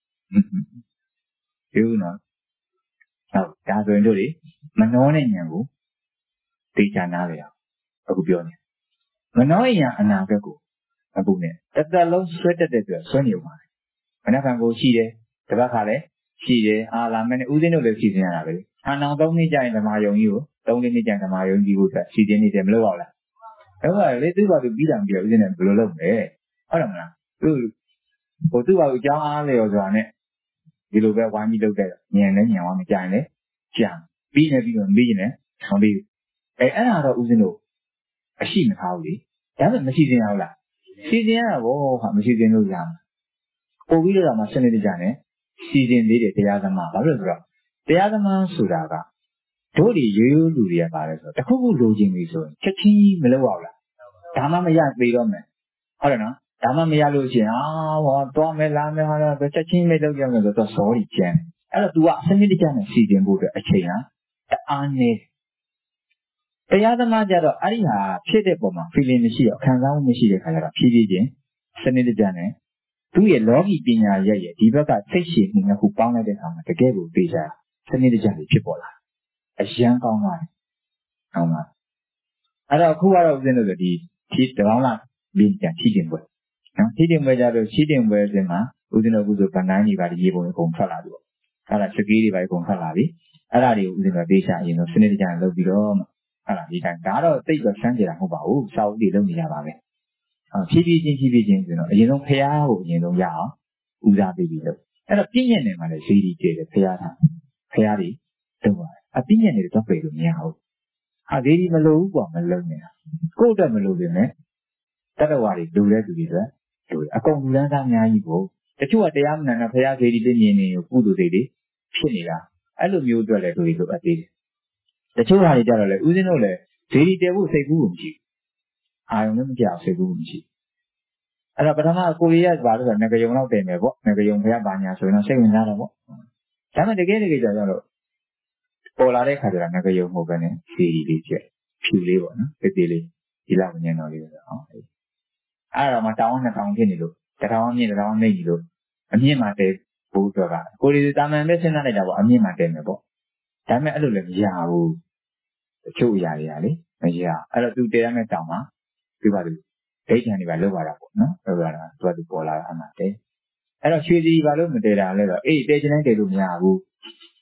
ဒီဦးနော်ဟုတ်ဒါဆိုရင်တို့လေမနှောနဲ့ဉာဏ်ကိုသိချာနားလေအောင်အခုပြောနေမနှောဉာဏ်အနာဘက်ကိုအပူနဲ့တစ်သက်လုံးဆွဲတက်တဲ့အတွက်ဆွဲနေပါမယ်မနက်ဖြန်ကိုရှိတယ်တပတ်ခါလည်းရှိတယ်အာလာမင်းဦးစင်းတို့လည်းရှိစင်ရတာပဲဟာနောင်သုံးနှစ်ကြာရင်ဓမ္မယုံကြီးကိုသုံးနှစ်ကြာရင်ဓမ္မယုံကြီးကိုအတွက်ရှိတင်နေတယ်မလို့ပါလားဟုတ်ပါလေသူ့ဘာသူပြီးတာမပြောဦးစင်းနဲ့ဘယ်လိုလုပ်မလဲဟုတ်တယ်မလားသူဟိုသူ့ဘာကိုအကြောင်းအားလျော်စွာနဲ့ဒီလိုပဲဝိုင်းပြီးလုပ်တဲ့ညံနဲ့ညံဝါမကြိုင်နဲ့ကြာပြီးနေပြီးတော့ပြီးနေမပြီးအဲအဲ့ဒါတော့ဦးစင်းတို့အရှိမထားဘူးလေဒါပေမဲ့မရှိစင်ရဘူးလားရှိစင်ရတာဘောဟာမရှိစင်လို့ရမှာပို့ပြီးတော့မှစနစ်တကျနဲ့ရှိစင်သေးတယ်တရားသမားဘာလို့လဲဆိုတော့တရားသမားဆိုတာကတို့တွေရိုးရိုးလူတွေကပါတယ်ဆိုတော့တခုခုလိုချင်ပြီဆိုရင်ချက်ချင်းမလုပ်ရဘူးလားဒါမှမရသေးတော့မယ်ဟုတ်တယ်နော်ဒါမှမရလို့ရှိရင်အာဟောတော့မယ်လာမယ်ဟာတော့ချက်ချင်းမလုပ်ကြမယ်ဆိုတော့စောရီကျန်အဲ့တော့ तू ကစနစ်တကျနဲ့စီစဉ်ဖို့အတွက်အချိန်ဟာတအားနေတရားသမားကြတော့အဲ့ဒီဟာဖြစ်တဲ့ပုံမှာ feeling မရှိတော့ခံစားမှုမရှိတဲ့ခါကျတော့ဖြည်းဖြည်းချင်းစနစ်တကျနဲ့သူ့ရဲ့လောကီပညာရဲ့ရဲ့ဒီဘက်ကစိတ်ရှိမှုနှစ်ခုပေါင်းလိုက်တဲ့အခါမှာတကယ်ကိုသိကြစနစ်တကျတွေဖြစ်ပေါ်လာအရန်ကောင်းသွားတယ်ဟုတ်လားအဲ့တော့အခုကတော့ဦးဇင်းတို့ဒီဖြည်းတကောင်းလားပြီးပြန်ဖြည်းတင်ပွဲနော်ဖြည်းတင်ပွဲကြတော့ဖြည်းတင်ပွဲစဉ်မှာဦးဇင်းတို့ကုသိုလ်ဗဏ္ဍာကြီးပါဒီရေပုံအကုန်ထွက်လာပြီပေါ့အဲ့ဒါစကေးတွေပါအကုန်ထွက်လာပြီအဲ့ဒါတွေကိုဦးဇင်းတို့သိချာအရင်တော့စနစ်တကျလုပ်ပြီးတော့အဲ့ဒါဒီတိုင်းဒါတော့သိတော့ဆန်းကြတာမဟုတ်ပါဘူးစာအုပ်တွေလုပ်နေကြပါပဲဖြည်းဖြည်းချင်းဖြည်းဖြည်းချင်းဆိုတော့အရင်ဆုံးဖျားကိုအရင်ဆုံးရအောင်ဦးစားပေးပြီးလုပ်အဲ့တော့ပြည့်ညက်နေမှာလည်းဈေးကြီးကျတယ်ဖျားထားဖျားတွေလုပ်ပါတယ်အပြည့်ညက်နေတော့ပြေလို့မရဘူးဟာဈေးကြီးမလို့ဘူးပေါ့မလုပ်နေတာကိုယ့်အတွက်မလို့ပြင်မဲ့တတ္တဝါတွေလူတဲ့သူတွေအတွက်လူအကုန်လူလန်းစားအများကြီးကိုတချို့ကတရားမနာနဲ့ဖျားဈေးကြီးပြင်းနေကိုကုသိုလ်တွေတွေဖြစ်နေတာအဲ့လိုမျိုးအတွက်လည်းလူတွေလိုအပ်သေးတယ်တချို့ဟာတွေကြတော့လေဦးဇင်းတို့လည်းဈေးကြီးတဲဖို့စိတ်ကူးကိုမရှိဘူးအာရုံလည်းမကြောက်စိတ်ကူးမရှိအဲ့တော့ပထမကိုရီးယားဘာလို့ဆိုတော့ငကယုံတော့တင်မယ်ပေါ့ငကယုံဖျားပါညာဆိုရင်တော့စိတ်ဝင်စားတော့ပေါ့ဒါပေမဲ့တကယ်တကယ်ကြောက်တော့ပေါ်လာတဲ့ခါကျတော့ငကယုံမဟုတ်ပဲနဲ့ဈေးကြီးလေးကျက်ဖြူလေးပေါ့နော်တိတိလေးဒီလောက်ညံတော်လေးဆိုတော့အဲ့တော့မှတောင်းနှစ်တောင်းဖြစ်နေလို့တထောင်မြင့်တထောင်နှိမ့်ကြီးလို့အမြင့်မှတဲဘူးတော့ကကိုရီးတာမန်ပဲစဉ်းစားလိုက်တာပေါ့အမြင့်မှတဲမယ်ပေါ့ဒါပေမဲ့အဲ့လိုလည်းမရဘူးတချို့အရာတွေကလေမရအဲ့တော့သူတဲရမယ့်တောင်းမှာပြပါလို့ဒိဋ္ဌံတွေပါလောက်လာတာပေါ့နော်လောက်လာတာသူကသူပေါ်လာတာအမှတဲအဲ့တော့ရွှေစီဘာလို့မတဲတာလဲဆိုတော့အေးတဲချင်တိုင်းတဲလို့မရဘူး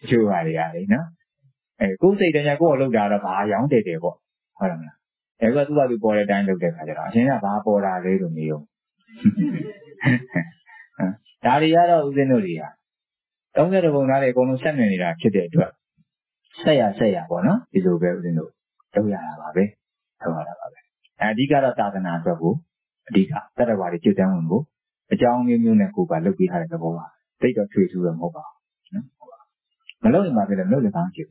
ချို့ပါလေရတယ်နော်အဲကိုယ်စိတ်တည်းကကိုယ်ကိုလှုပ်တာတော့ဘာရောင်းတည်တယ်ပေါ့ဟုတ်လားမလားအဲကသူကသူပေါ်တဲ့အတိုင်းလုပ်တဲ့ခါကျတော့အရှင်ကဘာပေါ်တာလဲလို့မေးအောင်ဒါတွေကတော့ဦးဇင်းတို့တွေဟာသုံးတဲ့ပုံသားတွေအကုန်လုံးဆက်နေနေတာဖြစ်တဲ့အတွက်ဆက်ရဆက်ရပေါ့နော်ဒီလိုပဲဦးဇင်းတို့လုပ်ရတာပါပဲလုပ်ရတာပါပဲအဲအဓိကတော့သာသနာအတွက်ကိုအဓိကတတ္တဝါတွေကျွတ်တန်းဝင်ဖို့အကြောင်းမျိုးမျိုးနဲ့ကိုယ်ကလုပ်ပြီးထားတဲ့သဘောပါတိတ်တော့ထွေထူးတော့မဟုတ်ပါဘူးနော်ဟုတ်ပါမလုပ်ရင်ပါပဲမလုပ်လည်းကောင်းချင်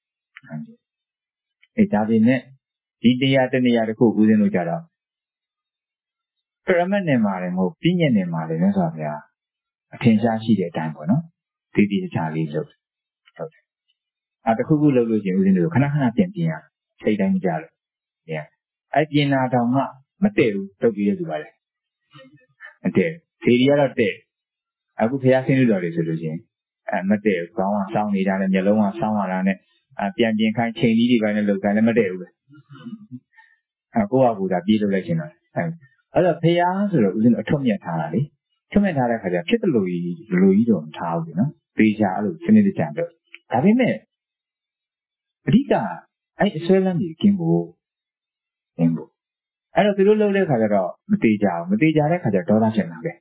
အဲဒါပေမဲ့ဒီတရားတနေရာတစ်ခုဦးဇင်းတို့ကြတော့ပရမတ်နယ်မှာလည်းမဟုတ်ပြည့်ညက်နယ်မှာလည်းမြတ်စွာဘုရားအထင်ရှားရှိတဲ့အတိုင်းပေါ့နော်ဒီဒီချာလေးလုပ်ဟုတ်တယ်အဲတခုခုလုပ်လို့ချင်းဦးဇင်းတို့ခဏခဏပြင်ပြင်ရစိတ်တိုင်းမကြလို့ညအဲပြင်နာတောင်မှမတည့်ဘူးတုတ်ပြီးရသူပါလေမတည့်ဒီဒီကတော့တည့်အခုဘုရားဆင်းလို့တော်လေဆိုလို့ချင်းအဲမတည့်ဘူးခေါင်းကစောင်းနေတာနဲ့မျက်လုံးကစောင်းလာတာနဲ့အပြန်ပြင်ခိုင်းချိန်ကြီးတွေပိုင်းနဲ့လောက်တိုင်းလည်းမတည့်ဘူးလေအဲကိုယ့်ဟာကိုယ်ကပြေးလို့လိုက်ချင်တာအဲအဲ့တော့ဘုရားဆိုတော့ဦးဇင်းတို့အထွတ်မြတ်ထားတာလေထွတ်မြတ်ထားတဲ့ခါကျဖြစ်တယ်လို့ကြီးလူကြီးတော့မထားဘူးနော်ပေချာအဲ့လိုစနစ်တကျတော့ဒါပေမဲ့အဓိကအဲ့အစွဲလမ်းကြီးကင်းဖို့ကင်းဖို့အဲ့တော့သူတို့လုပ်တဲ့ခါကျတော့မတေချာဘူးမတေချာတဲ့ခါကျဒေါသဖြစ်လာပဲ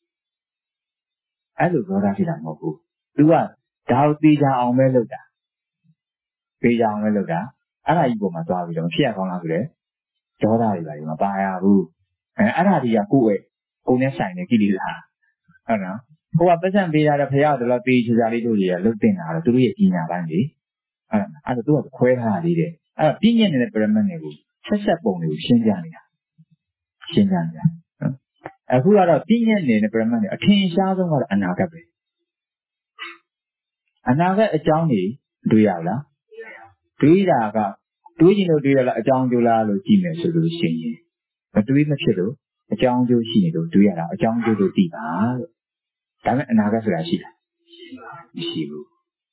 အဲ့လိုဒေါသဖြစ်တာမဟုတ်ဘူးသူကဒါကိုတေချာအောင်ပဲလုပ်တာတေချာအောင်ပဲလုပ်တာအဲ့ဒါကြီးပုံမှာသွားပြီးတော့ဖြစ်ရကောင်းလားဆိုတော့ဒေါသတွေပါဒီမှာပါရဘူးအဲအဲ့ဒါတွေကကိုယ့်ရဲ့ကိုယ်နဲ့ဆိုင်တဲ့ကိလေသာဟုတ်နော်ကိုကပတ်စံပေးရတဲ့ဖရာတို့တေချာလေးတို့တွေကလုတ်တင်တာတော့သူတို့ရဲ့ကြီးညာပိုင်းလေအဲ့ဒါအဲ့ဒါသူကခွဲထားတာလေးတဲ့အဲ့တော့ပြည့်ညက်နေတဲ့ပရမတ်တွေကိုဆက်ဆက်ပုံတွေကိုရှင်းပြနေတာရှင်းပြနေတာအခုကတော့ပြည့်ညက်နေတဲ့ပရမတ်တွေအထင်ရှားဆုံးကတော့အနာဂတ်ပဲအနာဂတ်အကြောင်းတွေတွေ့ရလားတွေးတာကတွေးရင်လို့တွေးရလားအကြောင်းကျိုးလားလို့ကြည့်မယ်ဆိုလို့ရှိရင်မတွေးမဖြစ်လို့အကြောင်းကျိုးရှိနေလို့တွေးရတာအကြောင်းကျိုးလို့သိပါလို့ဒါပေမဲ့အနာဂတ်ဆိုတာရှိလားမရှိဘူး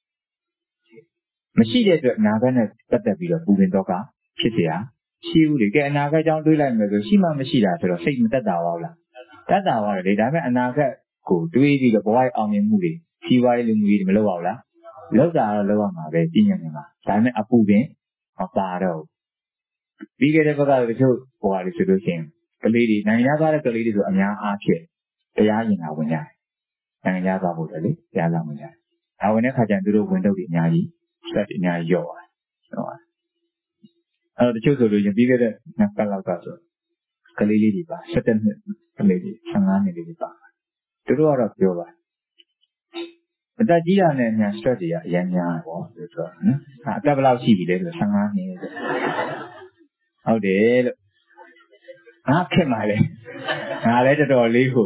မရှိတဲ့အတွက်အနာဂတ်နဲ့ပတ်သက်ပြီးတော့ပူပင်တော့ကဖြစ်เสียရှိဘူးလေကဲအနာဂတ်ကြောင့်တွေးလိုက်မယ်ဆိုရှိမှမရှိတာဆိုတော့စိတ်မသက်သာပါဘူးလားသက်သာပါတယ်လေဒါပေမဲ့အနာဂတ်ကိုတွေးပြီးတော့ဘဝရဲ့အောင်မြင်မှုတွေစီးပွားရေးလူမှုရေးတွေမလုပ်အောင်လားလောက်တာတော့လောက်ရမှာပဲပြည့်ညတ်နေမှာဒါပေမဲ့အပူပင်မပါတော့ပြီးခဲ့တဲ့ဘက်ကတချို့ဟိုဟာတွေဆိုလို့ရှိရင်ကလေးတွေနိုင်ငံသားတဲ့ကလေးတွေဆိုအများအားဖြင့်တရားရင်တာဝင်ကြတယ်နိုင်ငံသားဖို့တယ်လေတရားလာဝင်ကြတယ်ဒါဝင်တဲ့ခါကျရင်သူတို့ဝင်တော့ဒီအများကြီးစက်အများကြီးရော့သွားဟုတ်ပါအဲ့တော့တချို့ဆိုလို့ရင်ပြီးခဲ့တဲ့နှစ်ပတ်လောက်ကဆိုကလေးလေးတွေပါ၁၇နှစ်ကလေးတွေ၁၅နှစ်လေးတွေပါသူတို့ကတော့ပြောပါအသက်ကြီးတာနဲ့အများ stress တွေကအများများပေါ့ဆိုတော့နော်အသက်ဘယ်လောက်ရှိပြီလဲဆိုတော့၁၅နှစ်ဟုတ်တယ်လို့ငါခင်ပါလေငါလည်းတော်တော်လေးကို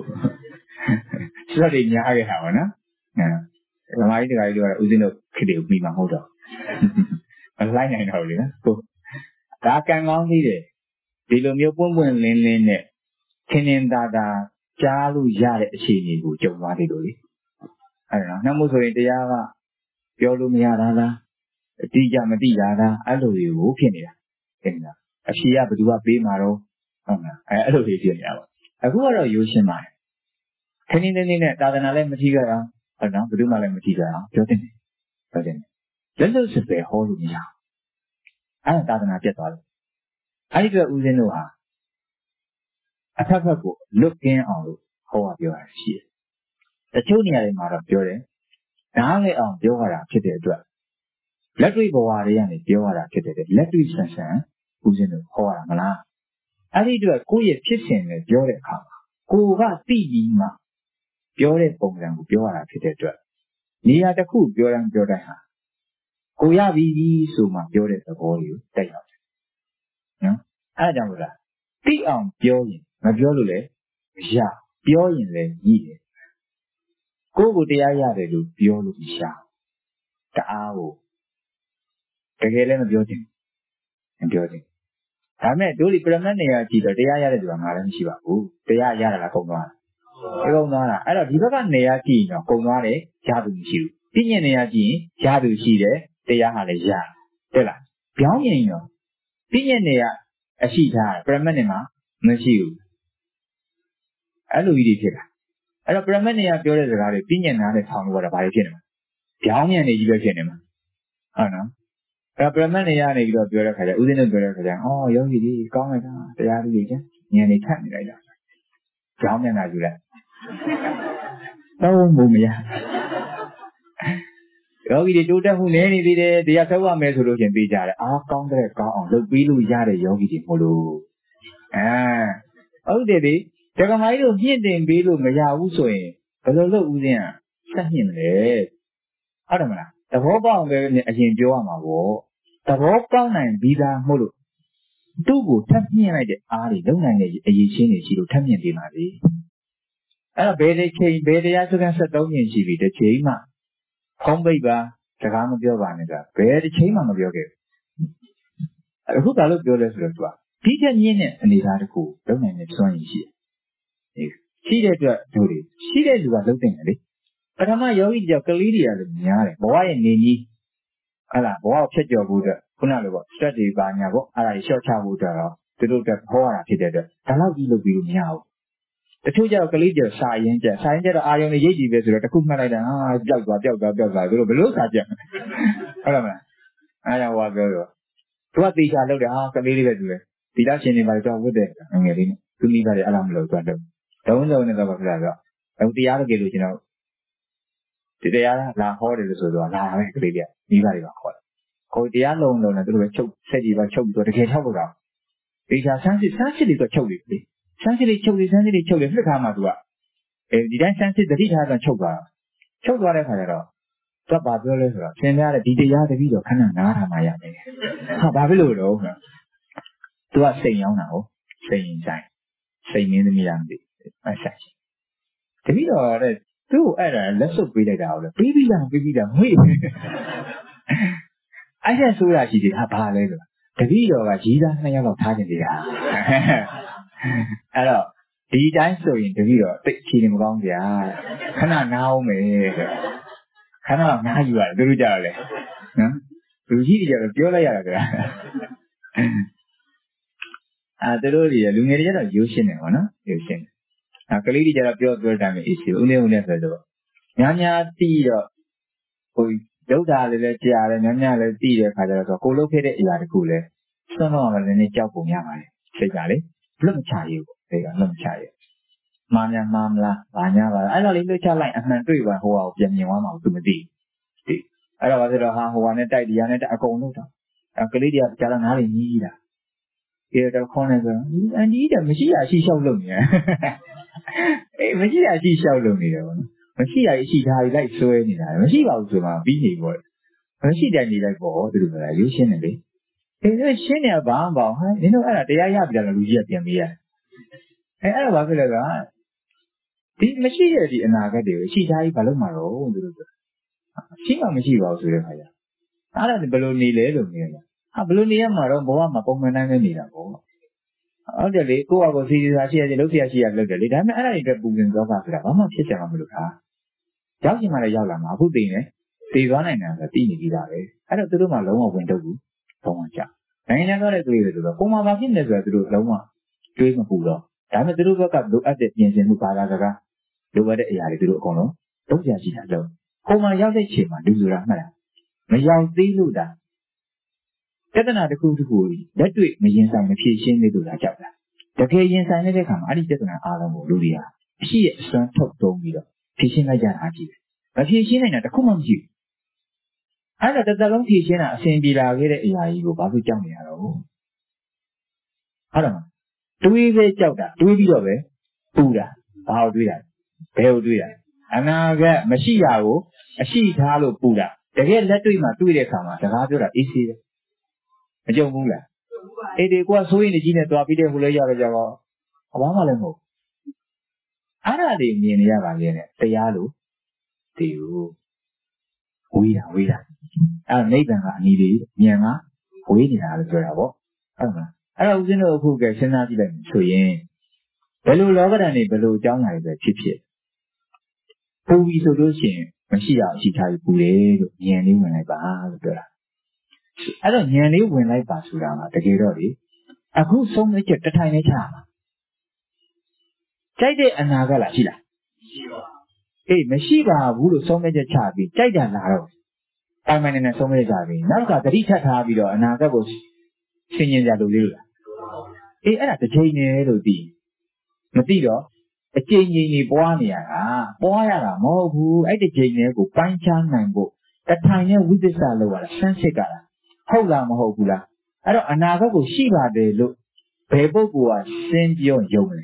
stress တွေများခဲ့တာပေါ့နော်အဲဓမ္မကြီးတခါကြီးတို့ကဦးဇင်းတို့ခစ်တွေကိုပြီးမှမဟုတ်တော့မလိုက်နိုင်တော့ဘူးလေနော်ကိုဒါကံကောင်းသေးတယ်ဒီလိုမျိုးပွင့်ပွင့်လင်းလင်းနဲ့ခင်းနေသာသာကြားလို့ရတဲ့အခြေအနေကိုကြုံသွားသေးလို့လေအဲ့ဒါနော်နှမို့ဆိုရင်တရားကပြောလို့မရတာလားအတိအကျမသိတာလားအဲ့လိုတွေကိုဖြစ်နေတာဖြစ်နေတာအရှိကဘယ်သူကပေးမှာတော့ဟုတ်လားအဲအဲ့လိုတွေဖြစ်နေတာပေါ့အခုကတော့ရိုးရှင်းပါတယ်ခင်းနေနေနဲ့သာသနာလည်းမထီးကြအောင်ဟုတ်နော်ဘယ်သူမှလည်းမထီးကြအောင်ပြောတင်တယ်ပြောတင်တယ်လက်လွတ်စပယ်ဟောလို့မရအဲ့ဒါသာသနာပြတ်သွားတယ်အဲ့ဒီအတွက်ဦးဇင်းတို့ဟာအဖက်ဖက်ကိုလွတ်ကင်းအောင်လို့ဟောပြောရရှိတယ်တချို့နေရာတွေမှာတော့ပြောတယ်နားလည်အောင်ပြောရတာဖြစ်တဲ့အတွက်လက်တွေ့ဘဝတွေကနေပြောရတာဖြစ်တဲ့အတွက်လက်တွေ့ဆန်ဆန်ဦးဇင်းတို့ဟောရမှာလားအဲ့ဒီအတွက်ကိုယ့်ရဲ့ဖြစ်စဉ်နဲ့ပြောတဲ့အခါမှာကိုယ်ကသိပြီးမှပြောတဲ့ပုံစံကိုပြောရတာဖြစ်တဲ့အတွက်နေရာတစ်ခုပြောတိုင်းပြောတိုင်းဟာကိုရပြီဆိုမှပြောတဲ့သဘောကိုတက်ရောက်တယ်နော်အဲ့ဒါကြောင့်လို့လားသိအောင်ပြောရင်မပြောလို့လည်းမရပြောရင်လည်းကြီးတယ်ကိုယ့်ကိုတရားရတယ်လို့ပြောလို့မရတအားကိုတကယ်လည်းမပြောချင်မပြောချင်ဒါမဲ့တို့ဒီပရမတ်နေရာကြည့်တော့တရားရတဲ့သူကငါလည်းမရှိပါဘူးတရားရတာလားကုန်သွားတာကုန်သွားတာအဲ့တော့ဒီဘက်ကနေရာကြည့်ရင်တော့ကုန်သွားတယ်ရသူမရှိဘူးပြည့်ညက်နေရာကြည့်ရင်ရသူရှိတယ်တရားဟာလည်းရတဲ့လားပြောင်းရင်ရောပြည့်ညက်နေရာအရှိထားပရမတ်နေမှာမရှိဘူးအဲ့လိုကြီးတွေဖြစ်တာအဲ့တော့ပရမတ်နေရာပြောတဲ့စကားတွေပြည့်ညက်နားတဲ့ထောင်လို့ကတော့ဘာတွေဖြစ်နေမှာပြောင်းမြန်နေကြီးပဲဖြစ်နေမှာဟုတ်နော်အဲ့ပရမတ်နေရနေပြီးတော့ပြောတဲ့ခါကျဥစဉ်တို့ပြောတဲ့ခါကျအော်ယောဂီကြီးကောင်းလိုက်တာတရားသူကြီးကျဉာဏ်နေထပ်နေလိုက်တာပြောင်းမြန်တာယူလိုက်တော့မူမရယောဂီတွေတိုးတက်မှုနည်းနေသေးတယ်တရားဆက်ရမယ်ဆိုလို့ရှင်သိကြတယ်အားကောင်းတဲ့ကောင်းအောင်လုပ်ပြီးလို့ရတဲ့ယောဂီတွေမို့လို့အဲဟုတ်တယ်ဒီဒကမိုင်းတို့မြင့်တင်ပေးလို့မရဘူးဆိုရင်ဘယ်လိုလုပ်ဦးစင်းอ่ะဆက်မြင့်မလဲဟုတ်တယ်မလားသဘောပေါက်အောင်ပဲအရင်ပြောရမှာပေါ့သဘောပေါက်နိုင်ပြီးသားမို့လို့သူ့ကိုထပ်မြင့်လိုက်တဲ့အားတွေလုံနိုင်တဲ့အရေးချင်းတွေရှိလို့ထပ်မြင့်ပေးပါလေအဲ့တော့ဘယ်တစ်ချိန်ဘယ်တရားစကားဆက်သုံးရင်ရှိပြီတစ်ချိန်မှဖုံးပိတ်ပါစကားမပြောပါနဲ့ကဘယ်တစ်ချိန်မှမပြောခဲ့ဘူးအခုဘာလို့ပြောလဲဆိုတော့သူကဒီချက်မြင့်တဲ့အနေအထားတစ်ခုလုံနိုင်တဲ့စွမ်းရည်ရှိတယ်ရှိတဲ့အတွက်တို့တွေရှိတဲ့လူကလုံတင်တယ်လေပထမယောဂီကြောက်ကလေးတွေကလည်းများတယ်ဘဝရဲ့နေကြီးဟလာဘဝကိုဖြတ်ကျော်ဖို့အတွက်ခုနလိုပေါ့ stress တွေပါညာပေါ့အဲ့ဒါတွေ short ချဖို့အတွက်တော့သူတို့ကဟောရတာဖြစ်တဲ့အတွက်ဒါတော့ကြီးလုပ်ပြီးလို့မရဘူးတချို့ကျတော့ကလေးကျစာရင်ကျစာရင်ကျတော့အာယုံတွေရိပ်ကြည့်ပဲဆိုတော့တစ်ခုမှတ်လိုက်တာဟာပျောက်သွားပျောက်သွားပျောက်သွားသူတို့ဘလို့စာကြက်ဟုတ်လားမလားအားကြောင့်ဟောပြောတော့သူကတေချာလုပ်တယ်ဟာကလေးလေးပဲသူလေဒီလားရှင်နေပါတော့ဝတ်တယ်ငယ်လေးနဲ့သူမိပါတယ်အဲ့လိုမလုပ်သွားတော့ဒုံးစုံနေတော့ပါခလားဆိုတော့အခုတရားလို့ကြည့်လို့ကျွန်တော်ဒီတရားလာဟောတယ်လို့ဆိုတော့လာပဲကလေးတွေကမိပါတယ်ပါခေါ်တယ်ကိုတရားလုံးလုံးနဲ့သူတို့ပဲချုပ်ဆက်ကြည့်ပါချုပ်ပြီးတော့တကယ်ထောက်လို့တော့တေချာဆန်းစစ်ဆန်းစစ်လေးတော့ချုပ်ပြီဆန်းစစ်လေးချုပ်လေးဆန်းစစ်လေးချုပ်လေးနှစ်ခါမှသူကအဲဒီတိုင်းဆန်းစစ်တတိထားကချုပ်သွားချုပ်သွားတဲ့ခါကျတော့သူကဘာပြောလဲဆိုတော့သင်များတဲ့ဒီတရားတပည့်တော့ခဏနားထားမှရမယ်ဟာဘာဖြစ်လို့တော့သူကစိတ်ရောင်းတာဟုတ်စိတ်ရင်ဆိုင်စိတ်ငင်းသမီးရမသိအဲဆိုင်တပည့်တော့တဲ့သူ့အဲ့ဒါလက်စုပ်ပေးလိုက်တာဟုတ်လေပြီးပြီးလားပြီးပြီးလားမွေ့အဲ့ဒါဆိုရရှိတယ်ဟာဘာလဲဆိုတော့တပည့်တော်ကကြီးသားနှစ်ယောက်လောက်ထားခြင်းတရားအဲ့တော့ဒီတိုင်းဆိုရင်တပည့်တော်တိတ်ချီနေမကောင်းဗျာခဏနားအောင်မယ်ခဏနားယူရတယ်သူတို့ကြတော့လေနော်လူကြီးတွေကြတော့ပြောလိုက်ရတာကအာသူတို့တွေလူငယ်တွေကြတော့ရိုးရှင်းတယ်ပေါ့နော်ရိုးရှင်းတယ်အာကလေးတွေကြတော့ပြောပြောတိုင်းပဲအေးစီဦးနေဦးနေဆိုတော့ညာညာတီးတော့ဟိုဒုက္ခလည်းလည်းကြားတယ်ညာညာလည်းတီးတဲ့ခါကျတော့ကိုလုတ်ခဲ့တဲ့အရာတခုလည်းစွန့်တော့လည်းနည်းကြောက်ပုံရပါတယ်စိတ်ကလေလွတ်မချရဘူးစိတ်ကလွတ်မချရမှားများမှားမလားဘာညာပါအဲ့တော့လေးလွတ်ချလိုက်အမှန်တွေ့ပါဟိုဟာကိုပြန်မြင်သွားမှာသူမသိသိအဲ့တော့ဘာဖြစ်တော့ဟာဟိုဟာနဲ့တိုက်တရားနဲ့အကုန်လုံးတော့အဲ့ကလေးတွေကကြားတော့နားလေးညီးတာဒီတော့ခေါင်းနဲ့ဆိုအန်ဒီတမရှိရရှိလျှောက်လုပ်နေတယ်အေးမရှိရရှိလျှောက်လုပ်နေတယ်ဗောနော်မရှိရရှိထားပြီးလိုက်ဆွဲနေတာမရှိပါဘူးဆိုမှပြီးနေပေါ့မရှိတိုင်းနေလိုက်ပေါ့သူတို့ကရိုးရှင်းတယ်လေအေးရှင်းနေပါဘာဟဲ့နင်တို့အဲ့ဒါတရားရပြီလားလူကြီးကပြန်ပေးရအဲအဲ့ဒါဘာဖြစ်လဲကဒီမရှိတဲ့ဒီအနာဂတ်တွေကိုရှိထားပြီးဘာလို့မှာတော့သူတို့ကရှိမှမရှိပါဘူးဆိုတဲ့ခါကျအဲ့ဒါဘယ်လိုနေလဲလို့မြင်ရဟာဘယ်လိုနေရမှာတော့ဘဝမှာပုံမှန်တိုင်းပဲနေတာပေါ့ဟုတ်တယ်လေကိုယ့်အကိုစီစီစာရှိရတယ်လုပ်စီရရှိရလုပ်တယ်လေဒါပေမဲ့အဲ့ဒါတွေအတွက်ပူပင်သောကဆိုတာဘာမှဖြစ်ကြမှာမလို့ခါရောက်ရှင်မှလည်းရောက်လာမှာအခုတည်နေတည်သွားနိုင်တယ်ဆိုတာတည်နေပြီးသားပဲအဲ့တော့သူတို့မှလုံးဝဝင်တော့ဘူးလုံးဝကြနိုင်ငံခြားသားတဲ့ကလေးတွေဆိုတော့ပုံမှန်ပါဖြစ်နေဆိုတော့သူတို့လုံးဝတွေးမပူတော့ဒါပေမဲ့သူတို့ဘက်ကလိုအပ်တဲ့ပြင်ဆင်မှုဘာသာစကားလိုအပ်တဲ့အရာတွေသူတို့အကုန်လုံးတုံ့ပြန်ကြည့်တာတော့ပုံမှန်ရောက်တဲ့ချိန်မှာလူဆိုတာမှတ်တာမရောက်သေးလို့ဒါပြဿနာတစ်ခုတစ်ခုလက်တွေ့မရင်ဆိုင်မဖြေရှင်းသေးလို့လားကြောက်တာတကယ်ရင်ဆိုင်တဲ့အခါမှာအဲ့ဒီပြဿနာအားလုံးကိုလူတွေဟာအရှိရဲ့အစွမ်းထုတ်သုံးပြီးတော့ဖြေရှင်းလိုက်ကြတာကြည့်တယ်မဖြေရှင်းနိုင်တာတစ်ခုမှမရှိဘူးအဲ့ဒါတစ်သက်လုံးဖြေရှင်းတာအဆင်ပြေလာခဲ့တဲ့အရာကြီးကိုဘာလို့ကြောက်နေရတော့ဟုတ်တယ်မတွေးပဲကြောက်တာတွေးပြီးတော့ပဲပူတာဘာလို့တွေးတာဘယ်ကိုတွေးတာအနာဂတ်မရှိတာကိုအရှိထားလို့ပူတာတကယ်လက်တွေ့မှာတွေးတဲ့အခါမှာစကားပြောတာအေးဆေးပဲမကြုံဘူးလားအေးဒီကွာဆိုရင်ကြီးနဲ့တွားပြီးတဲ့ဟိုလဲရတော့ကြတော့ဘာမှလည်းမဟုတ်အဲ့ဒါတွေမြင်နေရပါလေနဲ့တရားလို့ဒီကိုဝေးတာဝေးတာအဲ့နိဗ္ဗာန်ကအနည်းလေးဉာဏ်ကဝေးနေတာလို့ပြောတာပေါ့ဟုတ်မလားအဲ့တော့ဦးဇင်းတို့အခုကစဉ်းစားကြည့်လိုက်ဆိုရင်ဘယ်လိုလောကဓာတ်တွေဘယ်လိုအကြောင်းအရာတွေပဲဖြစ်ဖြစ်ပူပြီးဆိုလို့ရှိရင်မရှိအောင်အရှိထားပြီးပူတယ်လို့ဉာဏ်လေးဝင်လိုက်ပါလို့ပြောတာအဲ့တော့ဉာဏ်လေးဝင်လိုက်ပါဆိုတာကတကယ်တော့လေအခုဆုံးဖြတ်ချက်တစ်ထိုင်နဲ့ချရမှာကြိုက်တဲ့အနာဂတ်လားရှိလားရှိပါအေးမရှိပါဘူးလို့ဆုံးဖြတ်ချက်ချပြီးကြိုက်တာလာတော့တိုင်မန်နဲ့ဆုံးဖြတ်ကြပြီနောက်ကတတိထပ်ထားပြီးတော့အနာဂတ်ကိုရှင်းရင်ကြလို့လေးလားအေးအဲ့ဒါတစ်ချိန်နဲ့လို့သိမသိတော့အချိန်ကြီးကြီးပွားနေရတာပွားရတာမဟုတ်ဘူးအဲ့ဒီချိန်နဲ့ကိုပိုင်းခြားနိုင်ဖို့တထိုင်နဲ့ဝိသစ္စာလောက်ရတာဆန်းစစ်ကြတာဟုတ်လားမဟုတ်ဘူးလားအဲ့တော့အနာဂတ်ကိုရှိပါတယ်လို့ဘယ်ပုဂ္ဂိုလ်ကရှင်းပြောယုံလဲ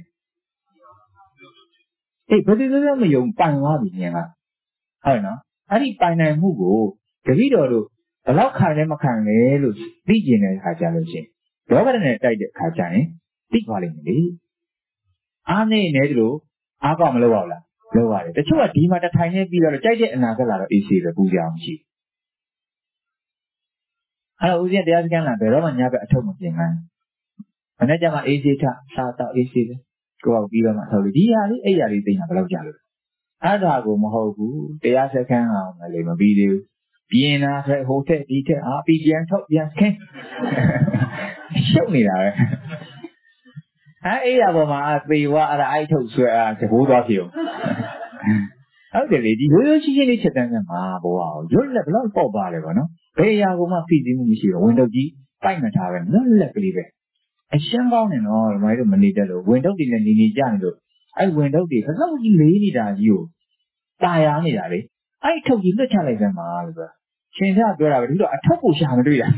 အေးဘယ်သူမှမယုံပိုင်သွားပြီဉာဏ်ကဟုတ်နော်အဲ့ဒီပိုင်နိုင်မှုကိုတပည့်တော်တို့ဘယ်လောက်ခံလဲမခံလဲလို့သိကျင်တဲ့အခါကျလို့ရှိရင်လောကဓာတ်နဲ့တိုက်တဲ့အခါကျရင်သိသွားလိမ့်မယ်လေအားနေနေတယ်လို့အားကောင်းမလုပ်ရဘူးလားလုပ်ရတယ်တချို့ကဒီမှာတထိုင်နေပြီးတော့ကြိုက်တဲ့အနာဂတ်လာတော့အေးဆေးပဲပူကြအောင်ရှိအဲ့တော့ဦးဇင်းတရားစခန်းလာဘယ်တော့မှညဘက်အထုပ်မပြင်ခိုင်းမနေ့ကမှအေးဆေးထစားတော့အေးဆေးပဲကိုယ်ကပြီးတော့မှထုတ်လို့ဒီဟာလေးအဲ့ဟာလေးသိနေတာဘယ်လောက်ကြာလို့အဲ့ဒါကိုမဟုတ်ဘူးတရားစခန်းအောင်မလေးမပြီးသေးဘူးပြင်းလာဆိုဟိုထက်ဒီထက်အာပြီးပြန်ထုတ်ပြန်ခင်းရှုပ်နေတာပဲအဲအဲ့ရပေါ်မှာသေဝအဲ့ဒါအဲ့ထုတ်ဆွဲအားသဘောသွားဖြစ်အောင်ဟုတ်တယ်လေဒီရိုးရိုးချင်းချင်းလေးချက်တန်းကမှာဘောအောင်ရွတ်လက်ဘလောက်ပေါ့ပါလဲပေါ့နော်ဘယ်အရာကိုမှဖိစီးမှုမရှိတော့ဝင်တော့ကြီးပိုက်မှထားပဲလွတ်လက်ကလေးပဲအရှမ်းကောင်းနေတော့ဒီမိုင်းတို့မနေတတ်လို့ဝင်တော့တွေနဲ့နေနေကြနေလို့အဲ့ဝင်တော့တွေဘလောက်ကြီးလေးနေတာကြီးကိုတာယာနေတာလေအဲ့ထုတ်ကြီးလွတ်ချလိုက်စမ်းပါလို့ပြောရှင်စားပြောတာပဲဒီတော့အထုပ်ကိုရှာမတွေ့တာ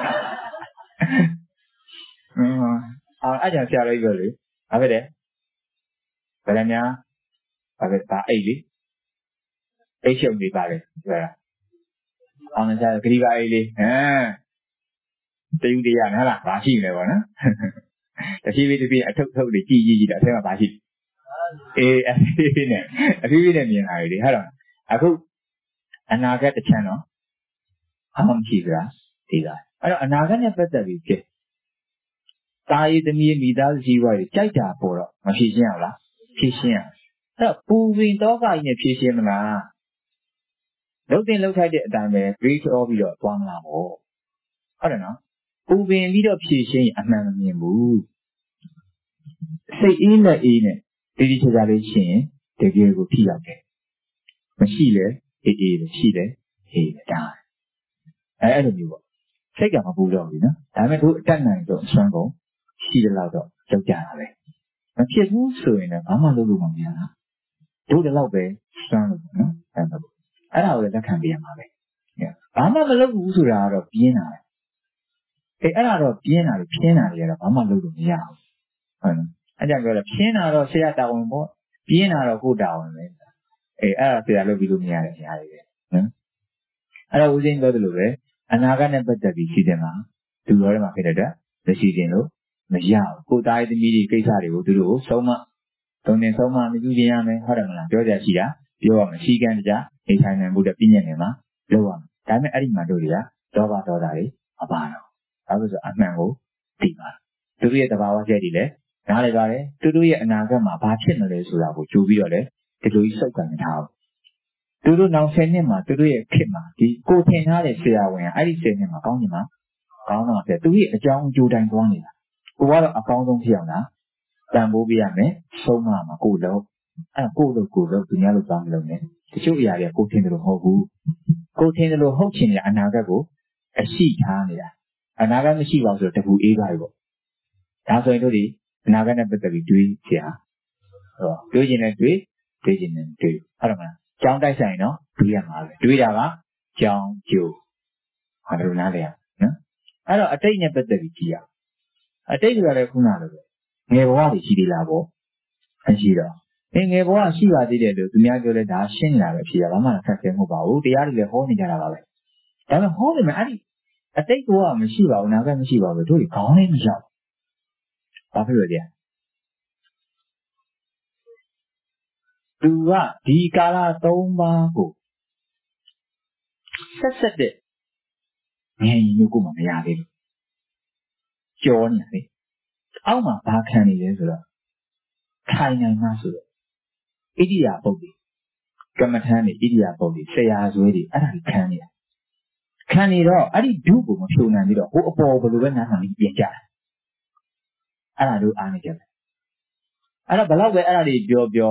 ဟင်းအော်အဲ့ကြောင့်ဆရာတော်ကြီးပြောလေဘာဖြစ်လဲဗလများဘာဖြစ်ဒါအိတ်လေအိတ်ရှုပ်နေပါလေပြောတာအောင်နေစားဂရိပါအိတ်လေဟမ်တယူတရားနော်လားဘာရှိလဲပေါ့နော်တဖြည်းဖြည်းတဖြည်းအထုပ်ထုပ်လေးကြည်ကြည်ကြည့်တာအထက်မှာဘာရှိအေးအဖြည်းဖြည်းနဲ့အဖြည်းဖြည်းနဲ့မြင်လာပြီဟုတ်တော့အခုအနာဂတ်တစ်ချမ်းတော့အမှမရှိကြဒီလားအဲ့တော့အနာဂတ်နဲ့ပတ်သက်ပြီးဖြစ်တာရည်သမီးမိသားစုကြီးဝါးကြီးကြိုက်တာပေါ်တော့မဖြေရှင်းအောင်လားဖြေရှင်းရအဲ့တော့ပူပင်တော့ကကြီးနဲ့ဖြေရှင်းမလားလှုပ်တင်လှုပ်ထိုက်တဲ့အတိုင်းပဲ break off ပြီးတော့သွားမလားပေါ့ဟုတ်တယ်နော်ပူပင်ပြီးတော့ဖြေရှင်းရင်အမှန်မမြင်ဘူးစိတ်အေးလက်အေးနဲ့တတိချာချာလေးရှင်းရင်တကယ်ကိုဖြီးရောက်တယ်မရှိလေအေးအေးပဲရှိတယ်အေးဒါအဲအဲ့လိုမျိုးပေါ့စိတ်ကမပူတော့ဘူးနော်ဒါပေမဲ့တို့အတက်နိုင်တော့အစွမ်းကုန်ရှိတယ်လို့တော့ကြောက်ကြတာပဲမဖြစ်ဘူးဆိုရင်လည်းဘာမှလုပ်လို့မမြင်လားတို့တလောက်ပဲစွမ်းလို့နော်အဲ့ဒါအဲ့ဒါကိုလည်းလက်ခံပေးရမှာပဲဘာမှမလုပ်ဘူးဆိုတာကတော့ပြင်းတာပဲအေးအဲ့ဒါတော့ပြင်းတာလေပြင်းတာလေကတော့ဘာမှလုပ်လို့မရဘူးဟုတ်နော်အဲ့ကြောင့်ပြောတယ်ပြင်းတာတော့ဆရာတာဝန်ပေါ့ပြင်းတာတော့ကိုယ်တာဝန်ပဲအေးအဲ့ဒါဆရာလုပ်ပြီးလို့မရတဲ့နေရာတွေပဲနော်အဲ့တော့ဦးဇင်းပြောသလိုပဲအနာဂတ်နဲ့ပတ်သက်ပြီးရှိတယ်မှာသူတော်တွေမှာဖြစ်တဲ့အတွက်မရှိခြင်းလို့မရဘူးကိုယ်သားသမီးတွေကိစ္စတွေကိုသူတို့ကိုဆုံးမသုံးနေဆုံးမမပြုခြင်းရမယ်ဟုတ်တယ်မလားပြောကြရှိတာပြောရမယ်ရှိကံတကြနေထိုင်နိုင်မှုတဲ့ပြည့်ညက်နေမှာလုပ်ရမယ်ဒါပေမဲ့အဲ့ဒီမှာတို့တွေကဒေါဘဒေါသတွေမပါတော့ဘာလို့ဆိုအမှန်ကိုသိပါသူတို့ရဲ့သဘာဝချက်တွေလည်းနားလည်ပါတယ်သူတို့ရဲ့အနာဂတ်မှာဘာဖြစ်မလဲဆိုတာကိုကြိုပြီးတော့လည်းဒီလိုကြီးစုပ်ကန်ထားအောင်သူတို့နောက်ဆယ်နှစ်မှာသူတို့ရဲ့ခေတ်မှာဒီကိုထင်ထားတဲ့ဆရာဝန်ကအဲ့ဒီဆယ်နှစ်မှာကောင်းချင်မှာကောင်းတော့တယ်သူရဲ့အကြောင်းအကျိုးတိုင်းသွားနေတာကိုကတော့အကောင်းဆုံးဖြစ်အောင်လားတန်ဖိုးပေးရမယ်ဆုံးမမှာကိုလုံးအဲ့ကိုလို့ကိုလို့သူများလို့သွားမလို့နဲ့တချို့အရာတွေကိုထင်တယ်လို့မဟုတ်ဘူးကိုထင်တယ်လို့ဟုတ်ချင်တဲ့အနာဂတ်ကိုအရှိထားနေတာအနာဂတ်မရှိပါဘူးဆိုတော့တပူအေးသွားပြီပေါ့ဒါဆိုရင်တို့ဒီအနာဂတ်နဲ့ပတ်သက်ပြီးတွေးကြရဟောတွေးခြင်းနဲ့တွေးတွေးခြင်းနဲ့တွေးဟုတ်တယ်မလားကြောင်းတိုက်ဆိုင်နော်တွေးရမှာပဲတွေးတာကကြောင်းကျိုးဟာလို့နားလေရနော်အဲ့တော့အတိတ်နဲ့ပတ်သက်ပြီးကြည့်ရအတိတ်ကလည်းခုနလိုပဲငယ်ဘဝတွေရှိသေးလားပေါ့မရှိတော့အင်းငယ်ဘဝရှိပါသေးတယ်လို့သူများပြောလဲဒါရှင်းနေတာပဲဖြစ်ရဘာမှခက်ခဲမဟုတ်ပါဘူးတရားတွေလည်းဟောနေကြတာပါပဲဒါပေမဲ့ဟောနေမှာအဲ့ဒီအတိတ်ဘဝမရှိပါဘူးနာဂတ်မရှိပါဘူးတို့ခေါင်းလေးမရောက်ဘာဖြစ်လို့လဲသူကဒီကာလသုံးပါးကိုဆက်ဆက်တဲ့ငြိမ်မျိုးကိုမှမရသေးဘူးကြောနေတယ်အောက်မှာဘာခံနေလဲဆိုတော့ထိုင်နိုင်မှဆိုတော့ဣတိယပုတ်တွေကမ္မထမ်းတွေဣတိယပုတ်တွေဆရာဆွဲတွေအဲ့ဒါတွေခံနေတာခံနေတော့အဲ့ဒီဒုကိုမဖြုံနိုင်ပြီးတော့ဟိုအပေါ်ဘယ်လိုပဲနားထောင်ပြီးပြင်ကြတယ်အဲ့ဒါတို့အားနေကြတယ်အဲ့တော့ဘယ်တော့ပဲအဲ့ဒါတွေပြောပြော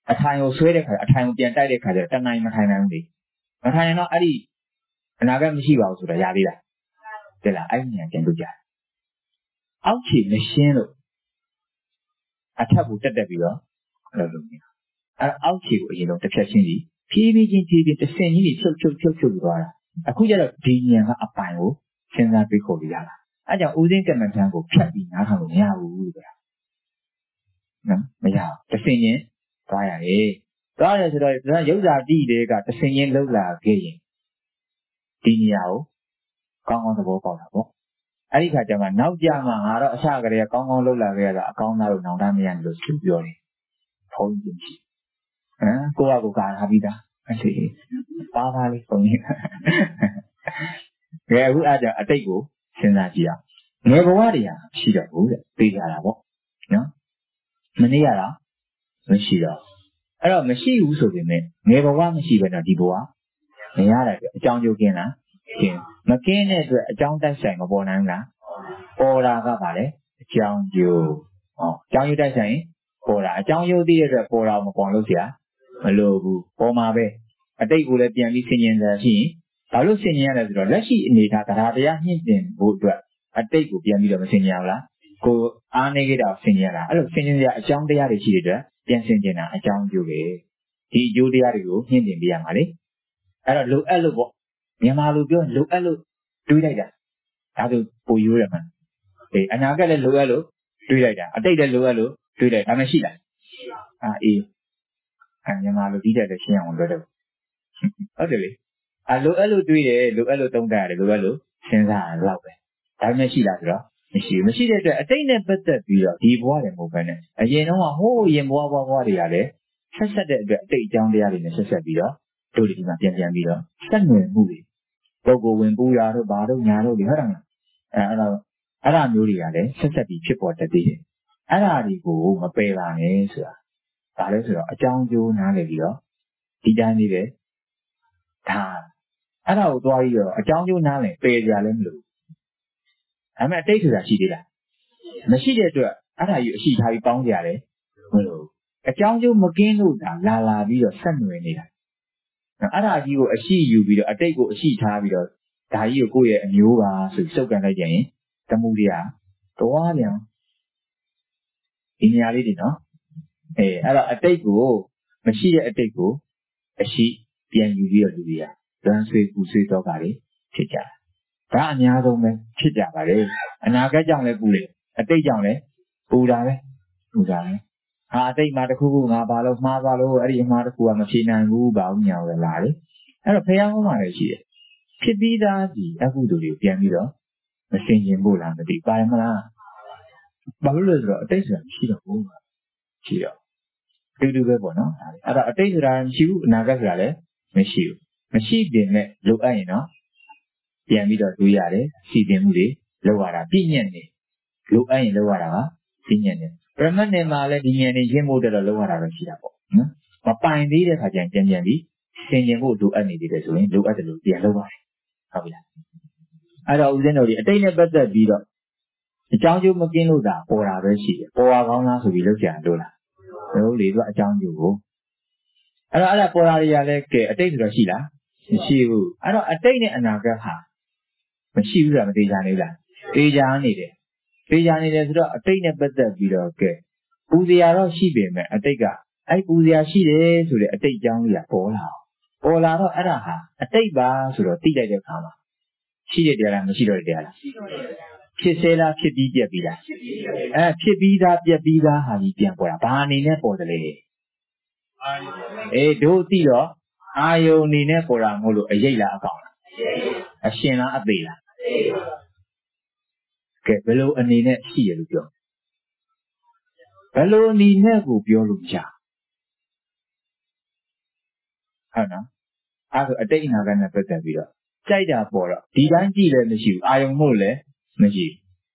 အထိုင်ကိုဆွဲတဲ့ခါအထိုင်ကိုပြန်တိုက်တဲ့ခါကျတော့တဏှာမထိုင်နိုင်ဘူးလေမထိုင်ရင်တော့အဲ့ဒီအနာဂတ်မရှိပါဘူးဆိုတာရသေးလားတဲ့လားအဲ့ဒီဉာဏ်ပြန်လုပ်ကြတယ်အောက်ခြေမရှင်းလို့အထက်ကိုတက်တက်ပြီးတော့လုပ်လို့နေတာအဲ့အောက်ခြေကိုအရင်ဆုံးတစ်ဖြတ်ချင်းစီဖြည်းဖြည်းချင်းဖြည်းဖြည်းတစ်ဆင့်ကြီးဖြုတ်ဖြုတ်ဖြုတ်ဖြုတ်ပြီးသွားတာအခုကျတော့ဒီဉာဏ်ကအပိုင်ကိုစဉ်းစားပြီးခေါ်ပြီးရတာအဲ့ကြောင့်ဦးစင်းကမ္မထံကိုဖြတ်ပြီးနားထောင်လို့မရဘူးဆိုတာနော်မရဘူးတစ်ဆင့်ချင်းသွားရတယ်သွားတယ်ဆိုတော့ဒါရုပ်ဓာတိတွေကတစ်ဆင့်ချင်းလှုပ်လာခဲ့ရင်ဒီနေရာကိုကောင်းကောင်းသဘောပေါက်တာပေါ့အဲ့ဒီခါကျမှနောက်ကြမှာငါတော့အစကတည်းကကောင်းကောင်းလှုပ်လာခဲ့ရတာအကောင်းသားလို့နောင်တမရလို့သူပြောတယ်ဘုန်းကြီးရှိဟမ်ကိုကကိုကာထားပြီးသားအဲ့ဒီပါပါလေးဘုန်းကြီးကဲအခုအားကြောင့်အတိတ်ကိုစဉ်းစားကြည့်အောင်ငယ်ဘဝတွေဟာရှိတော့ဘူးတဲ့သိကြတာပေါ့နော်မနေ့ကလားမရှိတော့အဲ့တော့မရှိဘူးဆိုပေမဲ့ငယ်ဘဝမရှိဘဲတော့ဒီဘဝမရတဲ့အတွက်အကြောင်းကျိုးကင်းလားကင်းမကင်းတဲ့အတွက်အကြောင်းတိုက်ဆိုင်မပေါ်နိုင်ဘူးလားပေါ်တာကပါလေအကြောင်းကျိုးဟောအကြောင်းကျိုးတိုက်ဆိုင်ပေါ်တာအကြောင်းကျိုးသိတဲ့အတွက်ပေါ်တာမပေါ်လို့ဆရာမလို့ဘူးပေါ်မှာပဲအတိတ်ကိုလည်းပြန်ပြီးဆင်ញင်စားရှိရင်ဘာလို့ဆင်ញင်ရလဲဆိုတော့လက်ရှိအနေထားတရားတရားနှင့်တင်ဖို့အတွက်အတိတ်ကိုပြန်ပြီးတော့မဆင်ញင်ဘူးလားကိုအားနေကြတာဆင်ញင်ရတာအဲ့လိုဆင်ញင်စရာအကြောင်းတရားတွေရှိတဲ့အတွက်ပြန်ဆင်ញင်တာအကြောင်းကျိုးပဲဒီအကျိုးတရားတွေကိုနှင့်တင်ပြရမှာလေအဲ့တော့လိုအပ်လို့ပေါ့မြန်မာလူပြောလိုအပ်လို့တွေးလိုက်တာဒါဆိုပိုရိုးတယ်မှန်အေးအနာဂတ်လည်းလိုအပ်လို့တွေးလိုက်တာအတိတ်လည်းလိုအပ်လို့တွေးလိုက်ဒါမှရှိလားအာအေးအမြန်မာလူပြီးတဲ့လည်းရှင်းအောင်ပြောတယ်ဟုတ်တယ်လေအလိုအပ်လို့တွေးတယ်လိုအပ်လို့သုံးသပ်ရတယ်လိုအပ်လို့စဉ်းစားရတော့ပဲဒါမှမရှိလားဆိုတော့မရှိဘူးမရှိတဲ့အတွက်အတိတ်နဲ့ပတ်သက်ပြီးတော့ဒီဘဝတွေမဟုတ်ဘဲနဲ့အရင်တော့ဟိုးရင်ဘဝဘဝဘဝတွေကလည်းဆက်ဆက်တဲ့အတွက်အတိတ်အကြောင်းတရားတွေနဲ့ဆက်ဆက်ပြီးတော့တို့ဒီမှာပြန်ပြန်ပြီးတော့ဆက်နွယ်မှုတွေပုဂ္ဂိုလ်ဝင်ပူရာတို့ဘာတို့ညာတို့ဒီဟုတ်တယ်မလားအဲအဲ့တော့အဲ့ဒါမျိုးတွေကလည်းဆက်ဆက်ပြီးဖြစ်ပေါ်တတ်သေးတယ်အဲ့ဒါတွေကိုမပယ်ပါနဲ့ဆိုတာဒါလည်းဆိုတော့အကြောင်းကျိုးနားလည်ပြီးတော့ဒီတိုင်းလေးပဲဒါအဲ့ဒါကိုသွားပြီးတော့အကြောင်းကျိုးနားလည်ပယ်ကြလည်းမလို့ဒါပေမဲ့အတိတ်ဆိုတာရှိသေးလားမရှိတဲ့အတွက်အဲ့ဒါကြီးအရှိထားပြီးပေါင်းကြရတယ်မလို့အကြောင်းကျိုးမကင်းလို့ဒါလာလာပြီးတော့ဆက်နွယ်နေတာအဲ့ဒါကြီးကိုအရှိယူပြီးတော့အတိတ်ကိုအရှိထားပြီးတော့ဒါကြီးကိုကိုယ့်ရဲ့အမျိုးပါဆိုစုပ်ကန်လိုက်ကြရင်တမှုတရားတော်ပြန်ဒီနေရာလေးတွေနော်အဲအဲ့တော့အတိတ်ကိုမရှိတဲ့အတိတ်ကိုအရှိပြန်ယူပြီးတော့လူတွေကလွမ်းဆွေးပူဆွေးတော့တာတွေဖြစ်ကြတာဒါအများဆုံးပဲဖြစ်ကြပါလေအနာဂတ်ကြောင့်လည်းပူတယ်အတိတ်ကြောင့်လည်းပူတာပဲပူတာပဲဟာအတိတ်မှာတခုခုငါပါလို့မှားပါလို့အဲ့ဒီအမှားတစ်ခုကမဖြေနိုင်ဘူးဘာလို့ညာလဲလာလေအဲ့တော့ဖះဟောမှာလည်းရှိတယ်ဖြစ်ပြီးသားဒီအကုသိုလ်တွေကိုပြန်ပြီးတော့မစင်ကျင်ဖို့လားမသိပါရမလားဘာလို့လဲဆိုတော့အတိတ်ဆိုတာရှိတော့ဘူးရှိတော့အတူတူပဲပေါ့နော်အဲ့တော့အတိတ်ဆိုတာမရှိဘူးအနာဂတ်ဆိုတာလည်းမရှိဘူးမရှိပေမဲ့လိုအပ်ရင်တော့ပြန်ပြီးတော့တွေးရတယ်စီတင်မှုတွေလုပ်ရတာပြည့်ညက်နေလိုအပ်ရင်လုပ်ရတာကပြည့်ညက်နေပရမတ်နယ်မှာလည်းဒီညက်နေရင်းဖို့တော့လုပ်ရတာပဲရှိတာပေါ့နော်မပိုင်သေးတဲ့ခါကျရင်ပြန်ပြန်ပြီးဆင်ခြင်ဖို့လိုအပ်နေသေးတယ်ဆိုရင်လိုအပ်တယ်လို့ပြန်လုပ်ရတယ်ဟုတ်ပြီလားအဲ့တော့ဦးဇင်းတို့ဒီအတိတ်နဲ့ပတ်သက်ပြီးတော့အကြောင်းကျိုးမကင်းလို့သာပေါ်တာပဲရှိတယ်ပေါ်ပါကောင်းလားဆိုပြီးလုပ်ကြရလို့လားတို့လေသူကအကြောင်းကျိုးကိုအဲ့တော့အဲ့ဒါပေါ်တာတွေကလည်းကဲအတိတ်ဆိုတော့ရှိလားမရှိဘူးအဲ့တော့အတိတ်နဲ့အနာဂတ်ဟာမရှိဘူးဆိုတာမသေးချာနေဘူးလားသေးချာနေတယ်သေးချာနေတယ်ဆိုတော့အတိတ်နဲ့ပတ်သက်ပြီးတော့ကဲပူဇော်တော့ရှိပေမဲ့အတိတ်ကအဲ့ပူဇော်ရှိတယ်ဆိုတဲ့အတိတ်အကြောင်းကြီးကပေါ်လာအောင်ပေါ်လာတော့အဲ့ဒါဟာအတိတ်ပါဆိုတော့သိလိုက်တဲ့အခါမှာရှိတဲ့တရားလားမရှိတော့တဲ့တရားလားဖြစ်စေလားဖြစ်ပြီးပြက်ပြီးလားအဲဖြစ်ပြီးသားပြက်ပြီးသားဟာကြီးပြန်ပေါ်တာဘာအနေနဲ့ပေါ်တယ်လဲအေးတို့သိတော့အာယုန်အနေနဲ့ပေါ်တာမဟုတ်လို့အရိပ်လားအကောင်လားအရှင်လားအသေးလားကဲဘယ်လိုအနေနဲ့ရှိရလို့ပြောဘယ်လိုအနေနဲ့ကိုပြောလို့ရဟုတ်နော်အဲ့ဒါအတိတ်အနာဂတ်နဲ့ပတ်သက်ပြီးတော့ကြိုက်တာပေါ်တော့ဒီတိုင်းကြည့်လည်းမရှိဘူးအာယုံမို့လည်းမရှိ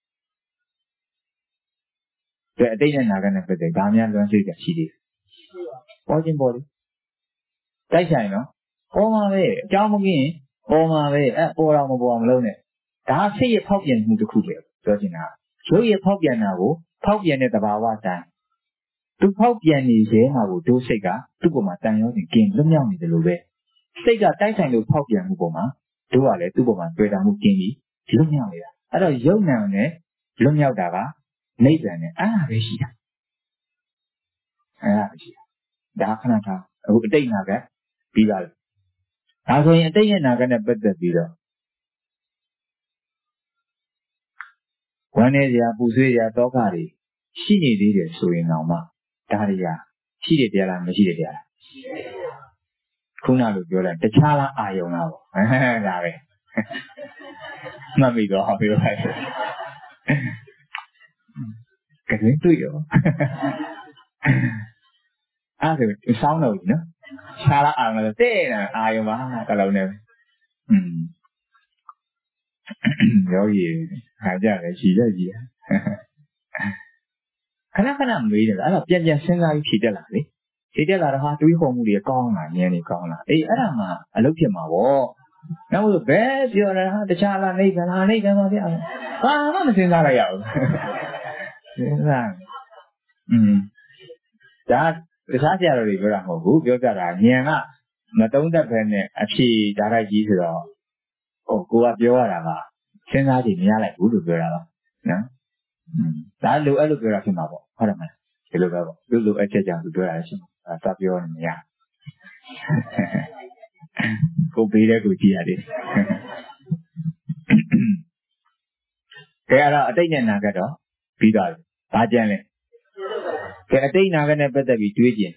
ဘူးဒါအတိတ်နဲ့အနာဂတ်နဲ့ပတ်သက်ဒါများလွမ်းဆွေးကြရှိသေးတယ်ပေါ်ချင်းပေါ်လေတိုက်ဆိုင်နော်ပေါ်မှာပဲအကြောင်းမကင်းပေါ်မှာပဲအဲပေါ်တော့မပေါ်အောင်မလုပ်နဲ့ဒါစိတ်ရဖောက်ပြန်မှုတစ်ခုပဲပြောချင်တာရုပ်ရဖောက်ပြန်တာကိုဖောက်ပြန်တဲ့သဘာဝတိုင်းသူဖောက်ပြန်နေစေမှာကိုဒုစိတ်ကသူ့ပေါ်မှာတန်ရောစဉ်กินလွတ်မြောက်နေတယ်လို့ပဲစိတ်ကတိုက်ဆိုင်လို့ဖောက်ပြန်မှုပေါ်မှာတို့ကလည်းသူ့ပေါ်မှာတွေ့တာမှုกินပြီးလွတ်မြောက်နေတာအဲ့တော့ယုံနာနဲ့လွတ်မြောက်တာကနိဗ္ဗာန်နဲ့အဲ့ဒါပဲရှိတာအဲ့ဒါပဲရှိတာဒါခဏထားအခုအတိတ်နာကပြီးပါလားဒါဆိုရင်အတိတ်ရဲ့နာကနဲ့ပတ်သက်ပြီးတော့ဝမ်းနေစရာပူဆွေးစရာတောခတွေရှိနေသေးတယ်ဆိုရင်တော့မှဒါတွေကရှိတယ်တရားလားမရှိတယ်တရားလားခုနလိုပြောလိုက်တခြားလားအာယုံလားပေါ့ဒါပဲမှတ်မိတော့ဟောပြောလိုက်ကဲတွေ့ရောအဲ့ဒါကိုစောင်းတော့ဘူးနော်ခြားလားအာယုံလားတဲ့အာယုံပါကလုံးနဲ့อืมယောဂီခါကြတယ်ရှိတယ်ကြီးခဏခဏမေးတယ်အဲ့တော့ပြန်ပြန်စဉ်းစားပြီးဖြေတက်လာလေဖြေတက်လာတော့ဟာတွေးခေါ်မှုတွေကောင်းလာဉာဏ်တွေကောင်းလာအေးအဲ့ဒါမှအလုပ်ဖြစ်မှာပေါ့နောက်လို့ဘယ်ပြောရတာတခြားလားနိဗ္ဗာန်လားနိဗ္ဗာန်ပါဗျာဘာမှမစဉ်းစားလိုက်ရဘူးစဉ်းစားอืมဒါတခြားဆရာတော်တွေပြောတာမဟုတ်ဘူးပြောပြတာဉာဏ်ကမတုံးသက်ပဲနဲ့အဖြေဓာတ်ရိုက်ကြီးဆိုတော့ဟိုကိုကပြောရတာကစဉ်းစားကြည့်မရလိုက်ဘူးလို့ပြောတာပါနော်อืมဒါလိုအဲ့လိုပြောတာဖြစ်မှာပေါ့ဟုတ်တယ်မလားဒီလိုပဲပေါ့လူလိုအချက်ကြောင့်သူပြောတာရှိမှာအဲစပြောနေမရကိုပေးတဲ့ကိုကြည့်ရတယ်ကဲအဲ့တော့အတိတ်နဲ့နာဂတ်တော့ပြီးသွားပြီဘာကြံလဲကဲအတိတ်နာဂတ်နဲ့ပတ်သက်ပြီးတွေးကြည့်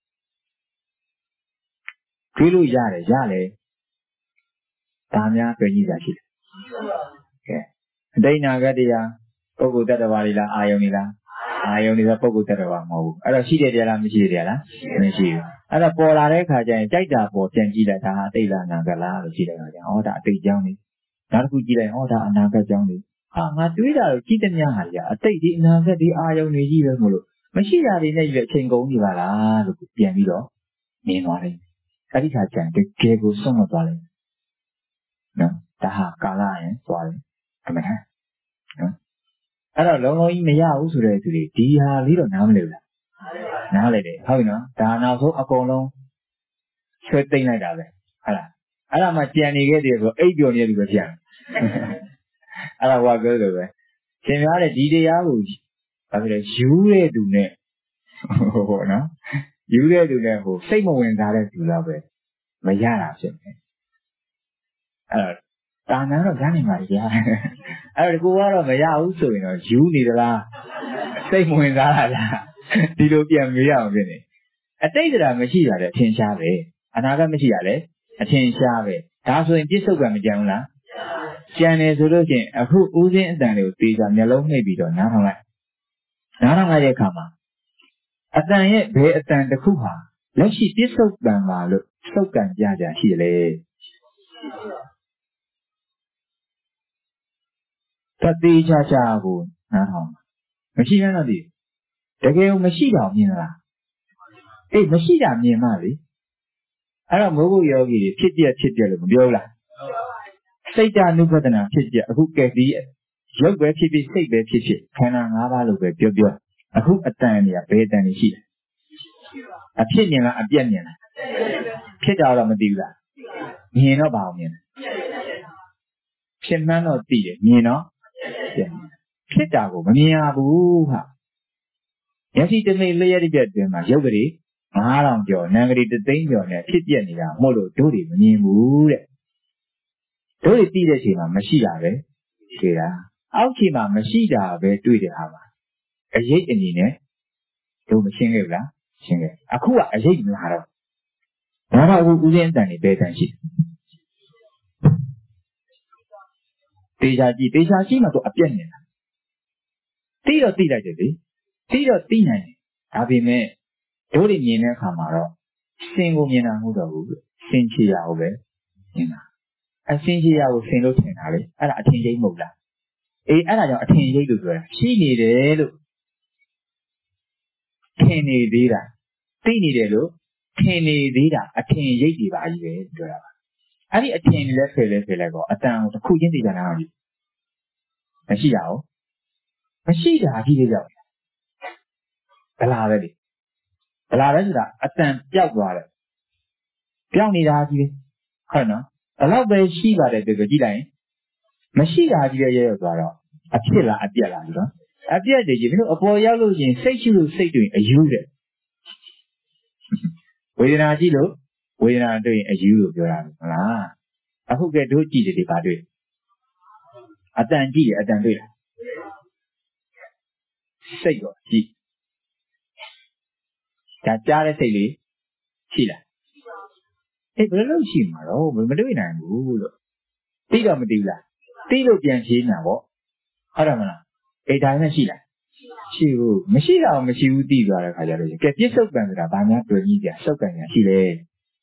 တွေးလို့ရတယ်ရတယ်ဒါများတွေ့ကြည့်တာရှိတယ်ကဲအတိတ်နာဂတ်တရားပုဂ္ဂိုလ်တ attva တွေလားအာယုန်တွေလားအာယုန်တွေဆိုပုဂ္ဂိုလ်တ attva မဟုတ်ဘူးအဲ့တော့ရှိတယ်တရားလားမရှိတယ်တရားလားမရှိဘူးအဲ့တော့ပေါ်လာတဲ့ခါကျရင်ကြိုက်တာပေါ်ပြန်ကြည့်လိုက်ဒါအတိတ်လားနာဂတ်လားလို့ကြည့်လိုက်တော့ကြာဟောဒါအတိတ်ကြောင်းနေနောက်တစ်ခုကြည့်လိုက်ဟောဒါအနာဂတ်ကြောင်းနေဟာငါတွေးတာလို့ကြည့်တဲ့များဟာကြာအတိတ်ဒီအနာဂတ်ဒီအာယုန်တွေကြီးပဲမလို့မရှိတာတွေနဲ့ကြီးပဲအချိန်ကုန်နေပါလားလို့ပြန်ပြီးတော့မြင်သွားတယ်အဲ့ဒီခါကျရင်တကယ်ကိုဆုံးမသွားလိမ့်နော်ဒါဟာကာလရင်သွားတယ်အမှန်ဟမ်နော်အဲ့တော့လုံးလုံးကြီးမရဘူးဆိုတဲ့သူတွေဒီဟာလေးတော့နားမလည်ဘူးလားနားလည်တယ်ဟုတ်ပြီနော်ဒါနောက်ဆုံးအကုန်လုံးဆွဲသိမ့်လိုက်တာပဲဟုတ်လားအဲ့ဒါမှကြံနေခဲ့တယ်ဆိုအိပ်ပျော်နေတဲ့လူပဲပြန်အဲ့ဒါဟောပြောလို့ပဲရှင်များတဲ့ဒီတရားကိုဘာဖြစ်လဲယူတဲ့သူနဲ့ဟိုနော်ယူတဲ့သူနဲ့ဟိုစိတ်မဝင်စားတဲ့သူတော့ပဲမရတာဖြစ်နေအဲ့တော့တာနာတော့ရနိုင်ပါလေဗျာအဲ့တော့ကိုကတော့မရဘူးဆိုရင်တော့ယူနေသလားစိတ်မဝင်စားတာလားဒီလိုပြန်မေးရအောင်ဖြစ်နေအတိတ်ကမရှိတာလေအထင်ရှားပဲအနာဂတ်မရှိတာလေအထင်ရှားပဲဒါဆိုရင်ပြစ္ဆုတ်ကမကြံဘူးလားကြံတယ်ဆိုလို့ချင်းအခုဦးစင်းအတန်တွေကိုတေးကြမျက်လုံးနှိပ်ပြီးတော့နားထောင်လိုက်နားထောင်လိုက်တဲ့အခါမှာအတန်ရဲ့ဘယ်အတန်တစ်ခုဟာလက်ရှိပြစ္ဆုတ်တန်ပါလို့စုပ်ကန်ကြကြရှိတယ်လေတတိချာချာကိုနားထောင်မရှိရတော့ဒီတကယ်ကိုမရှိတာမြင်လားအေးမရှိတာမြင်မှလေအဲ့တော့မိုးဖို့ယောဂီတွေဖြစ်ပြဖြစ်ပြလို့မပြောဘူးလားစိတ်တ ानु ပဒနာဖြစ်ပြအခုကဲဒီရုပ်ပဲဖြစ်ဖြစ်စိတ်ပဲဖြစ်ဖြစ်ခန္ဓာ၅ပါးလို့ပဲပြောပြောအခုအတန်တွေကဘယ်အတန်တွေရှိလဲအဖြစ်မြင်လားအပြက်မြင်လားဖြစ်တာတော့မသိဘူးလားမြင်တော့ဘာအောင်မြင်လဲဖြစ်မှန်းတော့သိတယ်မြင်တော့ဖြစ်တာကိုမမြင်ရဘူးဟာမျက်စိတစ်မိတ်လျက်တစ်ပြက်တွင်မှာရုပ်ကလေးငါးထောင်ကျော်နံကလေးတစ်သိန်းကျော်နဲ့ဖြစ်ပြနေတာမဟုတ်လို့တို့တွေမမြင်ဘူးတဲ့တို့တွေသိတဲ့အချိန်မှာမရှိတာပဲတွေ့တာအောက်ချိန်မှာမရှိတာပဲတွေ့တဲ့ဟာပါအရေးအနေနဲ့တို့မရှင်းခဲ့ဘူးလားရှင်းခဲ့အခုကအရေးမလားတော့ဘာသာအခုဦးစင်းအတန်တွေဘယ်တန်ရှိတေချာကြည့်တေချာကြည့်မှတော့အပြက်နေတာသိတော့သိလိုက်တယ်လေသိတော့သိနိုင်တယ်ဒါပေမဲ့တို့တွေမြင်တဲ့အခါမှာတော့စင်ကိုမြင်တာမဟုတ်တော့ဘူးစင်ချီရကိုပဲမြင်တာအစင်ချီရကိုစင်လို့ထင်တာလေအဲ့ဒါအထင်ကြီးမဟုတ်လားအေးအဲ့ဒါကြောင့်အထင်ကြီးလို့ပြောတာရှိနေတယ်လို့ထင်နေသေးတာသိနေတယ်လို့ထင်နေသေးတာအထင်ရိပ်တွေပါကြီးပဲပြောတာပါအဲ့ဒီအထင်တွေလည်းဖယ်လဲဖယ်လိုက်တော့အတန်ကိုတစ်ခုချင်းသိကြတာမရှိမရှိတာဟုတ်မရှိတာအကြီးလေးကြောက်ဗလာပဲလေဗလာပဲဆိုတာအတန်ပြောက်သွားတယ်ပြောင်းနေတာကြီးဟုတ်နော်ဘလောက်ပဲရှိပါတယ်ပြောကြည့်လိုက်မရှိတာကြီးရဲ့ရောက်သွားတော့အဖြစ်လားအပြက်လားဆိုတော့အပြက်တွေကြီးမင်းတို့အပေါ်ရောက်လို့ရှင်စိတ်ရှိလို့စိတ်တွေအယူတယ်ဝေဒနာကြည့်လို့ဝေဒနာတွေ့ရင်အယူလို့ပြောတာဟုတ်လားအခုကဲတို့ကြည့်တယ်ဒီပါတွေ့အတန်ကြည့်တယ်အတန်တွေ့လားစိတ်တော့ကြည့်ဒါကြားတဲ့စိတ်လေးရှိလားအေးဘယ်လိုရှိမှာတော့မတွေ့နိုင်ဘူးလို့သိတော့မသိဘူးလားသိလို့ပြန်ရှင်းတာပေါ့ဟုတ်တယ်မလားအေးဒါနဲ့ရှိလားရှိဘူးမရှိတာမရှိဘူးသိသွားတဲ့ခါကျတော့ကဲပြစ္ဆုတ်ကံဆိုတာဘာများတွေ့ကြီးကြဆုတ်ကံညာရှိလေ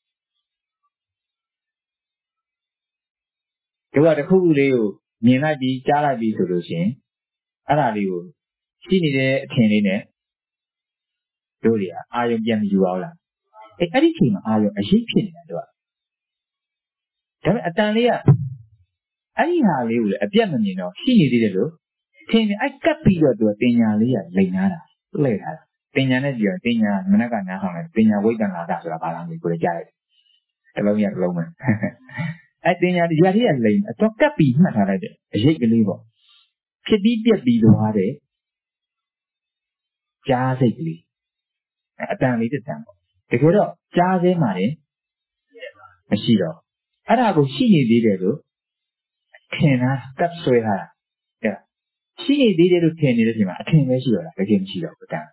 ဒီကတခုခုလေးကိုမြင်လိုက်ပြီးကြားလိုက်ပြီးဆိုလို့ရှိရင်အဲ့ဒါလေးကိုရှိနေတဲ့အထင်လေးနဲ့တို့တွေကအာယုံပြန်မယူအောင်လားအေးအဲ့ဒီချိန်မှာအာယုံအရေးဖြစ်နေတာတို့ကဒါပေမဲ့အတန်လေးကအဲ့ဒီဟာလေးကိုလည်းအပြတ်မမြင်တော့ရှိနေသေးတယ်လို့ထင်တယ်အဲ့ကပ်ပြီးတော့သူကတင်ညာလေးကလိန်ထားတာလှည့်ထားတာတင်ညာနဲ့ကြည့်ရတင်ညာမနက်ကနားဆောင်တယ်တင်ညာဝိတ္တနာတာဆိုတာဘာလားမသိကိုလည်းကြားရတယ်တစ်လုံးရတစ်လုံးပဲအဲ့တင်ညာဒီဟာလေးကလိန်တော့ကပ်ပြီးမှတ်ထားလိုက်တယ်အရေးကလေးပေါ့ဖြစ်ပြီးပြက်ပြီးသွားတယ်ကြားစိတ်ကလေးအတန်လေးတစ်တန်ပေါ့တကယ်တော့ကြားစဲမှာလည်းမရှိတော့အဲ့ဒါကိုရှိနေသေးတယ်လို့ထင်တာကပ်ဆွဲထားတာအဲ့ဒါရှိနေသေးတယ်လို့ထင်နေတဲ့အချိန်မှာအထင်ပဲရှိတော့တာတကယ်မရှိတော့ဘူးတန်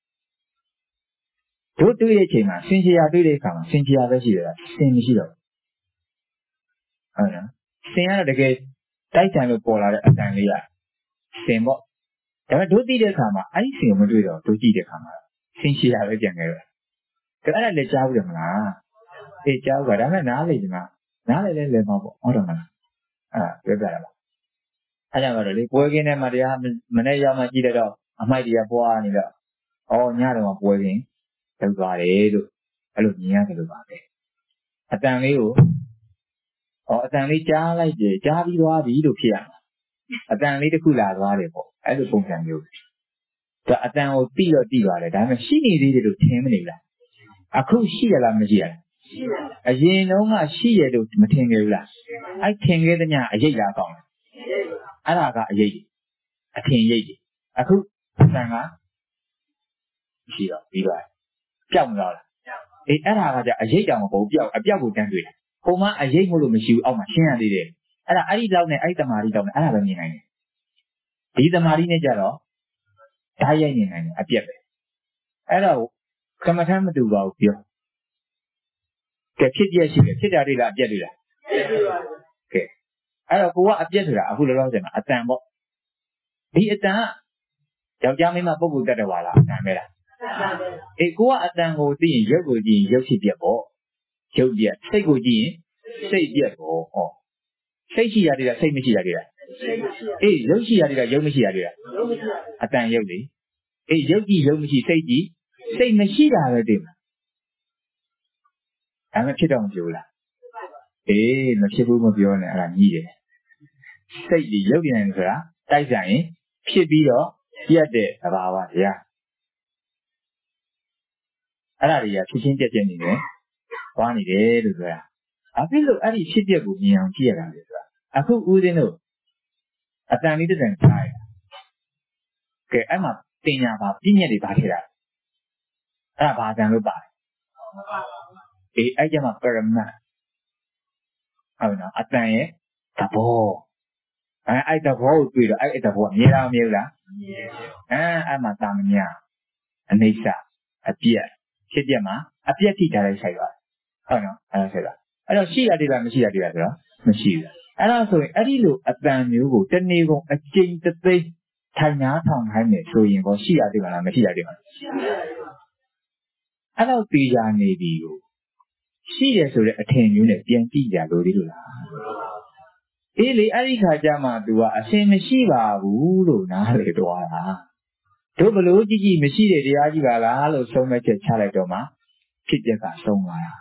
တို့တွေ့တဲ့အချိန်မှာစင်ချရာတွေ့တဲ့အခါမှာစင်ချရာပဲရှိတော့တာစင်မရှိတော့ဟုတ်နော်စင်ကတော့တကယ်တိုက်တန်လို့ပေါ်လာတဲ့အတန်လေးကစင်ပေါ့ဒါပေမဲ့တို့သိတဲ့အခါမှာအဲ့ဒီစင်ကိုမတွေ့တော့တို့ကြည့်တဲ့အခါမှာစင်ချရာပဲပြန်ခဲ့တော့ဒါအဲ့ဒါလည်းကြားဘူးတယ်မလားအေးကြားဘူးပါဒါပေမဲ့နားလေဒီမှာနားလေလဲလဲမှာပေါ့ဟုတ်တယ်မလားအဲ့ပြောပြရပါအဲ့ဒါကတော့လေပွဲကင်းထဲမှာတရားမနေ့ရောက်မှကြည့်တော့အမိုက်တရားပွားနေတော့ဩညတော့ပွဲကင်းလောက်သွားတယ်လို့အဲ့လိုမြင်ရတယ်လို့ပါပဲအတန်လေးကိုဩအတန်လေးကြားလိုက်တယ်ကြားပြီးသွားပြီလို့ဖြစ်ရမှာအတန်လေးတစ်ခုလာသွားတယ်ပေါ့အဲ့လိုပုံစံမျိုးဒါအတန်ကိုတိတော့တိသွားတယ်ဒါပေမဲ့ရှိနေသေးတယ်လို့ထင်မနေဘူးလားအခုရှိရလားမရှိရလားအရင်တုန်းကရှိရလို့မထင်ခဲ့ဘူးလားအဲ့ထင်ခဲ့တဲ့ညအရေးလားကောင်းလားအဲ့ဒါကအရေးအထင်ရေးကြီးအခုအတန်ကရှိတော့ပြီးသွားပျောက်မလားအေးအဲ့ဒါကကြအရေးတောင်မဟုတ်ပျောက်အပျောက်ကိုတန်းတွေ့တယ်ဟိုမှာအရေးမို့လို့မရှိဘူးအောက်မှာရှင်းရသေးတယ်အဲ့ဒါအဲ့ဒီလောက်နဲ့အဲ့ဒီတမာရီလောက်နဲ့အဲ့ဒါပဲမြင်နိုင်တယ်ဒီတမာရီနဲ့ကြတော့ဓာတ်ရိုက်နေနိုင်တယ်အပြက်ပဲအဲ့တော့ကမ္မထမ်းမတူပါဘူးပြောကဲဖြစ်ပြရှိတယ်ဖြစ်တာတွေလားအပြက်တွေလားကဲအဲ့တော့ကိုကအပြက်ဆိုတာအခုလောလောဆယ်မှာအတန်ပေါ့ဒီအတန်ကယောက်ျားမင်းမပုဂ္ဂိုလ်တ attva လားအတန်ပဲလားအေးကိုကအတန်ကိုသိရင်ရုပ်ကိုကြည့်ရင်ရုပ်ရှိပြက်ပေါ့ရုပ်ပြက်စိတ်ကိုကြည့်ရင်စိတ်ပြက်ပေါ့ဟောစိတ်ရှိရတဲ့စိတ်မရှိရတဲ့အေးရုပ်ရှိရတဲ့ရုပ်မရှိရတဲ့အတန်ရုပ်လေအေးရုပ်ကြည့်ရုပ်မရှိစိတ်ကြည့်စိတ်မရှိတာပဲသိမှာဒါမှဖြစ်တော့မပြောလားအေးမဖြစ်ဘူးမပြောနဲ့အဲ့ဒါကြီးတယ်စိတ်ကြီးရုပ်ရင်ဆိုတာတိုက်ဆိုင်ရင်ဖြစ်ပြီးတော့ပြတ်တဲ့သဘာဝတရားအဲ့ဒါတွေကဖြစ်ချင်းပြတ်ပြတ်နေတယ်။သွားနေတယ်လို့ပြောတာ။အဖြစ်လို့အဲ့ဒီဖြစ်ပြက်ကိုမြင်အောင်ကြည့်ရတာလေဆိုတာ။အခုဦးဇင်းတို့အတန်လေးတစ်တန်ကြားရတာ။ကဲအဲ့မှာတင်ညာပါပြည့်ညက်တွေပါခဲ့တာ။အဲ့ဒါဘာတန်လို့ပါတယ်။အေးအဲ့ကျမှပရမတ်ဟုတ်နော်အတန်ရဲ့သဘောအဲအဲ့သဘောကိုတွေ့တော့အဲ့သဘောကမြင်လားမမြင်ဘူးလား။မြင်ပါဘူး။အဲအဲ့မှာတာမညာအနိစ္စအပြက်ဖြစ်ပြမှာအပြက်ထိထားလိုက်ဆိုင်ပါဟုတ်နော်အဲ့ဒါဆိုတော့အဲ့တော့ရှိရတယ်လားမရှိရတယ်လားဆိုတော့မရှိဘူးအဲ့ဒါဆိုရင်အဲ့ဒီလိုအတန်မျိုးကိုတနေ့ကုန်အကျဉ်းတသိမ်းထိုင်နာထောင်ခိုင်းနေဆိုရင်ကောရှိရတယ်လားမရှိရတယ်လားအဲ့တော့သိကြနေပြီကိုရှိရဆိုတဲ့အထင်မျိုးနဲ့ပြန်ကြည့်ကြလို့ဒီလိုလားအေးလေအဲ့ဒီခါကျမှ तू ကအစင်မရှိပါဘူးလို့နားလေတော့တာတို့ဘလို့ကြည့်ကြည့်မရှိတဲ့တရားကြီးပါလားလို့ဆုံးမချက်ချလိုက်တော့မှဖြစ်ပြက်ကဆုံးသွားတာ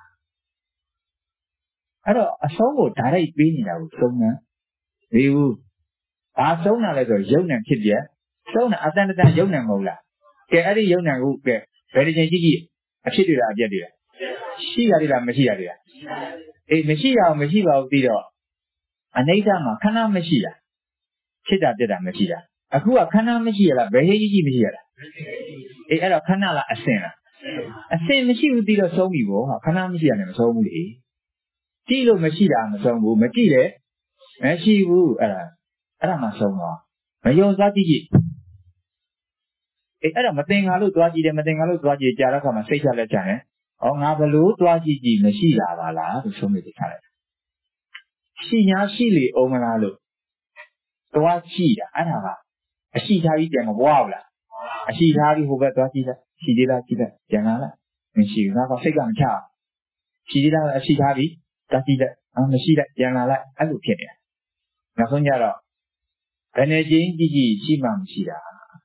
အဲ့တော့အဆုံးကိုဓာတ်ရိုက်ပေးနေတာကိုဆုံးနှံဒီဘူးဘာဆုံးတာလဲဆိုရုပ်နဲ့ဖြစ်ပြက်ဆုံးတာအတန်တန်ရုပ်နဲ့မဟုတ်လားကဲအဲ့ဒီရုပ်နဲ့ကိုကဲဘယ်တစ်ချိန်ကြည့်ကြည့်အဖြစ်တွေလားအပြက်တွေလားရှိရတယ်လားမရှိရတယ်လားအေးမရှိအောင်မရှိပါဘူးပြီးတော့အနိစ္စမှာခဏမရှိတာဖြစ်တာပြက်တာမရှိတာအခုကခဏမရှိရလားဘယ်ဟိကြီးကြီးမရှိရလားအေးအဲ့တော့ခဏလားအစင်လားအစင်မရှိဘူးပြီးတော့ဆုံးပြီပေါ့ခဏမရှိရတယ်မဆုံးဘူးလေကြည့်လို့မရှိတာမဆုံးဘူးမကြည့်လေမရှိဘူးအဲ့ဒါအဲ့ဒါမှဆုံးသွားမယုံသွားကြည့်ကြည့်အေးအဲ့တော့မတင်ငါလို့သွားကြည့်တယ်မတင်ငါလို့သွားကြည့်ကြာတဲ့အခါမှာစိတ်ချလက်ချတယ်ဩငါဘလို့သွားကြည့်ကြည့်မရှိလာပါလားလို့ဆုံးဖြတ်ထားလိုက်ရှိညာရှိလေအောင်မလားလို့သွားကြည့်တာအဲ့ဒါကအရှိထားပြီးပြန်မပွားဘူးလားအရှိထားပြီးဟိုဘက်သွားကြည့်လိုက်ရှိသေးလားကြည့်လိုက်ပြန်လာလိုက်မရှိဘူးငါကစိတ်ကမချရှိသေးလားအရှိထားပြီးသွားကြည့်လိုက်အာမရှိလိုက်ပြန်လာလိုက်အဲ့လိုဖြစ်နေတာနောက်ဆုံးကြတော့ဘယ်နဲ့ချင်းကြည့်ကြည့်ရှိမှမရှိတာ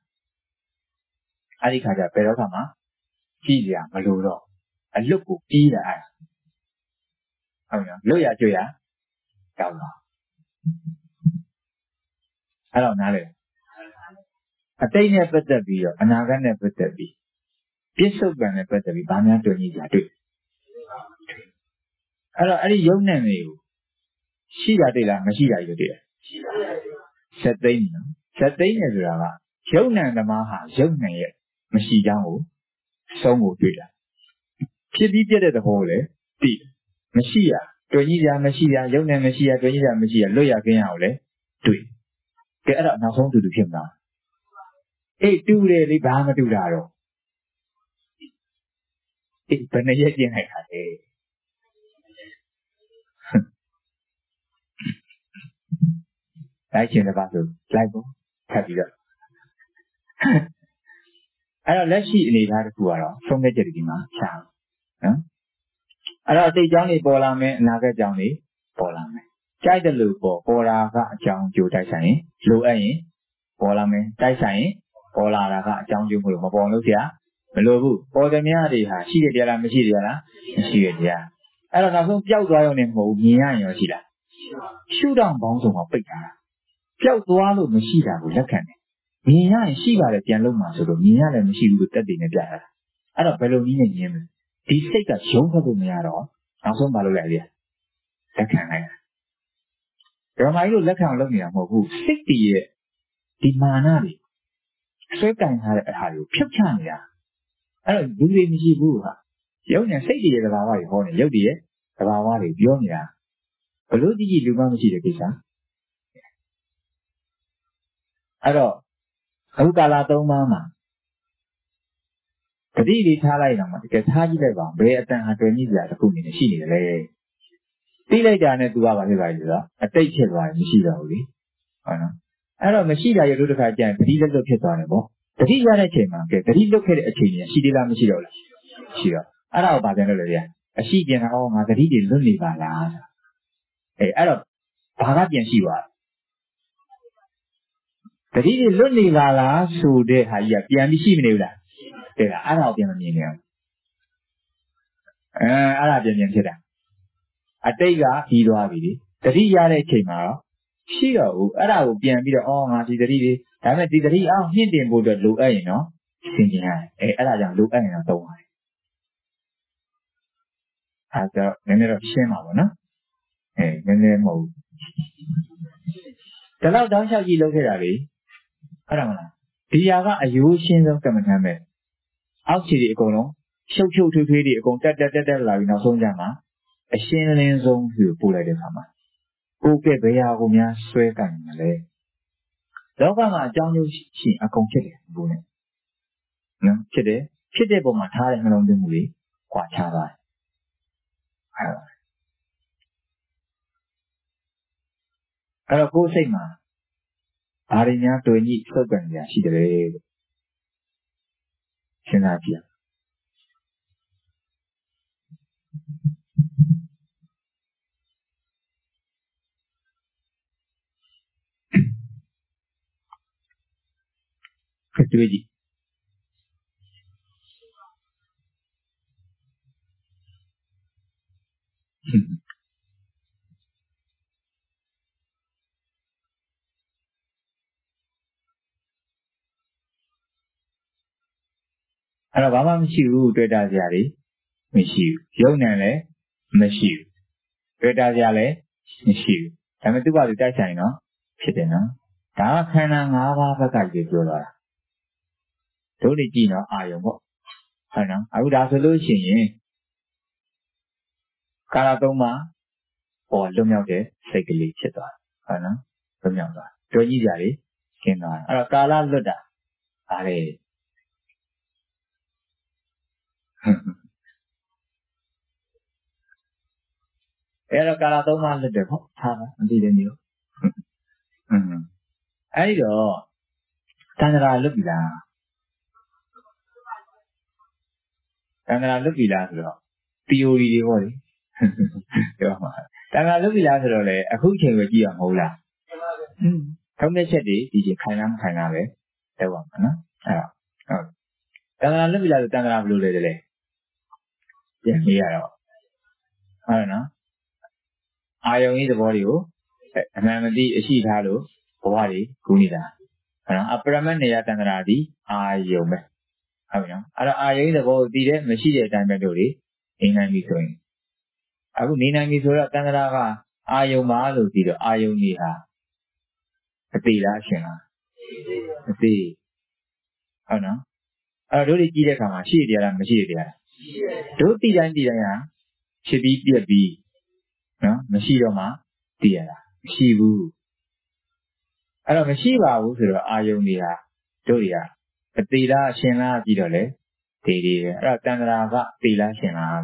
အဲ့ဒီခါကျဘယ်တော့မှကြည့်ကြမလို့တော့အလွတ်ကိုပြီးတာအဲ့ဟုတ်နော်လွတ်ရကြွရကောင်းတော့အဲ့တော့နားလေအတိတ်နဲ့ပတ်သက်ပြီးတော့အနာဂတ်နဲ့ပတ်သက်ပြီးပြစ္ဆုတ်ကံနဲ့ပတ်သက်ပြီးဘာများတွေ့ကြတွေ့အဲ့တော့အဲ့ဒီယုံနဲ့တွေကိုရှိတာတွေ့လားမရှိတာတွေ့တယ်ဆက်သိမ်းနော်ဆက်သိမ်းတယ်ဆိုတာကယုံနဲ့သမားဟာယုံနဲ့ရဲ့မရှိကြောင်းကိုဆုံးကိုတွေ့တာဖြစ်ပြီးပြတဲ့သဘောကိုလည်းသိတယ်မရှိရတွေ့ကြီးတာမရှိရယုံနဲ့မရှိရတွေ့ကြီးတာမရှိရလွတ်ရကင်းရကိုလည်းတွေ့ကဲအဲ့တော့နောက်ဆုံးတူတူဖြစ်မလားအေးတူတယ်လေဘာမတူတာတော့အေးဘယ်နဲ့ရက်ကျင်းလိုက်တာလဲလိုက်ခြင်းတစ်ပါးဆိုလိုက်ပေါ့ထပ်ပြီးတော့အဲ့တော့လက်ရှိအနေအထားတစ်ခုကတော့ဆုံးဖြတ်ချက်ဒီမှာရှားနော်အဲ့တော့အတိတ်ကြောင်းတွေပေါ်လာမယ်အနာဂတ်ကြောင်းတွေပေါ်လာမယ်ကြိုက်တယ်လို့ပေါ်ပေါ်လာကအကြောင်းကြိုတိုက်ဆိုင်ရင်လိုအပ်ရင်ပေါ်လာမယ်တိုက်ဆိုင်ရင်ပေါ်လာတာကအကြောင်းကျိုးမလို့မပေါ်လို့ဆရာမလိုဘူးပေါ်သည်များတွေဟာရှိရတရားလားမရှိတရားလားမရှိရတရားအဲ့တော့နောက်ဆုံးပျောက်သွားရုံနဲ့မဟုတ်ဘူးမြင်ရရင်ရောရှိလားရှုထောင့်ပေါင်းစုံမှာပိတ်ထားတာပျောက်သွားလို့မရှိတာကိုလက်ခံတယ်မြင်ရရင်ရှိပါတယ်ပြန်လုံးမှာဆိုလို့မြင်ရတယ်မရှိဘူးလို့တက်တည်နေပြတာအဲ့တော့ဘယ်လိုနည်းနဲ့မြင်မလဲဒီစိတ်ကရုံးထွက်လို့မရတော့နောက်ဆုံးမလုပ်လိုက်လေလက်ခံလိုက်ဓမ္မကြီးတို့လက်ခံလုပ်နေတာမဟုတ်ဘူးစိတ်တည်ရဲ့ဒီမာနတွေဆွဲကင်ထားတဲ့အခါကိုဖြုတ်ချနေတာအဲ့တော့ဘူးတွေမရှိဘူးဟာရုပ်နဲ့စိတ်တည်ရဲ့သဘာဝတွေဟောနေရုပ်တည်ရဲ့သဘာဝတွေပြောနေတာဘလို့ကြည့်ကြည့်လူမှမရှိတဲ့ကိစ္စအဲ့တော့အခုကာလသုံးပါးမှာတတိလေးထားလိုက်တော့မှတကယ်ထားကြည့်လိုက်ပါဘယ်အတန်ဟာတွေ့မိစရာတစ်ခုအနေနဲ့ရှိနေတယ်လေသိလိုက်တာနဲ့သူကဘာဖြစ်သွားလဲဆိုတော့အတိတ်ဖြစ်သွားတယ်မရှိတော့ဘူးလေဟုတ်နော်အဲ့တော့မရှိတာရလို့တစ်ခါကျရင်တတိလက်လွတ်ဖြစ်သွားတယ်ပေါ့တတိရတဲ့အချိန်မှာကဲတတိလွတ်ခဲ့တဲ့အချိန်ကြီးရှိသေးလားမရှိတော့လားရှိတော့အဲ့ဒါကိုပါပြန်လို့လေဗျာအရှိပြန်တော့ငါတတိတွေလွတ်နေပါလားအေးအဲ့တော့ဘာကပြန်ရှိသွားတတိတွေလွတ်နေပါလားဆိုတဲ့ဟာကြီးကပြန်ပြီးရှိမနေဘူးလားတဲ့အဲ့ဒါကိုပြန်မမြင်နေအောင်အဲအဲ့ဒါပြန်ပြန်ဖြစ်တာအတိတ်ကပြီးသွားပြီလေတတိရတဲ့အချိန်မှာတော့ရှိတော့ဘူးအဲ့ဒါကိုပြန်ပြီးတော့အော်ငါဒီတတိတွေဒါပေမဲ့ဒီတတိအောင်မြင့်တင်ဖို့အတွက်လိုအပ်ရင်တော့သင်ကျင်ရတယ်အဲအဲ့ဒါကြောင့်လိုအပ်ရင်တော့သုံးပါတယ်အဲဒါတော့နည်းနည်းတော့ရှင်းပါပါနော်အဲနည်းနည်းမဟုတ်ဘူးဒီလောက်တောင်းလျှောက်ကြည့်လုပ်ခဲ့တာလေအဲ့ဒါမလားဒီဟာကအယိုးရှင်းဆုံးကမ္မထမ်းပဲအောက်ခြေတွေအကုန်လုံးရှုပ်ရှုပ်ထွေးထွေးတွေအကုန်တက်တက်တက်တက်လာပြီးနောက်ဆုံးကြမှာအရှင်းလင်းဆုံးကိုပို့လိုက်တဲ့အခါမှာကိုယ်ကဘယ်ဟာကိုများဆွဲကင်မလဲလောကမှာအကြောင်းကျိုးရှိအကုန်ဖြစ်တယ်ဘုနဲ့နော်ဖြစ်တယ်ဖြစ်တဲ့ပုံမှာထားတဲ့နှလုံးသွင်းမှုတွေခွာခြားသွားတယ်အဲ့တော့ကိုယ်စိတ်မှာဘာတွေများတွေ့ညှိစုပ်ကန်ကြရှိတယ်လို့စဉ်းစားကြည့်တွေ့ကြည့်အဲ့တော့ဘာမှမရှိဘူးတွေ့တာစရာတွေမရှိဘူးယုံနဲ့လည်းမရှိဘူးတွေ့တာစရာလည်းမရှိဘူးဒါပေမဲ့သူ့ဘာလို့တိုက်ဆိုင်နော်ဖြစ်တယ်နော်ဒါကခန္ဓာ၅ပါးဘက်ကကြီးပြောလာတာတို့တွေကြည့်နော်အာယုံပေါ့ဟုတ်နော်အခုဒါဆိုလို့ရှိရင်ကာလသုံးပါးဟောလွတ်မြောက်တဲ့စိတ်ကလေးဖြစ်သွားဟုတ်နော်လွတ်မြောက်သွားတို့ကြည့်ကြလေကျင်းသွားအဲ့တော့ကာလလွတ်တာဒါလေအဲ့တော့ကာလသုံးပါးလွတ်တယ်ပေါ့ဟာမသိတဲ့မျိုးอืมအဲ့ဒီတော့တဏ္ဍာလွတ်ပြီလားတဏ္ဍာလွတ်ပြီလားဆိုတော့ theory တွေပေါ့လေပြောမှာတဏ္ဍာလွတ်ပြီလားဆိုတော့လေအခုချိန်ကိုကြည့်ရမဟုတ်လားอืมထုံးတဲ့ချက်တွေဒီချိန်ခိုင်လားမခိုင်လားပဲလောက်ပါမှာနော်အဲ့တော့ဟုတ်တဏ္ဍာလွတ်ပြီလားဆိုတဏ္ဍာဘယ်လိုလဲလဲပြန်ကြည့်ရတော့ဟုတ်နော်အာယုံဤသဘောတွေကိုအမှန်မသိအရှိထားလို့ဘဝတွေကူးနေတာဟုတ်နော်အပရမတ်နေရတန္တရာဒီအာယုံပဲဟုတ်ပြီနော်အဲ့တော့အာယုံဤသဘောကိုသိတဲ့မရှိတဲ့အတိုင်းပဲတို့တွေနေနိုင်ပြီဆိုရင်အခုနေနိုင်ပြီဆိုတော့တန္တရာကအာယုံပါလို့ပြီးတော့အာယုံကြီးဟာအသေးလားရှင်လားအသေးဟုတ်နော်အဲ့တော့တို့တွေကြည့်တဲ့အခါမှာရှိရလားမရှိရလားတို့သိတိုင်းသိတိုင်းဟာဖြစ်ပြီးပြက်ပြီးနော်မရှိတော့မှသိရတာမရှိဘူးအဲ့တော့မရှိပါဘူးဆိုတော့အာယုန်တွေဟာတို့တွေကအသေးလားအရှင်လားပြီးတော့လေဒီဒီပဲအဲ့တော့တန္တရာကသေလားရှင်လား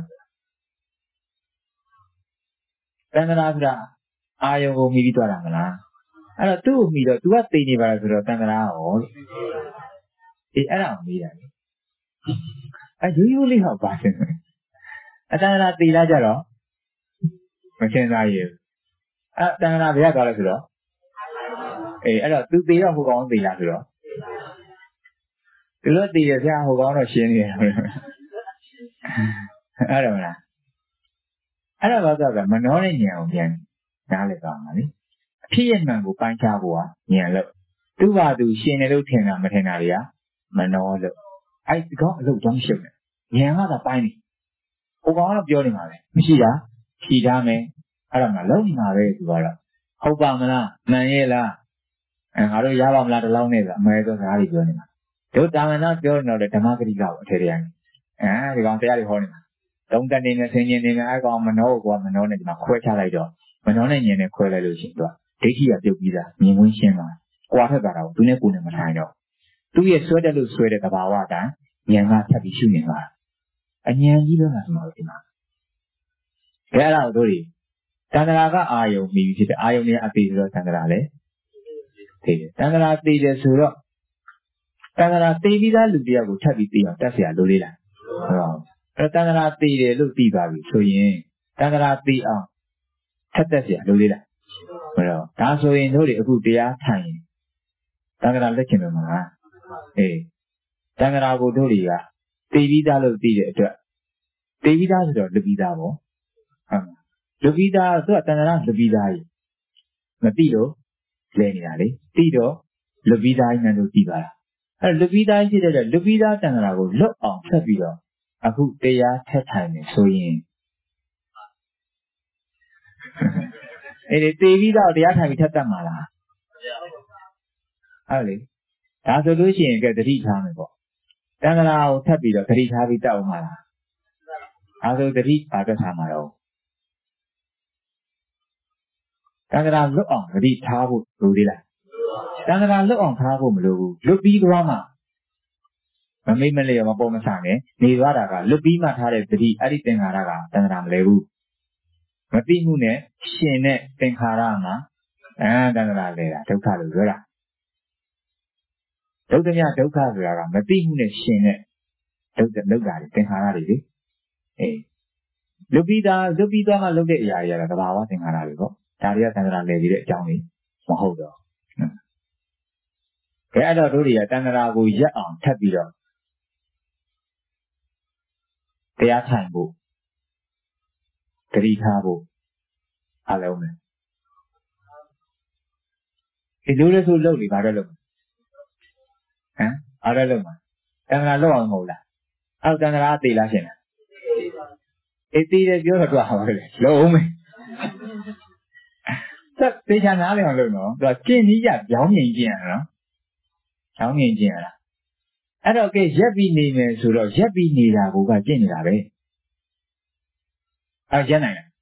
တန္တရာဆိုတာအာယုန်ကိုမိပြီးသွားတာမလားအဲ့တော့သူ့ကိုမိတော့ तू ကသေနေပါလားဆိုတော့တန္တရာဟောအေးအဲ့ဒါကိုမိတာလေအဲရိုးရိုးလေးဟောပါတယ်အတန္တရာသေလားကြတော့မရှင်းသားရဘူးအဲတန်ခါဘယ်ရောက်သွားလဲဆိုတော့အေးအဲ့တော့သူသေတော့ဟိုကောင်သေလားဆိုတော့သူတို့သေရဆရာဟိုကောင်တော့ရှင်းနေတယ်အဲ့တော့မလားအဲ့တော့ဘာသာကမနှောတဲ့ဉာဏ်ကိုပြန်နားလည်သွားမှာလေအဖြစ်ရမှန်ကိုပိုင်းခြားဖို့ကဉာဏ်လို့သူ့ဘာသူရှင်းတယ်လို့ထင်တာမထင်တာတွေကမနှောလို့အဲ့ဒီကောင်အလုပ်တောင်းရှုပ်တယ်ဉာဏ်ကသာပိုင်းနေဟိုကောင်ကတော့ပြောနေမှာပဲမရှိတာဖြီထားမယ်အဲ့ဒါမှလုံးနေမှာပဲသူကတော့ဟုတ်ပါမလားမှန်ရဲ့လားအဲငါတို့ရပါမလားတလောင်းနဲ့ဆိုအမဲဆိုစကားတွေပြောနေမှာတို့တာမန်သားပြောနေတော့ဓမ္မဂရိကကိုအထေတရားအဲဒီကောင်တရားတွေဟောနေမှာသုံးတက်နေနဲ့ဆင်းရဲနေနဲ့အဲကောင်မနှောကိုကမနှောနဲ့ဒီမှာခွဲချလိုက်တော့မနှောနဲ့ညင်နဲ့ခွဲလိုက်လို့ရှိရင်သူကဒိဋ္ဌိကပြုတ်ပြီးသားမြင်ဝင်ရှင်းသွားကွာထက်တာတော့သူနဲ့ကိုယ်နဲ့မထိုင်တော့သူ့ရဲ့ဆွဲတက်လို့ဆွဲတဲ့သဘာဝအတိုင်းဉာဏ်ကထပ်ပြီးရှုနေသွားတာအဉာဏ်ကြီးလို့ကဆိုတော့ဒီမှာအဲအဲ့ဒါတို့တွေတန္တရာကအာယုံမိပြီဖြစ်တဲ့အာယုံနဲ့အသေးဆိုတော့တန္တရာလည်းသိတယ်တန္တရာသိတယ်ဆိုတော့တန္တရာသိပြီးသားလူတယောက်ကိုထပ်ပြီးသိအောင်တတ်เสียလို့လေးလားဟုတ်အဲ့တန္တရာသိတယ်လို့သိပါပြီဆိုရင်တန္တရာသိအောင်ထပ်တတ်เสียလို့လေးလားဟုတ်တော့ဒါဆိုရင်တို့တွေအခုတရားထိုင်ရင်တန္တရာလက်ချင်တယ်မလားအေးတန္တရာကိုတို့တွေကသိပြီးသားလို့သိတဲ့အတွက်သိပြီးသားဆိုတော့လူပြီးသားပေါ့ဟုတ်လူပိသားသူကတဏ္ဍာလူပိသားကြီးမသိလို့လဲနေတာလေသိတော့လူပိသားကြီးနဲ့လို့သိပါလားအဲလူပိသားကြီးဖြစ်တဲ့လူပိသားတဏ္ဍာကိုလွတ်အောင်ဆက်ပြီးတော့အခုတရားထက်ထိုင်နေဆိုရင်အဲ့ဒီသိပြီးတော့တရားထိုင်ပြီးထက်တတ်မှာလားဟုတ်လေဒါဆိုလို့ရှိရင်ကဲတတိထားမယ်ပေါ့တဏ္ဍာကိုထပ်ပြီးတော့တတိထားပြီးတတ်အောင်မှာလားဒါဆိုတတိပါတက်ထားမှာတော့တန္တရာလွတ်အောင်တတိထားဖို့လိုသေးလားတန္တရာလွတ်အောင်ထားဖို့မလိုဘူးလွတ်ပြီးသွားမှမမိတ်မလျော်မပေါ်မဆနဲ့နေသွားတာကလွတ်ပြီးမှထားတဲ့တတိအဲ့ဒီသင်္ခါရကတန္တရာမလဲဘူးမသိမှုနဲ့ရှင်တဲ့သင်္ခါရမှာအဲတန္တရာလဲတာဒုက္ခလို့ပြောတာဒုက္ခမြဒုက္ခဆိုတာကမသိမှုနဲ့ရှင်တဲ့ဒုက္ခဒုက္ခတွေသင်္ခါရတွေလေအေးလွတ်ပြီးသားလွတ်ပြီးသွားမှလွတ်တဲ့အရာတွေကသဘာဝသင်္ခါရတွေပေါ့ဒါတွေကတန္တရာလဲပြီးတဲ့အကြောင်းကြီးမဟုတ်တော့။ကဲအဲ့တော့တို့တွေကတန္တရာကိုရက်အောင်ထပ်ပြီးတော့တရားထိုင်ဖို့တတိထားဖို့အားလုံးပဲ။ဒီလိုလဲဆိုလုပ်လေဘာတော့လုပ်ဟမ်အားတော့လုပ်မှာတန္တရာလောက်အောင်မဟုတ်လားအောက်တန်တရာသိလားရှင်အေးသိတယ်ပြောတော့တော့ပါလေလုံးမယ်သက်သေချာနားလည်အောင်လုပ်နော်သူကကျင့်နည်းကြကြောင်းမြင်ကျင့်ရတာနော်ကြောင်းမြင်ကျင့်ရတာအဲ့တော့ကဲရက်ပြီးနေမယ်ဆိုတော့ရက်ပြီးနေတာကိုကကျင့်နေတာပဲအဲ့ရက်နိုင်လား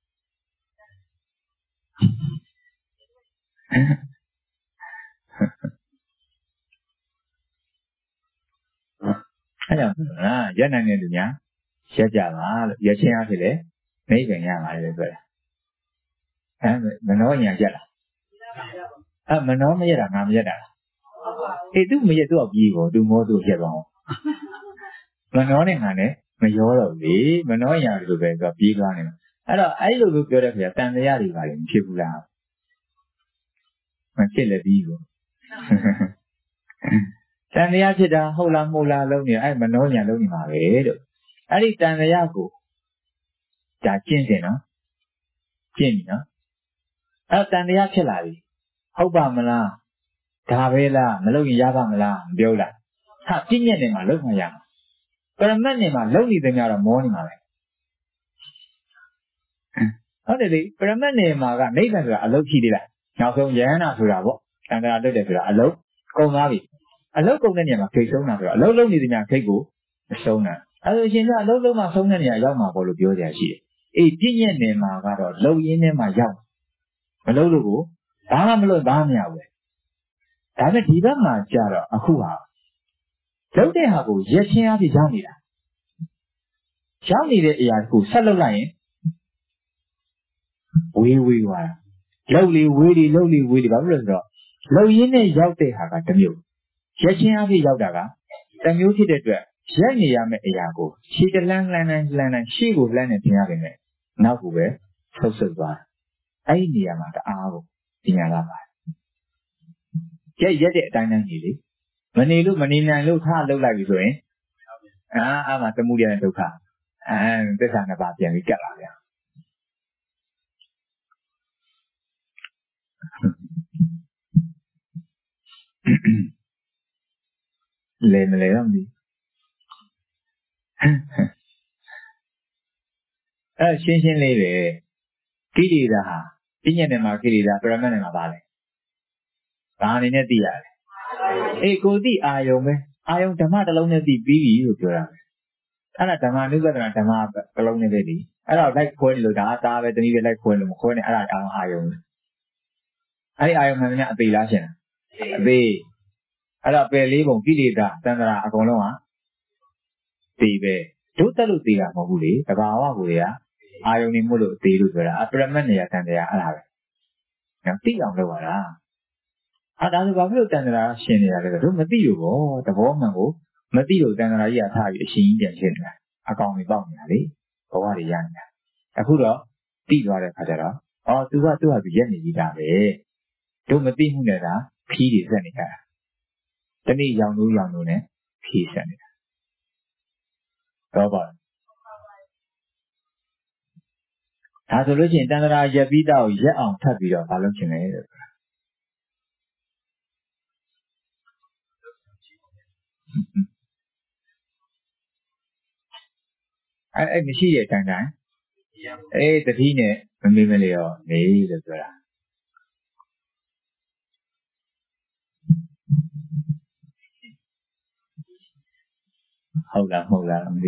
အဲ့တော့ဟာရက်နိုင်တဲ့လူများရက်ကြပါလို့ရက်ချင်းအားဖြင့်လေမိတ်ပင်ရပါလေပြောတာဟမ်မနှောညာရက်လားအဲ့မနှောမရက်တာငါမရက်တာလားအေးသူမရက်သူ့ပြေးကိုသူမောသူ့ရက်ပါအောင်မနှောနဲ့ငါနဲ့မရောတော့လေမနှောညာလို့ပဲသူပြေးသွားနေမှာအဲ့တော့အဲ့လိုလိုပြောတဲ့ခါကျတန်တရားတွေပါလေမဖြစ်ဘူးလားမဖြစ်လည်းပြီးကိုတန်တရားဖြစ်တာဟုတ်လားမဟုတ်လားလုံးနေအဲ့မနှောညာလုံးနေမှာပဲလို့အဲ့ဒီတန်တရားကိုဒါကျင့်တယ်နော်ကျင့်ပြီနော်အဲ့တန်တရားဖြစ်လာပြီဟုတ်ပါမလားဒါပဲလားမလုပ်ရင်ရပါမလားမပြောလားဟာပြည့်ညက်နေမှာလုပ်မှရမှာပရမတ်နေမှာလုပ်နေတယ်များတော့မောနေမှာပဲဟုတ်တယ်လေပရမတ်နေမှာကနိဗ္ဗာန်ဆိုတာအလုပ်ရှိသေးလားနောက်ဆုံးယဟန္တာဆိုတာပေါ့တန်တရားလုပ်တယ်ဆိုတာအလုပ်ကုန်သွားပြီအလုပ်ကုန်တဲ့နေရာမှာခိတ်ဆုံးတာဆိုတော့အလုပ်လုပ်နေတယ်များခိတ်ကိုမဆုံးတာအဲလိုရှင်ကအလုပ်လုံးမှဆုံးတဲ့နေရာရောက်မှာပေါ့လို့ပြောကြရရှိတယ်အေးပြည့်ညက်နေမှာကတော့လုံရင်းထဲမှာရောက်မလုပ်လို့ကိုဘာမှမလုပ်ဘာမှမရဘူးဒါပေမဲ့ဒီဘက်မှာကြတော့အခုဟာလုပ်တဲ့ဟာကိုရက်ချင်းအဖြစ်ရောက်နေတာရောက်နေတဲ့အရာကိုဆက်လုပ်လိုက်ရင်ဝေးဝေးသွားတာလုပ်လေဝေးလေလုပ်လေဝေးလေဘာဖြစ်လို့လဲဆိုတော့လုပ်ရင်းနဲ့ရောက်တဲ့ဟာကတစ်မျိုးရက်ချင်းအဖြစ်ရောက်တာကတစ်မျိုးဖြစ်တဲ့အတွက်ရက်နေရမယ့်အရာကိုရှေ့တလန်းလှမ်းလှမ်းလှမ်းလှမ်းရှေ့ကိုလှမ်းနေသင်ရပါမယ်နောက်ကိုပဲဆုတ်ဆုတ်သွားအဲ့ဒီနေရာမှာတအားကိုပညာလာပါတယ်ရက်ရက်တဲ့အတိုင်းတိုင်းနေလေမနေလို့မနေနိုင်လို့ထားလှုပ်လိုက်ပြီဆိုရင်အာအာမှာသမှုရတဲ့ဒုက္ခအဲသစ္စာနှစ်ပါးပြန်ပြီးကတ်လာဗျာလဲမလဲတော့မသိအဲရှင်းရှင်းလေးပဲကိလေသာဟာပြည့်ညက်တယ်မှာကိလေသာပရမတ်တယ်မှာပါလေဒါအနေနဲ့သိရတယ်အေးကိုသိအာယုံပဲအာယုံဓမ္မတစ်လုံးနဲ့သိပြီးပြီလို့ပြောတာပဲအဲ့ဒါဓမ္မနုပဒနာဓမ္မတစ်လုံးနဲ့ပဲဒီအဲ့တော့လိုက်ခွဲလို့ဒါအသားပဲတနည်းပဲလိုက်ခွဲလို့မခွဲနဲ့အဲ့ဒါအောင်အာယုံအဲ့ဒီအာယုံမှန်တယ်အသေးလားရှင်အသေးအဲ့တော့ပယ်လေးပုံကိလေသာတဏ္ဍာအကုန်လုံးဟာသိပဲတို့တက်လို့သိတာမဟုတ်ဘူးလေတဘာဝကိုတွေကအာယုံနေမို့လို့သိလို့ပြောတာအပရမတ်နေရာတန်တရားအဲ့ဒါပဲနော်သိအောင်လုပ်ပါလားအဲ့ဒါဆိုဘာဖြစ်လို့တန်တရားရှင်နေရလဲတို့မသိလို့ပေါ့သဘောမှန်ကိုမသိလို့တန်တရားကြီးကထားပြီးအရှင်ကြီးပြန်ရှင်းနေတာအကောင်တွေပေါက်နေတာလေဘဝတွေရနေတာအခုတော့သိသွားတဲ့ခါကျတော့အော် तू ကသူ့ဟာသူရက်နေကြီးတာပဲတို့မသိမှုနဲ့ကခီးတွေဆက်နေတာတနေ့ရောင်လို့ရောင်လို့နဲ့ခီးဆက်နေတာတော့ပါဒါဆိုလို့ရှိရင်တန်ត្រာရက်ပြီးတော့ရက်အောင်ထပ်ပြီးတော့မလုပ်ချင်လေတဲ့အဲ့အဲ့မရှိတဲ့အတိုင်းတိုင်းအေးတတိနဲ့မမေ့မလျော်နေလို့ပြောတာဟုတ်လားမဟုတ်လားမသိ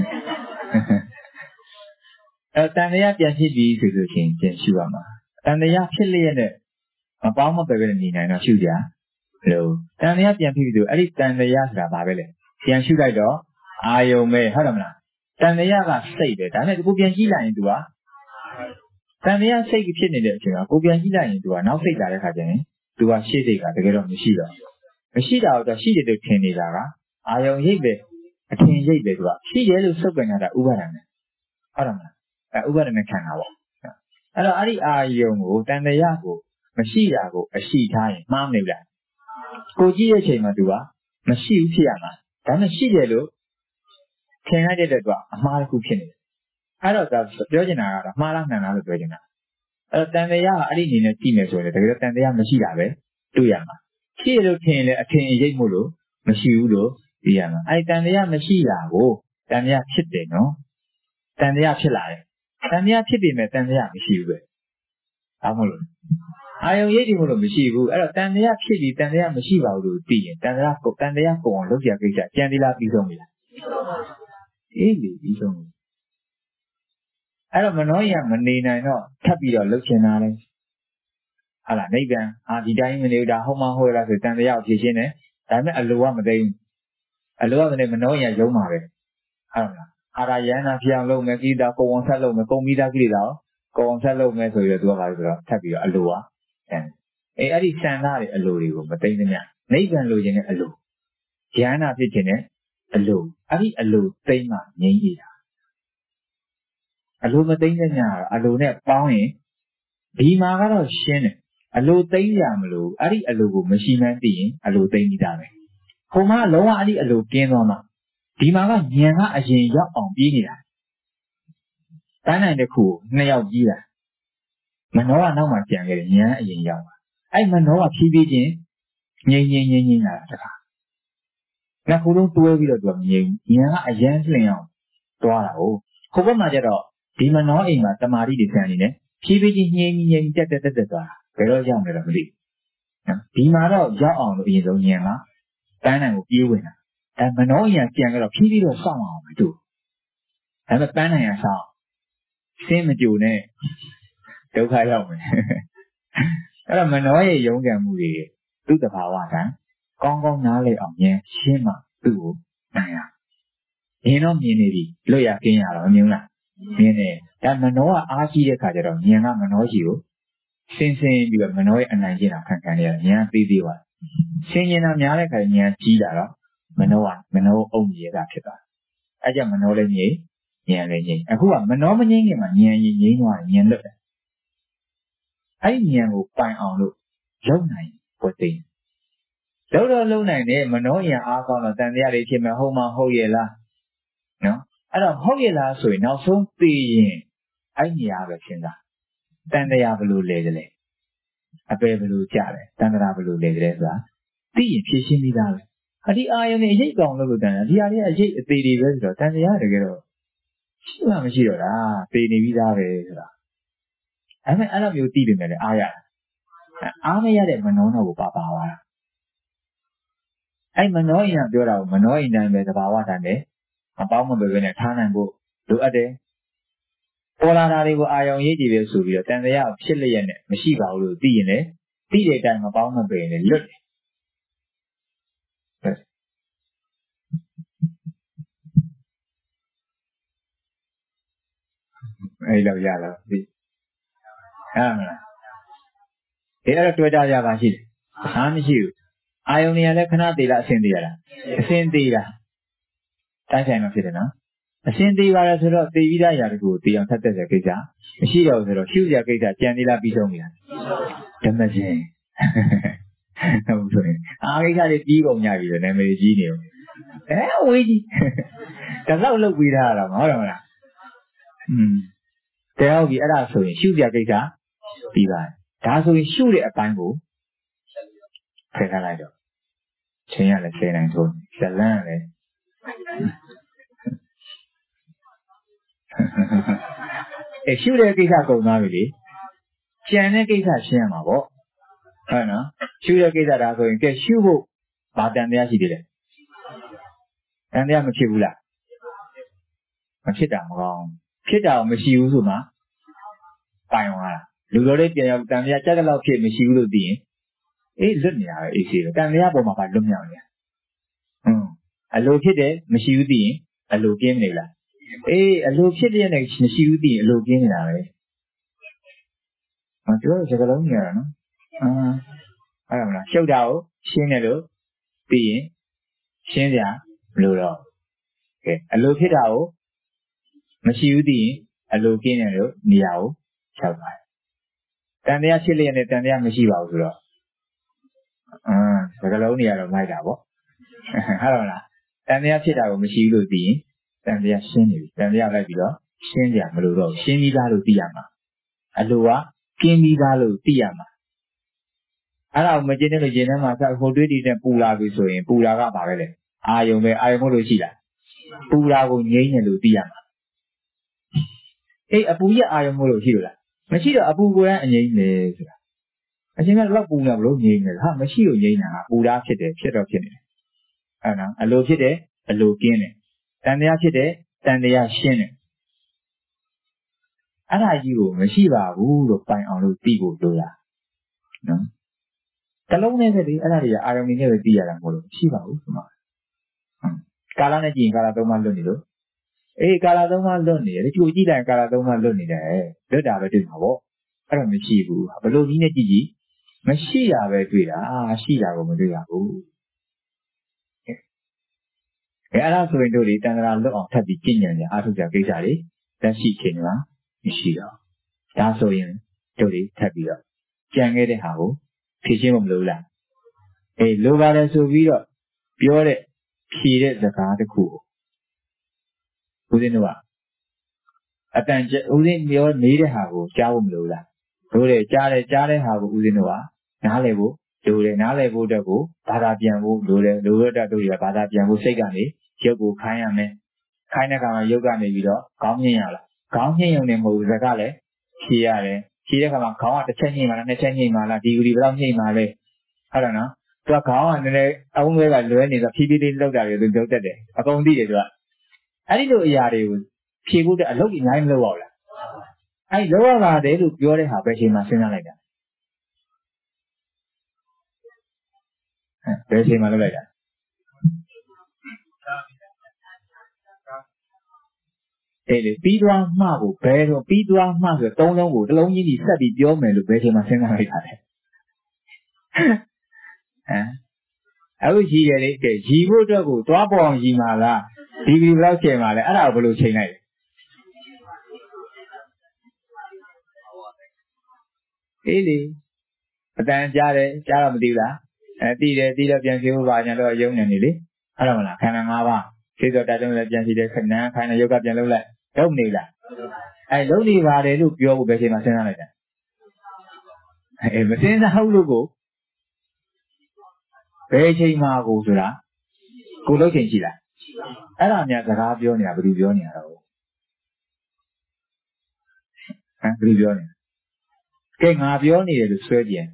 အဲတန်တရားပြန်ဖြစ်ပြီးဆိုလို့ရှိရင်ပြန်ရှုရမှာတန်တရားဖြစ်လျက်နဲ့မပေါင်းမပယ်ပဲနေနိုင်တော့ရှုကြလို့တန်တရားပြန်ဖြစ်ပြီးဆိုအဲ့ဒီတန်တရားဆိုတာဘာပဲလဲပြန်ရှုလိုက်တော့အာယုံပဲဟုတ်တယ်မလားတန်တရားကစိတ်ပဲဒါနဲ့ကိုပြန်ကြည့်လိုက်ရင် तू ကတန်တရားစိတ်ဖြစ်နေတဲ့အချိန်မှာကိုပြန်ကြည့်လိုက်ရင် तू ကနောက်စိတ်လာတဲ့ခါကျရင် तू ကရှေ့စိတ်ကတကယ်တော့မရှိတော့မရှိတာတော့ရှိတယ်လို့ထင်နေတာကအာယုံရိပ်ပဲအထင်ရိပ်ပဲ तू ကရှိတယ်လို့စုပ်ပြန်တာဥပါဒဏ်နဲ့ဟုတ်တယ်မလားအဲဥပါဒဏ်နဲ့ခံတာပေါ့အဲ့တော့အဲ့ဒီအာယုံကိုတန်တရားကိုမရှိတာကိုအရှိထားရင်မှားမနေလားကိုကြည့်ရဲ့အချိန်မှာ तू ကမရှိဘူးဖြစ်ရမှာဒါနဲ့ရှိတယ်လို့ထင်လိုက်တဲ့အတွက် तू ကအမှားတစ်ခုဖြစ်နေတယ်အဲ့တော့ဒါပြောချင်တာကတော့မှားလားမှန်လားလို့ပြောချင်တာအဲ့တော့တန်တရားကအဲ့ဒီအနေနဲ့ကြည့်မယ်ဆိုရင်တကယ်တော့တန်တရားမရှိတာပဲတွေ့ရမှာရှိလို့ထင်ရင်လည်းအထင်ရိပ်မို့လို့မရှိဘူးလို့သိရမှာအဲ့ဒီတန်တရားမရှိတာကိုတန်တရားဖြစ်တယ်နော်တန်တရားဖြစ်လာတယ်တန်တရားဖြစ်ပြီမဲ့တန်တရားမရှိဘူးပဲဘာမို့လို့အာယုံရိပ်ဒီမို့လို့မရှိဘူးအဲ့တော့တန်တရားဖြစ်ပြီးတန်တရားမရှိပါဘူးလို့သိရင်တန်တရားကိုတန်တရားကိုအောင်လုပ်ပြကိစ္စကြံဒီလားပြီးဆုံးပြီလားအေးလေပြီးဆုံးပြီအဲ့တော့မနှောရမနေနိုင်တော့ထပ်ပြီးတော့လှုပ်ချင်တာလေဟာလားနိဗ္ဗာန်အာဒီတိုင်းမနေတာဟုတ်မဟုတ်လားဆိုတန်တရားကိုဖြေရှင်းတယ်ဒါပေမဲ့အလိုကမသိဘူးအလိုကမသိမနှောရရုံးပါပဲဟုတ်လားအာရယန္တာပြောင်းလုပ်မယ်ကိလေသာကိုဝန်ဆက်လုပ်မယ်ကုန်ပြီးသားကိလေသာကိုဝန်ဆက်လုပ်မယ်ဆိုပြီးတော့သူကပါဆိုတော့ထပ်ပြီးတော့အလိုကအဲအေးအဲ့ဒီစံသားတွေအလိုတွေကိုမသိသမျှနိဗ္ဗာန်လိုချင်တဲ့အလိုယန္တာဖြစ်ခြင်းနဲ့အလိုအဲ့ဒီအလိုသိမှငြိမ်းကြီးတာအလိုမသိသမျှအလိုနဲ့ပေါင်းရင်ဒီမှာကတော့ရှင်းတယ်အလိုသိရမလို့အဲ့ဒီအလိုကိုမရှိမှန်းသိရင်အလိုသိပြီးသားပဲဟိုမှာလုံးဝအဲ့ဒီအလိုကင်းသွားမှဒီမှာကဉာဏ်ကအရင်ရောက်အောင်ပြီးနေတာတန်းနိုင်တဲ့ခုကိုနှစ်ယောက်ကြီးတာမနှောကနောက်မှကြံခဲ့တယ်ဉာဏ်အရင်ရောက်ပါအဲ့မနှောကဖြည်းဖြည်းချင်းငြိမ်ငြိမ်ငြိမ်ငြိမ်လာတာတခါနှစ်ခုလုံးတွဲပြီးတော့သူကငြိမ်ဉာဏ်ကအရန်လျင်အောင်တွားတာဟုတ်ဟိုဘက်မှာကျတော့ဒီမနှောအိမ်မှာတမာတိတွေဆန်နေတယ်ဖြည်းဖြည်းချင်းငြိမ်ငြိမ်တက်တက်တက်တက်သွားတာဘယ်တော့ရောက်နေတော့မသိဘူးဒီမှာတော့ရောက်အောင်လို့အရင်ဆုံးဉာဏ်ကတန်းနိုင်ကိုပြေးဝင်တာအဲမနှောဉာဏ်ကြံကြတော့ဖြည်းဖြည်းတော့စောင့်အောင်မတူဒါပေမဲ့ပန်းနိုင်ရစောင့်စင်းမကြိုနဲ့ဒုက္ခရောက်မယ်အဲ့တော့မနှောရဲ့ယုံကြံမှုတွေသူ့တဘာဝကကောင်းကောင်းနားလည်အောင်ဉာဏ်ရှင်းမှသူ့ကိုနိုင်ရမြင်တော့မြင်နေပြီလွတ်ရကင်းရတော့မြင်လားမြင်တယ်ဒါမနှောကအားကြီးတဲ့ခါကျတော့ဉာဏ်ကမနှောကြီးကိုစင်စင်ပြီးတော့မနှောရဲ့အနိုင်ကျင့်တာခံခံရဉာဏ်သေးသေးပါဆင်ញင်တာများတဲ့ခါဉာဏ်ကြီးလာတော့မနှောကမနှောအုံကြီးရတာဖြစ်သွားအဲ့ကြမနှောလည်းငြိဉာဏ်လည်းငြိအခုကမနှောမငြိခင်မှာဉာဏ်ကြီးငြိသွားဉာဏ်လွတ်တယ်အဲ့ဒီဉာဏ်ကိုပိုင်အောင်လို့လုံနိုင်ပွက်သိလုံတော့လုံနိုင်တယ်မနှောဉာဏ်အားကောင်းတော့တန်တရားတွေဖြစ်မယ်ဟုတ်မဟုတ်ရဲ့လားနော်အဲ့တော့ဟုတ်ရဲ့လားဆိုရင်နောက်ဆုံးသိရင်အဲ့နေရာပဲရှင်းတာတန်တရားဘယ်လိုလဲကြလဲအပယ်ဘယ်လိုကြတယ်တန်တရားဘယ်လိုလဲကြလဲဆိုတာသိရင်ဖြေရှင်းပြီးသားပဲအဒီအာယုန်နဲ့အရေးကောင်လို့လို့တန်တယ်ဒီဟာတွေကအရေးအသေးတွေပဲဆိုတော့တန်တရားတကယ်တော့ရှိမှမရှိတော့တာသေနေပြီးသားပဲဆိုတာအဲ့မဲ့အဲ့လိုမျိုးသိနေတယ်လေအားရအားမရတဲ့မနှောတော့ကိုပါပါသွားတာအဲ့မနှောရင်ပြောတာကိုမနှောရင်တိုင်းပဲသဘာဝတိုင်းပဲမပေါင်းမပဲပဲနဲ့ထားနိုင်ဖို့လိုအပ်တယ်ပေါ်လာတာတွေကိုအာယုံရိပ်ကြည့်ပဲဆိုပြီးတော့တန်တရားကိုဖြစ်လျက်နဲ့မရှိပါဘူးလို့သိရင်လည်းသိတဲ့အတိုင်းမပေါင်းမပဲနဲ့လွတ်တယ်အဲ့လိုရလားသိဟုတ်မလားဒီအဲ့တော့တွေ့ကြကြပါရှိတယ်အားမရှိဘူးအာယုန်နေရာလဲခဏသေးလားအစင်သေးရလားအစင်သေးတာတိုင်းဆိုင်မှာဖြစ်တယ်နော်အစင်သေးပါလားဆိုတော့သေပြီးသားຢာတကူကိုသေအောင်ထပ်သက်တဲ့ကိစ္စမရှိတော့ဘူးဆိုတော့ရှုစရာကိစ္စကြံသေးလားပြီးဆုံးပြီလားဓမ္မရှင်ဟုတ်ဆိုရင်အားကိစ္စတွေပြီးကုန်ကြပြီဆိုနာမည်ကြီးနေအောင်အဲအဝေးကြီးဒါတော့လုတ်ပြီးသားရတာမဟုတ်တယ်မလားอืมတဲ့ဟုတ်ပြီအဲ့ဒါဆိုရင်ရှုစရာကိစ္စပြီးပါတယ်ဒါဆိုရင်ရှုတဲ့အပိုင်းကိုဖယ်ထားလိုက်တော့ချင်းရလည်းဆယ်နိုင်ဆိုဇလန်းလည်းအဲရှုတဲ့ကိစ္စကုန်သွားပြီလေကျန်တဲ့ကိစ္စရှင်းရမှာပေါ့ဟုတ်နော်ရှုတဲ့ကိစ္စဒါဆိုရင်ကဲရှုဖို့ဘာတန်တရားရှိသေးလဲတန်တရားမဖြစ်ဘူးလားမဖြစ်တာမကောင်းဖြစ်တာမရှိဘူးဆိုမှပိုင်သွားတာလူတော်လေးပြန်ရောက်တန်တရားကြက်တဲ့လောက်ဖြစ်မရှိဘူးလို့သိရင်အေးလွတ်နေတာပဲအေးစီပဲတန်တရားပေါ်မှာပါလွတ်မြောက်နေတာဟွန်းအလိုဖြစ်တယ်မရှိဘူးသိရင်အလိုကင်းနေလားအေးအလိုဖြစ်တဲ့နဲ့မရှိဘူးသိရင်အလိုကင်းနေတာပဲဟောတို့စကလုံးကြီးရတာနော်အာအဲ့ဒါမလားရှုပ်တာကိုရှင်းတယ်လို့သိရင်ရှင်းစရာမလိုတော့ကဲအလိုဖြစ်တာကိုမရှိဘူးသိရင်အလိုကင်းတယ်လို့နေရာကိုဖြောက်သွားတယ်တန်တရားဖြစ်လျက်နဲ့တန်တရားမရှိပါဘူးဆိုတော့အာစကလုံးတွေကတော့မိုက်တာပေါ့ဟုတ်လားတန်တရားဖြစ်တာကိုမရှိဘူးလို့သိရင်တန်တရားရှင်းနေပြီတန်တရားလိုက်ပြီးတော့ရှင်းကြမလို့တော့ရှင်းပြီးသားလို့သိရမှာအလိုကကင်းပြီးသားလို့သိရမှာအဲ့ဒါကိုမကျင်းတဲ့လို့ရင်ထဲမှာဆက်ဟိုတွေးတည်တဲ့ပူလာပြီဆိုရင်ပူလာကဘာပဲလဲအာယုံပဲအာယုံမို့လို့ရှိလားပူတာကိုငြိမ်းတယ်လို့သိရမှာအေးအပူရဲ့အာရုံမို့လို့ရှိလို့လားမရှိတော့အပူကိုယ်ကအငြိမ်းလေဆိုတာအရှင်ကတော့ပူနေဘလို့ငြိမ်းတယ်ဟာမရှိလို့ငြိမ်းတာပူတာဖြစ်တယ်ဖြစ်တော့ဖြစ်နေတယ်အဲ့နော်အလိုဖြစ်တယ်အလိုကင်းတယ်တန်တရားဖြစ်တယ်တန်တရားရှင်းတယ်အဲ့ဒါကြီးကိုမရှိပါဘူးလို့ပိုင်အောင်လို့သိဖို့လိုတာနော်တလုံးနဲ့ပဲဒီအဲ့ဒါတွေကအာရုံနဲ့ပဲသိရတာမဟုတ်လို့ရှိပါဘူးဆိုမှာကာလနဲ့ကြည့်ရင်ကာလသုံးပါးလွတ်နေလို့အေးကာလသုံးပါးလွတ်နေတယ်ဒီကိုကြည့်လိုက်ကာလသုံးပါးလွတ်နေတယ်လွတ်တာပဲတွေ့မှာပေါ့အဲ့တော့မရှိဘူးဘလို့ကြီးနဲ့ကြည့်ကြည့်မရှိတာပဲတွေ့တာရှိတာကိုမတွေ့ရဘူးအဲ့ဒါဆိုရင်တို့ဒီတန်ត្រာလွတ်အောင်ထပ်ပြီးကြည့်ဉာဏ်နဲ့အားထုတ်ကြကိစ္စတွေတက်ရှိခြင်းမှာမရှိတော့ဒါဆိုရင်တို့ဒီထပ်ပြီးတော့ကြံခဲ့တဲ့ဟာကိုဖြေရှင်းဖို့မလိုလားအေးလိုပါတယ်ဆိုပြီးတော့ပြောတဲ့ဖြေတဲ့စကားတစ်ခုကိုဦးဇင်းတို့ကအတန်ဦးဇင်းပြောနေတဲ့ဟာကိုကြားဖို့မလိုလားတို့တယ်ကြားတယ်ကြားတဲ့ဟာကိုဦးဇင်းတို့ကနားလည်ဖို့လိုတယ်နားလည်ဖို့အတွက်ကိုဘာသာပြန်ဖို့လိုတယ်လိုရတဲ့တို့တွေကဘာသာပြန်ဖို့စိတ်ကနေရုပ်ကိုခိုင်းရမယ်ခိုင်းတဲ့အခါမှာရုပ်ကနေပြီးတော့ခေါင်းညှိရလားခေါင်းညှိရုံနဲ့မဟုတ်ဘူးစကားလည်းဖြေရတယ်ဖြေတဲ့အခါမှာခေါင်းကတစ်ချက်ညှိမှလားနှစ်ချက်ညှိမှလားဒီဂရီဘယ်လောက်ညှိမှလဲဟုတ်တယ်နော်သူကခေါင်းကနည်းနည်းအုံးလေးကလွဲနေတော့ဖြည်းဖြည်းလေးလောက်တာတွေသူပြောတတ်တယ်အကုန်သိတယ်သူကအဲ့ဒီလိုအရာတွေကိုဖြေဖို့တဲ့အလုပ်ကြီးအများကြီးမလုပ်ရဘူးလားအဲ့လောက်ရပါတယ်လို့ပြောတဲ့ဟာပဲချိန်မှစဉ်းစားလိုက်တာဘယ်ချိန်မှလုပ်လိုက်တာအေးလေပြီးသွားမှကိုဘယ်တော့ပြီးသွားမှဆိုတော့သုံးလုံးကိုတစ်လုံးကြီးကြီးဆက်ပြီးပြောမယ်လို့ဘယ်ချိန်မှစဉ်းစားလိုက်တာလဲဟမ်အခုရည်ရတယ်ကဲရည်ဖို့အတွက်ကိုသွားပေါ်အောင်ရည်မှာလားဒီဂရီဘယ်လောက်ချိန်မှာလဲအဲ့ဒါကိုဘယ်လိုချိန်လိုက်လဲအေးလေအတန်ကြားတယ်ကြားတော့မသိဘူးလားအဲသိတယ်သိတော့ပြန်ဖြေဖို့ပါညာတော့ယုံနေနေလေဟုတ်တယ်မလားခန္ဓာ၅ပါးသိတော့တတ်တယ်လည်းပြန်ဖြေတယ်ခဏခိုင်းတဲ့ယောဂပြန်လုပ်လိုက်လုပ်နေလားအဲလုပ်နေပါတယ်လို့ပြောဖို့ဘယ်ချိန်မှစဉ်းစားလိုက်တာအဲမစဉ်းစားဘူးလို့ကိုဘယ်ချိန်မှကိုဆိုတာကိုလုပ်ချိန်ရှိလားအဲ့ဒါများစကားပြောနေတာဘယ်သူပြောနေတာတော့ဟမ်ဘယ်သူပြောနေကဲငါပြောနေတယ်လို့ဆွဲပြန်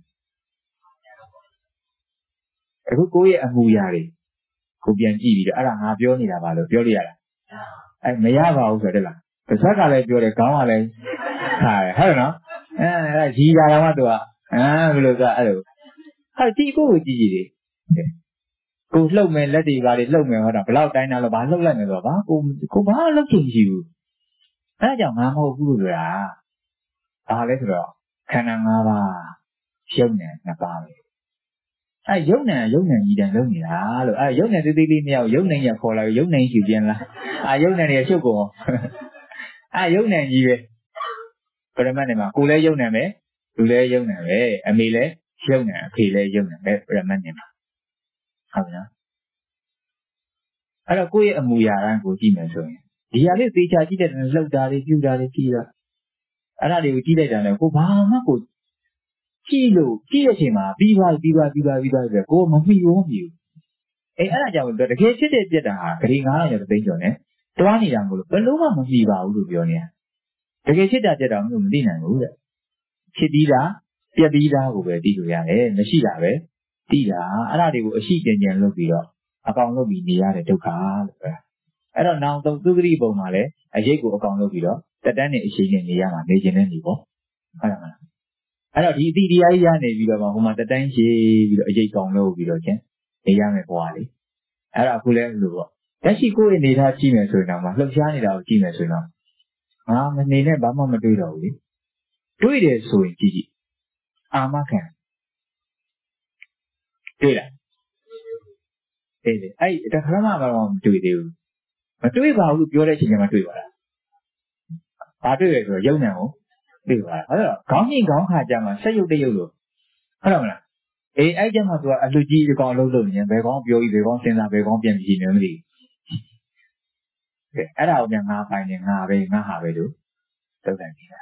အခုကိုယ့်ရဲ့အမူအရာတွေကိုပြန်ကြည့်ပြီးတော့အဲ့ဒါငါပြောနေတာပါလို့ပြောလို့ရလားအဲမရပါဘူးဆိုတော့လားတစ်ဆက်ကလည်းပြောတယ်ခေါင်းကလည်းဟာဟုတ်နော်အဲအဲ့ဒါကြီးတာတော့မှသူကအာဘယ်လိုကအဲ့လိုဟာဒီကိုကိုကြည့်ကြည့်လေကိုလှုပ်မယ်လက်တွေပါလေလှုပ်မယ်ဟောတာဘလောက်တိုင်းတာလို့ဘာလှုပ်လိုက်မယ်ဆိုတော့ဘာကိုကိုဘာလှုပ်ချင်ရှိဘူးအဲဒါကြောင့်ငါမဟုတ်ဘူးလို့ဆိုတာဘာလဲဆိုတော့ခန္ဓာ၅ပါးရုပ်နဲ့နှစ်ပါးပဲအဲရုပ်နဲ့ရုပ်နဲ့ညီတယ်လုံးနေတာလို့အဲရုပ်နဲ့သေးသေးလေးမရောက်ရုပ်နဲ့ရခေါ်လာရုပ်နဲ့ရှိပြန်လားအာရုပ်နဲ့ရရှုပ်ကုန်အဲရုပ်နဲ့ကြီးပဲပရမတ်နဲ့မှာကိုလည်းရုပ်နဲ့ပဲလူလည်းရုပ်နဲ့ပဲအမေလည်းရုပ်နဲ့အဖေလည်းရုပ်နဲ့ပဲပရမတ်နဲ့မှာဟုတ်ပြီနော်အဲ့တော့ကိုယ့်ရဲ့အမူအရာတိုင်းကိုကြည့်မယ်ဆိုရင်ဒီဟာလေးသေချာကြည့်တဲ့လှုပ်တာလေးပြူတာလေးကြည့်တော့အဲ့ဒါတွေကိုကြည့်လိုက်တာလည်းကိုဘာမှကိုကြည့်လို့ကြည့်တဲ့အချိန်မှာပြီးသွားပြီးသွားပြီးသွားပြီးသွားဆိုကိုမမီဘူးမမီဘူးအေးအဲ့ဒါကြောင့်တကယ်ဖြစ်တဲ့ပြက်တာဟာဂရီငါးရာသိန်းကျော်နဲ့တွားနေတာမလို့ဘယ်လို့မှမမီပါဘူးလို့ပြောနေတာတကယ်ဖြစ်တာပြက်တာမလို့မသိနိုင်ဘူးတဲ့ဖြစ်ပြီးတာပြက်ပြီးသားကိုပဲသိလို့ရတယ်မရှိတာပဲသိတာအဲ့ဒါတွေကိုအရှိကျဉ်ကျဉ်လုပ်ပြီးတော့အကောင်လုပ်ပြီးနေရတဲ့ဒုက္ခလို့ပဲအဲ့တော့နောင်သုံးသုဂတိပုံမှာလည်းအရေးကိုအကောင်လုပ်ပြီးတော့တက်တန်းနဲ့အရှိနဲ့နေရမှာနေခြင်းနဲ့နေပေါ့ဟုတ်လားမလားအဲ့တော့ဒီအတိတရားကြီးရနေပြီးတော့မှဟိုမှာတက်တန်းရှိပြီးတော့အရေးကောင်လုပ်ပြီးတော့ချင်းနေရမယ်ဘဝလေးအဲ့ဒါအခုလဲလို့ပေါ့လက်ရှိကိုယ့်ရဲ့နေသားကြည့်မယ်ဆိုရင်တော့မှလှုပ်ရှားနေတာကိုကြည့်မယ်ဆိုရင်တော့ငါမနေနဲ့ဘာမှမတွေးတော့ဘူးလေတွေးတယ်ဆိုရင်ကြည့်ကြည့်အာမခံတွေ့လားအေးလေအဲ့တခါမှမတွေ့သေးဘူးမတွေ့ပါဘူးပြောတဲ့အချိန်ကျမှတွေ့ပါလားဘာတွေ့လဲဆိုတော့ယုံနံကိုတွေ့ပါလားအဲ့တော့ခေါင်းညင်ခေါင်းခါကြမှာဆက်ရုပ်တရုပ်လို့ဟုတ်တယ်မလားအေးအဲ့ကျမှသူကအလူကြီးအကောင်အလုံးလုံးနေဘယ်ကောင်းပြောပြီးဘယ်ကောင်းစဉ်းစားဘယ်ကောင်းပြန်ကြည့်နေမသိဘူးကဲအဲ့ဒါကိုမြန်ငါပိုင်နေငါပဲငါဟာပဲလို့သုတ်တယ်နေတာ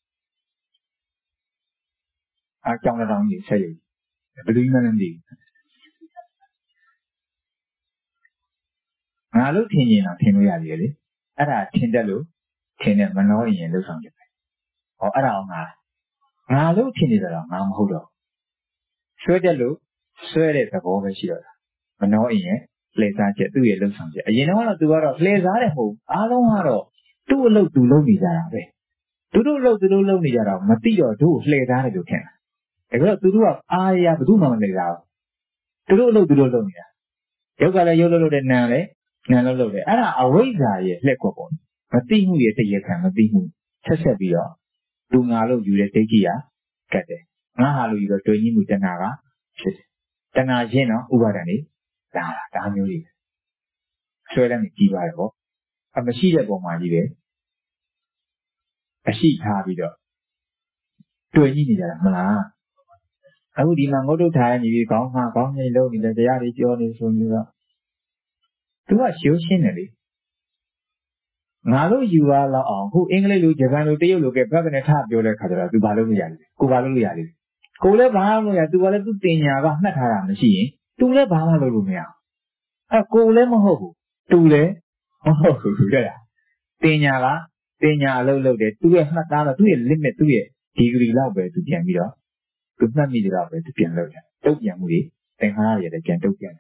အကြောင်းတောင်ကြီးဆက်ရုပ်ဘယ်သူမှလည်းမသိဘူးငါ ngã lúc thiên nhiên nào thiên nuôi gì đấy, ở đó thiên đất lúc thiên này mà nói gì lúc xong chứ, ở ở đó ngã, ngã lúc thiên này là ngã không hữu đâu, suy đất lúc suy đấy là có cái gì đó, mà nói gì lấy ra chứ, tu lúc xong chứ, vậy nó là tu vào lấy ra đấy hữu, alo hả đó, tu lúc tu lúc đi ra đấy, tu lúc tu lúc lúc đi ra đó, mà tí giờ tu lấy ra đấy được thế nào, cái đó tu lúc ai ya tu mà lấy ra, tu lúc lúc tu lúc lúc đi ra. Nếu cái là yêu lâu đến nào đấy, nào lâu lâu đấy, à là ở với giá gì, lệ của bọn, mà tí hú gì thì dễ khăn, mà tí hú, chắc sẽ bị đó, tu ngã lâu dù để thế kia, cái đấy, ngã hà lâu dù tôi nhìn một chân nào đó, chết, chân nào chết nó, u ba đàn đi, đã là, đã nhiều đi, xoay lên chỉ bài đó, à mà xí lại bỏ mà gì đấy, à xí thà bị đó, tôi nhìn như là, mà là, à u đi mà ngồi đâu thay như vậy, có mà có như lâu như là giá đi cho nên xong như đó, tôi là xíu xin này đi. ngã lúc yêu là ông, hú English lúc Japan lúc Tây lúc cái bác cái này tháp vô lại khá là, tôi bảo lúc vậy, cô bảo lúc vậy, cô lấy bảo lúc vậy, tôi bảo lúc tiền nhà cái nát hàng là gì, tôi lấy bảo lúc lúc này, à cô lấy mà hổ, tôi lấy, hổ cái là, tiền nhà cái, tiền nhà lúc lúc đấy, tôi nát hàng là tôi limit tôi, degree là về tôi tiền gì đó, tôi nát gì đó về tôi tiền lúc đấy, tôi tiền gì, tiền hàng là vậy, tiền tôi tiền,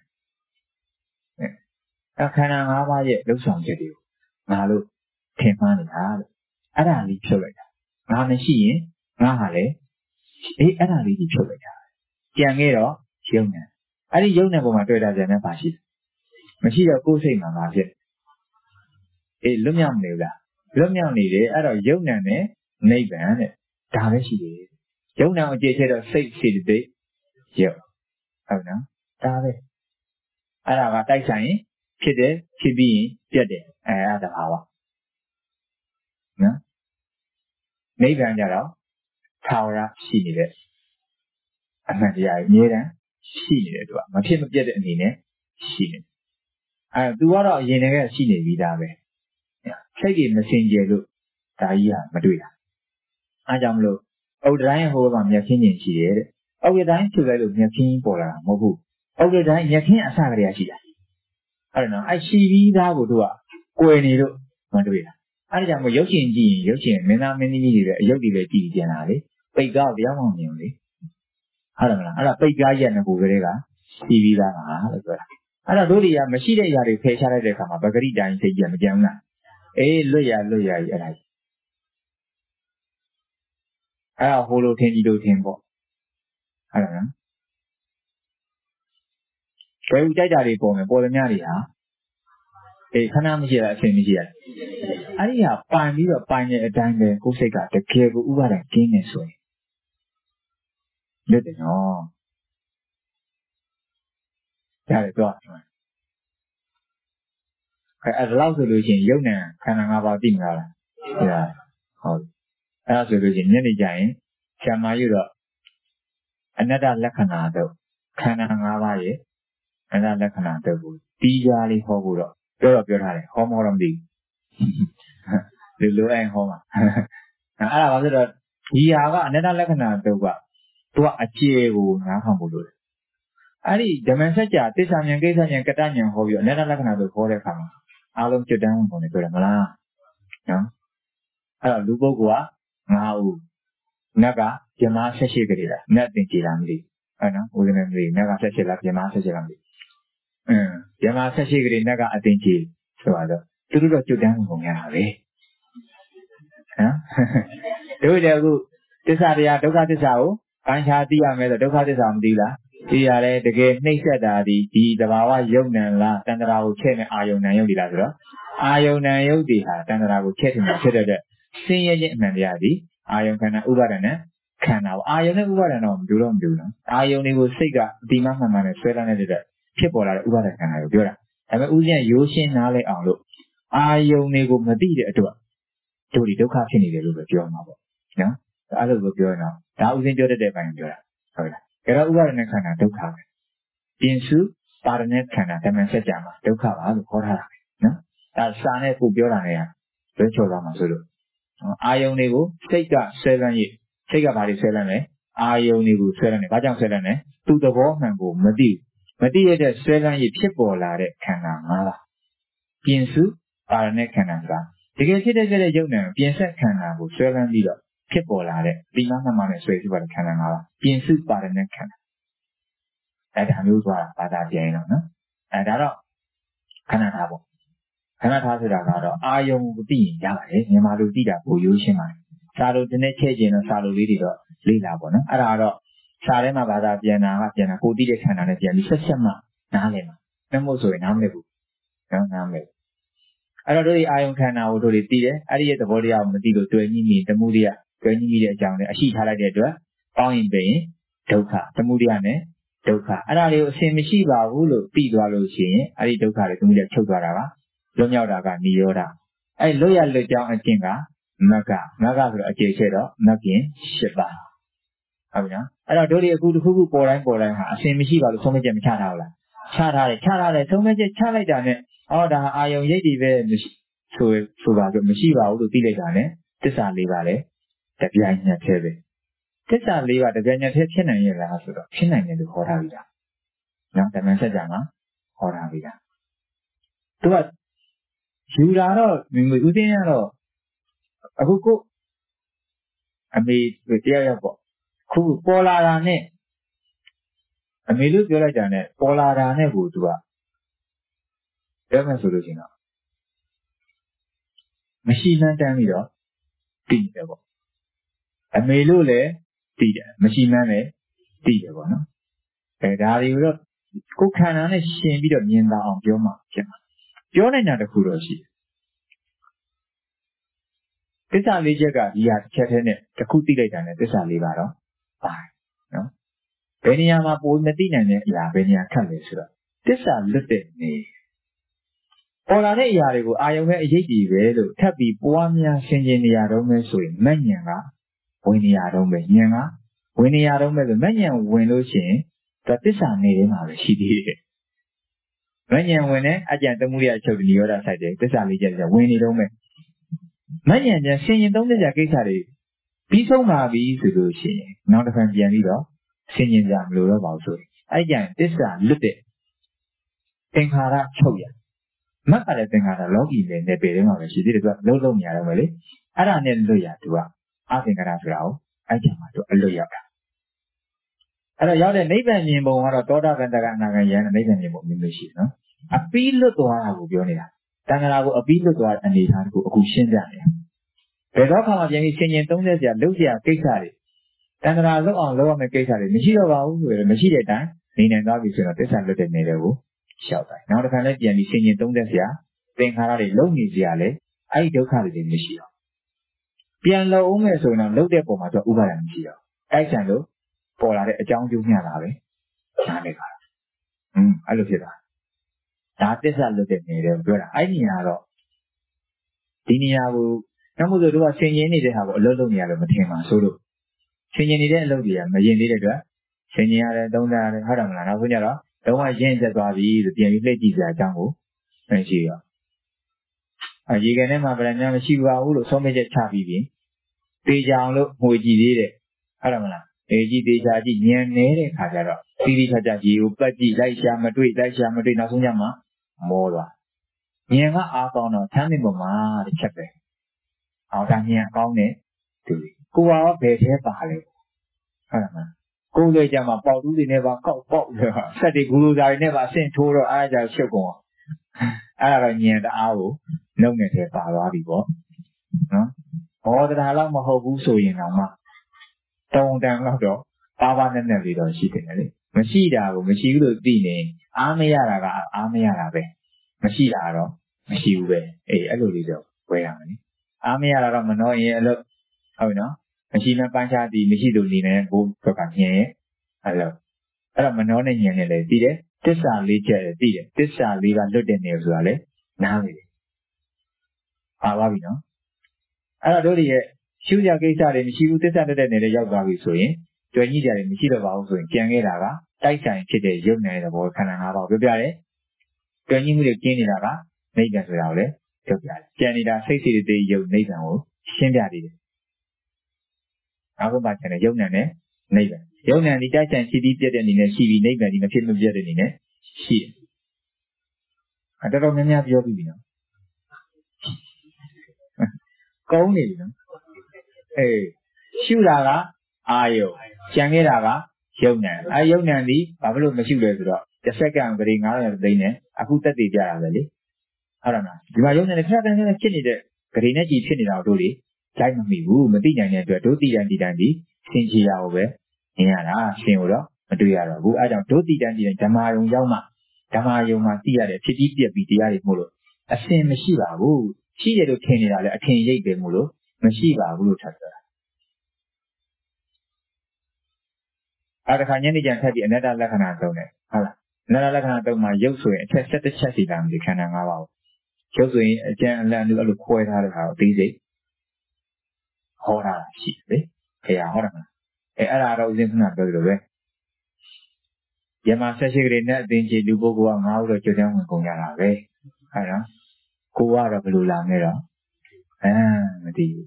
à khả năng ngã ba vậy, lúc xong chưa điều, ngã lúc thiên man này hả, ở đây đi chơi vậy, ngã này xí, ngã hà lệ, ấy ở đây đi chơi vậy, chẳng nghe đó, chiều nè, ở đây chiều nè bộ mà tôi đã dành phát xí, mà xí là cố xây mà mà xí, ấy lúc nhau này là, lúc nhau này đấy, ở đây chiều nè nè, này bạn nè, ta mới xí đấy, chiều nào chơi chơi đó xây xí đấy, chiều, ở đó, ta mới, ở đây mà tại sao ấy, khi đấy, khi bị, biết đấy, ở đây bảo nè. Mấy bạn nhà đó, thao ra xí này đấy, anh nói vậy, nhớ đó, xí này đấy, đúng không? Mà khi mà biết được anh này, xí này, à, tôi nói đó, hiện nay cái xí này bị đá về, cái gì mà sinh ra lúc, đại ý à, mà đuổi à, anh chồng lúc, ông đại hồ mà nhà thiên nhiên xí đấy, ông cái đại chú cái lúc nhà thiên nhiên bỏ ra, mà bu, ông cái đại nhà thiên nhiên sao cái xí đấy, anh nói, anh xí bị đá của tôi à, quên đi lúc, mà đuổi à, anh chồng mà 有钱人有钱，没那没你你的，有的来地点哪里，被告不要忘记了。ဟုတ်တယ်မလားအဲ့ဒါပိတ်ကားရက်နှစ်ခုကလေးကစီးပြီးသားပါလို့ပြောတာအဲ့တော့တို့တွေကမရှိတဲ့ຢာတွေဖယ်ရှားလိုက်တဲ့အခါမှာပဂရိတိုင်းစိတ်ကြီးမကြမ်းဘူးလားအေးလွတ်ရလွတ်ရကြီးအဲ့ဒါကြီးအဲ့ဒါဟိုလိုထင်ကြီးလိုထင်ပေါ့ဟုတ်တယ်နော်ဘယ်ဦးကြိုက်တာတွေပေါ်မယ်ပေါ်သမျှတွေဟာအေးခဏမရှိတာအချိန်မရှိတာအဲ့ဒီဟာပိုင်ပြီးတော့ပိုင်တဲ့အတိုင်းပဲကိုယ်စိတ်ကတကယ်ကိုဥပါဒံကျင်းနေဆိုရင်လွတ်တယ်နော်ရတယ်တော့အဲ့အဲ့လောက်ဆိုလို့ရှိရင်ယုံ nant ခန္ဓာ၅ပါးသိမှာလားသိလားဟုတ်အဲ့ဒါဆိုလို့ရှိရင်ညနေကျရင်ဆံမာယူတော့အနတ္တလက္ခဏာတော့ခန္ဓာ၅ပါးရဲ့အနတ္တလက္ခဏာတော့ကိုတီးကြလေးဟောဖို့တော့ပြောတော့ပြောထားတယ်ဟောမောတော့မသိဘူးလူလိုအဲ့ဟောမှာအဲ့ဒါဘာဖြစ်တော့ဒီဟာကအနတ္တလက္ခဏာတော့ကသူကအကျေကိုနားထောင်ဖို့လိုတယ်အဲ့ဒီဓမ္မစကြာသစ္စာဉာဏ်ကိစ္စဉာဏ်ကတ္တဉာဏ်ဟောပြီးအနတ္တလက္ခဏာတော့ဟောတဲ့အခါမှာအားလုံးကျွတ်တန်းဝင်ပုံနဲ့ပြောတယ်မလားနော်အဲ့တော့လူပုဂ္ဂိုလ်ကငါးဦးနတ်ကပြမဆက်ရှိကြတယ်နတ်တင်ကြည်လားမသိအဲ့နော်ဦးဇင်းနဲ့မသိနတ်ကဆက်ရှိလားပြမဆက်ရှိလားမသိအင်းပြမဆက်ရှိကြတယ်နတ်ကအတင်ကြည်ဆိုတော့သူတို့တော့ကျွတ်တန်းဝင်ပုံရတာပဲနော်တို့လည်းအခုသစ္စာတရားဒုက္ခသစ္စာကိုပိုင်းခြားသိရမယ်ဆိုဒုက္ခသစ္စာမသိလားသိရတယ်တကယ်နှိမ့်ဆက်တာဒီဒီတဘာဝယုံနံလားတန္တရာကိုချက်နဲ့အာယုံနံယုတ်ဒီလားဆိုတော့အာယုံနံယုတ်ဒီဟာတန္တရာကိုချက်ထင်တာဖြစ်တဲ့အတွက်ဆင်းရဲခြင်းအမှန်တရားဒီအာယုံခန္ဓာဥပါဒဏ်နဲ့ခန္ဓာအာယုံနဲ့ဥပါဒဏ်တော့မတူတော့မတူနော်အာယုံတွေကိုစိတ်ကအတိမမှန်မှန်နဲ့ဆွဲလာတဲ့အတွက်ဖြစ်ပေါ်လာတဲ့ဥပါဒဏ်ခန္ဓာကိုပြောတာဒါပေမဲ့ဥစဉ်ရိုးရှင်းနားလဲအောင်လို့အာယုံတွေကိုမသိတဲ့အတွက်တို့ဒီဒုက္ခဖြစ်နေတယ်လို့ပဲပြောမှာပေါ့နော်အဲ့လိုပဲပြောရင်တော့ဒါဥစဉ်ပြောတတ်တဲ့ပိုင်းပြောတာဟုတ်လားဒါတော့ဥပါဒณะခန္ဓာဒုက္ခပဲပြင်စုပါရณะခန္ဓာဓမ္မစကြာမှာဒုက္ခပါလို့ခေါ်ထားတာနော်ဒါစာနဲ့ကိုပြောတာနဲ့လွဲချော်သွားမှာဆိုလို့အာယုန်တွေကိုစိတ်ကဆွဲလန်းရစိတ်ကဘာတွေဆွဲလန်းလဲအာယုန်တွေကိုဆွဲလန်းတယ်ဘာကြောင့်ဆွဲလန်းလဲသူ့သဘောမှန်ကိုမသိမသိရတဲ့ဆွဲလန်းရဖြစ်ပေါ်လာတဲ့ခန္ဓာ၅ပါးပြင်စုပါရณะခန္ဓာဆိုတာတကယ်ဖြစ်တဲ့ကြတဲ့ယုံနဲ့ပြင်ဆက်ခန္ဓာကိုဆွဲလန်းပြီးတော့ဖြစ်ပေါ်လာတဲ့ဒီမှမှမှနဲ့ဆွဲစုပါတဲ့ခန္ဓာငါးပါးပြင်စုပါရณะခန္ဓာအဲဒါမျိုးဆိုတာဘာသာပြန်ရင်တော့နော်အဲဒါတော့ခန္ဓာထားပေါ့ခန္ဓာထားဆိုတာကတော့အာယုံကိုသိရင်ရပါတယ်မြန်မာလိုသိတာပိုရိုးရှင်းပါတယ်စာလိုတစ်နေ့ချဲ့ခြင်းတော့စာလိုလေးတွေတော့လေ့လာပေါ့နော်အဲ့ဒါတော့စာထဲမှာဘာသာပြန်တာကပြန်တာကိုသိတဲ့ခန္ဓာနဲ့ပြန်ပြီးဆက်ဆက်မှနားလည်မှာမဟုတ်ဆိုရင်နားမလည်ဘူးနော်နားမလည်အဲ့တော့တို့ဒီအာယုံခန္ဓာကိုတို့တွေသိတယ်အဲ့ဒီရဲ့သဘောတရားကိုမသိလို့တွေ့ညှိမိတမှုတရားတွေ့ညှိမိတဲ့အကြောင်းနဲ့အရှိထားလိုက်တဲ့အတွက်ပေါင်းရင်ပင်ဒုက္ခတမှုတရားနဲ့ဒုက္ခအဲ့ဒါလေးကိုအရှင်မရှိပါဘူးလို့သိသွားလို့ရှိရင်အဲ့ဒီဒုက္ခတွေတမှုတရားချုပ်သွားတာကလွတ်မြောက်တာကနိရောဓအဲ့လွတ်ရလွတ်ကြောင်းအကျင့်ကမဂ္ဂမဂ္ဂဆိုတော့အကျေချက်တော့မဂ္ဂင်၈ပါးဟုတ်ပြီနော်အဲ့တော့တို့ဒီအခုတစ်ခုခုပေါ်တိုင်းပေါ်တိုင်းဟာအရှင်မရှိပါလို့ဆုံးဖြတ်ချက်မချထားဘူးလားချထားတယ်ချထားတယ်ဆုံးဖြတ်ချက်ချလိုက်တာနဲ့အော်ဒါအာယုံရိပ်တွေပဲဆိုဆိုပါဆိုမရှိပါဘူးလို့သိလိုက်တာနဲ့သစ္စာ၄ပါးလည်းတပြိုင်နက်တည်းပဲသစ္စာ၄ပါးတပြိုင်နက်တည်းဖြစ်နိုင်ရဲ့လားဆိုတော့ဖြစ်နိုင်တယ်လို့ခေါ်ထားပြီလားနော်ဓမ္မစကြာမှာခေါ်ထားပြီလားသူကယူလာတော့မိမိဦးသိန်းကတော့အခုကိုအမေတရားရောက်ပေါ့ခုပေါ်လာတာနဲ့အမေလို့ပြောလိုက်တာနဲ့ပေါ်လာတာနဲ့ကိုသူကပြောမှဆိုလို့ရှိရင်တော့မရှိမှန်းတမ်းပြီးတော့သိတယ်ပေါ့အမေလို့လည်းသိတယ်မရှိမှန်းလည်းသိတယ်ပေါ့နော်အဲဒါတွေကိုတော့ကိုခန္ဓာနဲ့ရှင်ပြီးတော့မြင်သာအောင်ပြောမှဖြစ်မှာပြောနိုင်တာတခုတော့ရှိတယ်သစ္စာလေးချက်ကဒီဟာတစ်ချက်တည်းနဲ့တစ်ခုသိလိုက်တာနဲ့သစ္စာလေးပါတော့ပါတယ်နော်ဘယ်နေရာမှာပိုမသိနိုင်တဲ့အရာဘယ်နေရာခက်လဲဆိုတော့သစ္စာလွတ်တဲ့နေပေါ်လာတဲ့အရာတွေကိုအာယုံနဲ့အရေးကြီးပဲလို့ထပ်ပြီးပွားများရှင်းရှင်းနေရတော့မယ်ဆိုရင်မဉ္ဇဉ်ကဝင်နေရတော့မယ်ဉာဏ်ကဝင်နေရတော့မယ်ဆိုမဉ္ဇဉ်ဝင်လို့ရှိရင်သူသစ္စာနေထဲမှာပဲရှိသေးတယ်မဉ္ဇဉ်ဝင်တဲ့အကြံတမှုရအချုပ်နိရောဓဆိုင်တယ်သစ္စာလေးချက်ဝင်နေတော့မယ်မဉ္ဇဉ်ပြန်ရှင်ရင်သုံးတဲ့ကိစ္စတွေပြီးဆုံးပါပြီဆိုလို့ရှိရင်နောက်တစ်ခါပြန်ပြီးတော့ဆင်ញင်ကြမလို့တော့ပါဘူးဆိုရင်အဲ့ကြံသစ္စာလွတ်တဲ့သင်္ခါရချုပ်ရမတ်ကလည်းသင်္ခါရလောကီနဲ့နယ်ပယ်ထဲမှာပဲရှိသေးတယ်သူကလုံးလုံးနေရတော့မယ်လေအဲ့ဒါနဲ့လွတ်ရသူကအသင်္ခါရဆိုတာကိုအဲ့ကြံမှာသူအလွတ်ရောက်တာအဲ့တော့ရောက်တဲ့နိဗ္ဗာန်မြင်ပုံကတော့သောတာပန်တကအနာဂံယန္နိဗ္ဗာန်မြင်ပုံမျိုးမျိုးရှိတယ်နော်အပီးလွတ်သွားတာကိုပြောနေတာတန်ခါရကိုအပီးလွတ်သွားတဲ့အနေအထားကိုအခုရှင်းပြနေတာဘယ်တော့ခါမှပြန်ပြီးဆင်ញင်သုံးသက်စရာလုပ်စရာကိစ္စတွေတန်ခါရလောက်အောင်လုပ်ရမယ့်ကိစ္စတွေမရှိတော့ပါဘူးဆိုရင်မရှိတဲ့အတိုင်းနေနိုင်သွားပြီဆိုတော့သစ္စာလွတ်တဲ့နေတယ်ကိုရှောက်တိုင်းနောက်တစ်ခါလည်းပြန်ပြီးဆင်ញင်သုံးသက်စရာသင်္ခါရတွေလုံနေစရာလေအဲ့ဒီဒုက္ခတွေမရှိတော့ပြန်လုံအောင်မဲ့ဆိုရင်တော့လုံတဲ့ပုံမှာတော့ဥပါဒဏ်မရှိတော့အဲ့ဆံလို့ပေါ်လာတဲ့အကြောင်းကျိုးမျှတာပဲရှားနေပါလားอืมအဲ့လိုဖြစ်တာဒါသစ္စာလွတ်တဲ့နေတယ်ပြောတာအဲ့ဒီနေရာတော့ဒီနေရာကိုနောက်မို့ဆိုတို့ကဆင်ញင်နေတဲ့ဟာကိုအလုပ်လုပ်နေရလို့မထင်ပါဆိုလို့ဆင်ញင်နေတဲ့အလုပ်တွေကမရင်သေးတဲ့အတွက်ဆင်ញင်ရတယ်သုံးစားရတယ်ဟုတ်တယ်မလားနောက်ဆုံးကျတော့လုံးဝရင့်ကျက်သွားပြီလို့ပြန်ပြီးလှည့်ကြည့်စရာအကြောင်းကိုမရှိတော့အရေကန်ထဲမှာဗရဏမရှိပါဘူးလို့ဆုံးဖြတ်ချက်ချပြီးပြီတေချာအောင်လို့ငွေကြည့်သေးတယ်ဟုတ်တယ်မလားအေးကြည့်တေချာကြည့်ညံနေတဲ့ခါကျတော့တီးတီးချာချာရေကိုပတ်ကြည့်လိုက်ရှာမတွေ့လိုက်ရှာမတွေ့နောက်ဆုံးကျမှမောသွားညံကအားကောင်းတော့သမ်းမြင်ပေါ်မှာတစ်ချက်ပဲအော်ဒါညံကောင်းတယ်သူကိုကဘယ်ထဲပါလဲဟုတ်တယ်မလားကိုယ်လေကြမှာပေါက်တူးတွေနဲ့ပါကောက်ပေါက်တယ်ဟာဆက်တွေဂူလိုစာတွေနဲ့ပါဆင့်ထိုးတော့အားကြရှုပ်ကုန်အဲ့ဒါတော့ညံတအားကိုနှုတ်နဲ့ထဲပါသွားပြီပေါ့နော်ဘောတရားလောက်မဟုတ်ဘူးဆိုရင်တော့မှတုံတန်တော့တော့ပါပါနဲ့နဲ့လေးတော့ရှိတယ်လေမရှိတာကိုမရှိဘူးလို့သိနေအားမရတာကအားမရတာပဲမရှိတာတော့မရှိဘူးပဲအေးအဲ့လိုလေးတော့ဝဲရမယ်လေအားမရတာတော့မနှောရင်အဲ့လိုဟုတ်ပြီနော်မရှိမှပန်းချသည်မရှိလို့နေနေဘိုးဘက်ကညင်အဲ့လိုအဲ့တော့မနှောနဲ့ညင်နေလေသိတယ်သစ္စာလေးချက်သိတယ်သစ္စာလေးကလွတ်တဲ့နေဆိုတာလေနားလေတယ်ပါပါပြီနော်အဲ့တော့တို့ရဲ့ရှုရကိစ္စတွေမရှိဘူးသစ္စာလွတ်တဲ့နေလေရောက်သွားပြီဆိုရင်ကြွယ်ကြီးကြတယ်မရှိတော့ပါဘူးဆိုရင်ကြံခဲ့တာကတိုက်ဆိုင်ဖြစ်တဲ့ရုပ်နယ်တဲ့ဘောခန္ဓာ၅ပါးပြောပြတယ်ကြွယ်ကြီးမှုတွေကျင်းနေတာကနိဗ္ဗာန်ဆိုတာကိုလေပြောပြတယ်ကြံနေတာစိတ်စိတ်တွေရုပ်နိဗ္ဗာန်ကိုရှင်းပြသေးတယ်နောက်ဆုံးပါချင်တဲ့ယုံနံနဲ့နိဗ္ဗာန်ယုံနံဒီတိုက်ဆိုင်ရှိပြီးပြည့်တဲ့အနေနဲ့ရှိပြီးနိဗ္ဗာန်ဒီမဖြစ်မပြတ်တဲ့အနေနဲ့ရှိတယ်အတော်တော်များများပြောပြီးပြီနော်公里呢？哎，修那个哎呦，讲给那个有难，啊有难的，把不罗没修来是吧？这世界上个人俺们对呢，啊不得对家的哩，好了嘛，你把有难的看看那见你的，个人那几天你老多哩，再没迷糊，没对人家对，都对人对人的，星期二呗，你看啦，星期五了，没对呀了，不按照都对人的，咱们用要嘛，咱们用嘛，对呀的，天天别比对呀的么咯，啊星没西吧不，西的都天的了，天一别么咯，没西吧不咯差的。啊，这看见你讲太别，那咱来看哪种呢？好了，那咱来看哪种嘛？有水，这这这这是咱们看哪个吧？有水，讲那那个路快他的好，对不？好啦，是的，哎呀，好啦嘛，哎，阿拉都先看哪个对不对？也嘛，这些个人呢，平时路过过啊，我都就这样问公家啦呗，係啦，過啊就不如làm嘅咯，啊，唔知，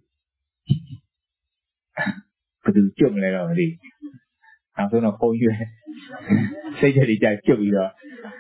不如種嚟咯，唔知。當初那風雨，誰叫你在種咗？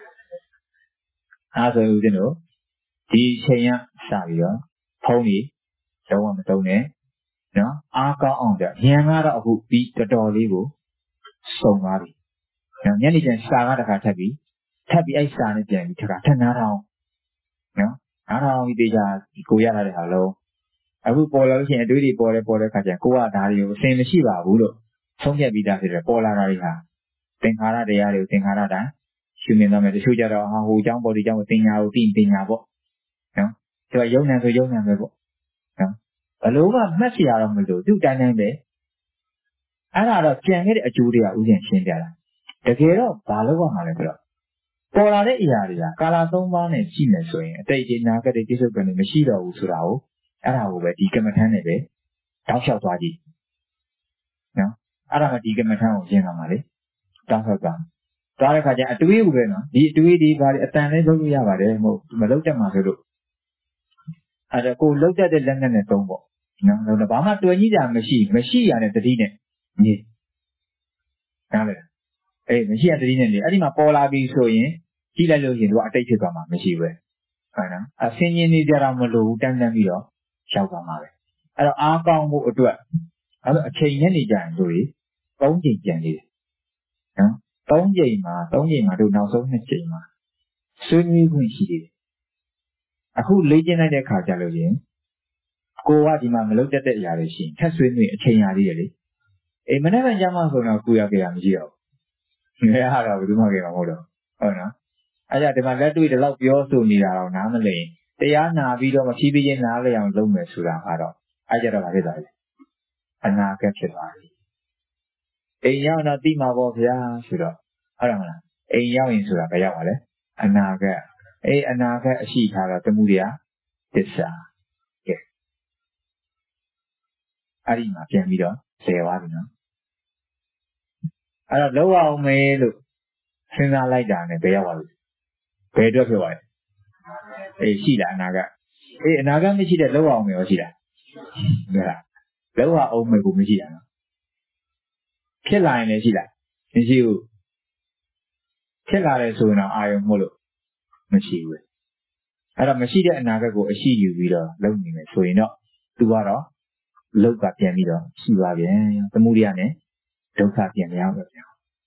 啊，所以嗰啲咯，以前呀，啥嘢咯，風雨，就我們做呢，喏，阿高昂的，年阿都好比得多啲個，送阿啲，喏，人哋講啥個都係特別，特別愛啥呢？講佢講睇哪套，喏，哪套佢哋就過日嚟係咯，အခုပေါ်လာလို့ရှိရင်အတွေးတွေပေါ်တယ်ပေါ်တဲ့ခါကျရင်ကိုကဒါတွေကိုအစင်မရှိပါဘူးလို့ဆုံးဖြတ်ပြီးသားဖြစ်တယ်ပေါ်လာတာတွေဟာသင်္ခါရတရားတွေကိုသင်္ခါရတိုင်းရှုမြင်တော့မယ်တချို့ကြတော့ဟာဟိုအကြောင်းပေါ်ဒီအကြောင်းကိုသင်ညာကိုသိပညာပေါ့နော်သူကယုံဉာဏ်ဆိုယုံဉာဏ်ပဲပေါ့နော်ဘလို့ကမှတ်စီရတော့မလို့သူ့တိုင်းတိုင်းပဲအဲ့ဒါတော့ကြံခဲ့တဲ့အကျိုးတွေကဥစဉ်ရှင်းပြတာတကယ်တော့ဘာလို့ရမှာလဲဆိုတော့ပေါ်လာတဲ့အရာတွေကကာလသုံးပါးနဲ့ရှိမယ်ဆိုရင်အတိတ်ဒီနာဂတ်ဒီကိစ္စကနေမရှိတော့ဘူးဆိုတာကိုအဲ့ဒါကိုပဲဒီကမ္မထမ်းနဲ့ပဲတောက်လျှောက်သွားကြည့်နော်အဲ့ဒါမှဒီကမ္မထမ်းကိုရှင်းပါမှာလေတောက်လျှောက်သွားသွားတဲ့ခါကျအတွေးကိုပဲနော်ဒီအတွေးဒီဘာတွေအတန်လေးလုပ်လို့ရပါတယ်မဟုတ်မလုပ်တတ်မှာဆိုလို့အဲ့ဒါကိုလုပ်တတ်တဲ့လက်နက်နဲ့သုံးပေါ့နော်ဘာမှတွေ့ကြီးတာမရှိမရှိရတဲ့တတိနဲ့နေနားလေအေးမရှိရတတိနဲ့နေအဲ့ဒီမှာပေါ်လာပြီဆိုရင်ကြည့်လိုက်လို့ရှင်တို့အတိတ်ဖြစ်သွားမှာမရှိဘူးဟုတ်နော်အစင်းရင်းနေကြတော့မလို့တန်းတန်းပြီးတော့ရောက်သွားမှာပဲအဲ့တော့အားကောင်းဖို့အတွက်အဲ့တော့အချိန်နဲ့နေကြရင်တို့သုံးချိန်ကြံနေတယ်နော်သုံးချိန်မှာသုံးချိန်မှာတို့နောက်ဆုံးနှစ်ချိန်မှာဆွေးနွေးခွင့်ရှိတယ်အခုလေ့ကျင့်လိုက်တဲ့ခါကျလို့ရင်ကိုကဒီမှာမလုပ်တတ်တဲ့အရာတွေရှိရင်ထပ်ဆွေးနွေးအချိန်ရသေးတယ်လေအေးမနေ့ကညမှဆိုတော့ကိုရကြရမရှိတော့ဘူးငယ်ရတော့ဘယ်သူမှကြမှာမဟုတ်တော့ဟုတ်နော်အဲ့ဒါဒီမှာလက်တွေ့တော့ပြောဆိုနေတာတော့နားမလည်တရားနာပြီးတော့မဖြည်းဖြည်းချင်းနားလည်အောင်လုပ်မယ်ဆိုတာကတော့အဲ့ကြတော့ဗာဖြစ်သွားတယ်အနာဂတ်ဖြစ်သွားပြီအိမ်ရောက်တော့တိမှာပေါ့ဗျာဆိုတော့ဟုတ်တယ်မလားအိမ်ရောက်ရင်ဆိုတာဘယ်ရောက်ပါလဲအနာဂတ်အေးအနာဂတ်အရှိထားတော့တမှုတရားသစ္စာကဲအဲ့ဒီမှာပြန်ပြီးတော့ဆယ်သွားပြီနော်အဲ့တော့လောက်အောင်မေးလို့စဉ်းစားလိုက်တာနဲ့ဘယ်ရောက်ပါလဲဘယ်အတွက်ဖြစ်သွားလဲအေးရှိလားအနာဂတ်အေးအနာဂတ်မရှိတဲ့လောက်အောင်မေရောရှိလားဟုတ်လားလောက်အောင်မေကိုမရှိတာနော်ဖြစ်လာရင်လည်းရှိလားမရှိဘူးဖြစ်လာတယ်ဆိုရင်တော့အာယုံမို့လို့မရှိဘူးအဲ့တော့မရှိတဲ့အနာဂတ်ကိုအရှိယူပြီးတော့လုပ်နေမယ်ဆိုရင်တော့သူကတော့လောက်ကပြန်ပြီးတော့ရှိပါပြန်သမုဒိယနဲ့ဒုက္ခပြန်မရောက်တော့ပြန်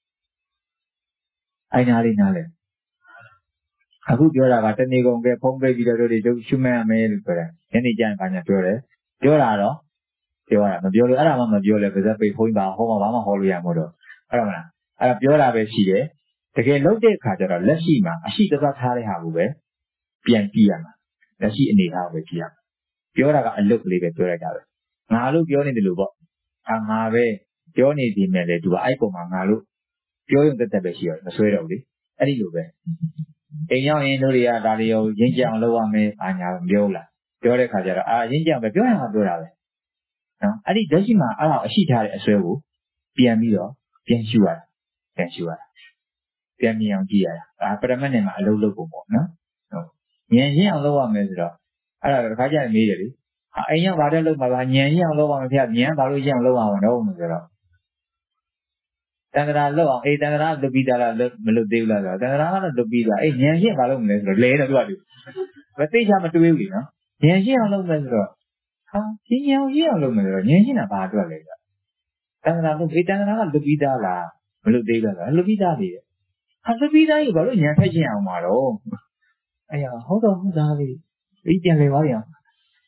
အဲ့နာလေးနားလဲအခုပြောတာကတနေ့ကုန်ကဖုံးပိတ်ပြီးတော့တို့တွေရှုမှတ်ရမယ်လို့ပြောတယ်ညနေကျရင်ဘာညာပြောတယ်ပြောတာတော့ပြောတာမပြောလို့အဲ့ဒါမှမပြောလဲပါဇက်ပိတ်ဖုံးပါဟောမှာဘာမှဟောလို့ရမှာတော့အဲ့ဒါမလားအဲ့ဒါပြောတာပဲရှိတယ်တကယ်လုပ်တဲ့အခါကျတော့လက်ရှိမှာအရှိတသက်ထားတဲ့ဟာကိုပဲပြန်ကြည့်ရမှာလက်ရှိအနေထားကိုပဲကြည့်ရမှာပြောတာကအလုတ်ကလေးပဲပြောလိုက်တာပဲငါလို့ပြောနေတယ်လို့ပေါ့အာငါပဲပြောနေပြီမဲ့လေသူကအဲ့ပုံမှာငါလို့ပြောရုံတက်တက်ပဲရှိရမဆွဲတော့ဘူးလေအဲ့ဒီလိုပဲအိမ်ရောက်ရင်တို့တွေကဒါတွေကိုရင်းကြအောင်လုပ်ရမယ်ဘာညာမပြောလားပြောတဲ့ခါကျတော့အာရင်းကြအောင်ပဲပြောရမှာပြောတာပဲနော်အဲ့ဒီလက်ရှိမှာအဲ့ဒါအရှိထားတဲ့အစွဲကိုပြန်ပြီးတော့ပြန်ရှုရတာပြန်ရှုရတာပြန်မြင်အောင်ကြည့်ရတာဒါပရမတ်နဲ့မှာအလုပ်လုပ်ပုံပေါ့နော်ဟုတ်ဉာဏ်ရှင်းအောင်လုပ်ရမယ်ဆိုတော့အဲ့ဒါတစ်ခါကျရင်မေးတယ်လေဟာအိမ်ရောက်ဘာတဲ့လုပ်မှာပါဉာဏ်ရှင်းအောင်လုပ်ပါမယ်ဖေဉာဏ်ဘာလို့ရှင်းအောင်လုပ်အောင်တော့ဆိုတော့တန်ត្រာလုပ်အောင်အေးတန်ត្រာလုပ်ပြီးသားလားမလုပ်သေးဘူးလားဆိုတော့တန်ត្រာကတော့လုပ်ပြီးသားအေးဉာဏ်ရှင်းဘာလုပ်မလဲဆိုတော့လဲတော့သူကသူမသိချာမတွေးဘူးလေနော်ဉာဏ်ရှင်းအောင်လုပ်မယ်ဆိုတော့ဟဟာဒီညောင်ကြီးအောင်လုပ်မယ်ဆိုတော့ညင်ရှင်းတာဘာအတွက်လဲဗျတန်ခါတော့ဒီတန်ခါကလွတ်ပြီးသားလားမလွတ်သေးလားလွတ်ပြီးသားလေဟာလွတ်ပြီးသားကြီးဘာလို့ညံဖက်ချင်အောင်မှာတော့哎呀ဟုတ်တော့ဟုတ်သားလေဒီပြန်လေပါရအောင်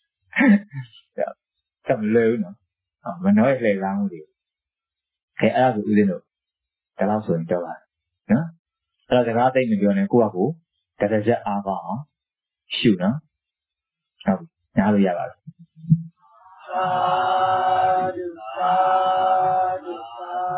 တမလို့နော်မနှောရလေလားမှုတွေခဲအဲ့ဒါဆိုဦးဇင်းတို့ဒါတော့ဆိုရင်တော့ပါနော်အဲ့တော့စကားသိမပြောနဲ့ကိုယ့်အကိုတရဇက်အားပါအောင်ရှုနော်ဟုတ်ပြီနားလို့ရပါပြီသာဓုသာ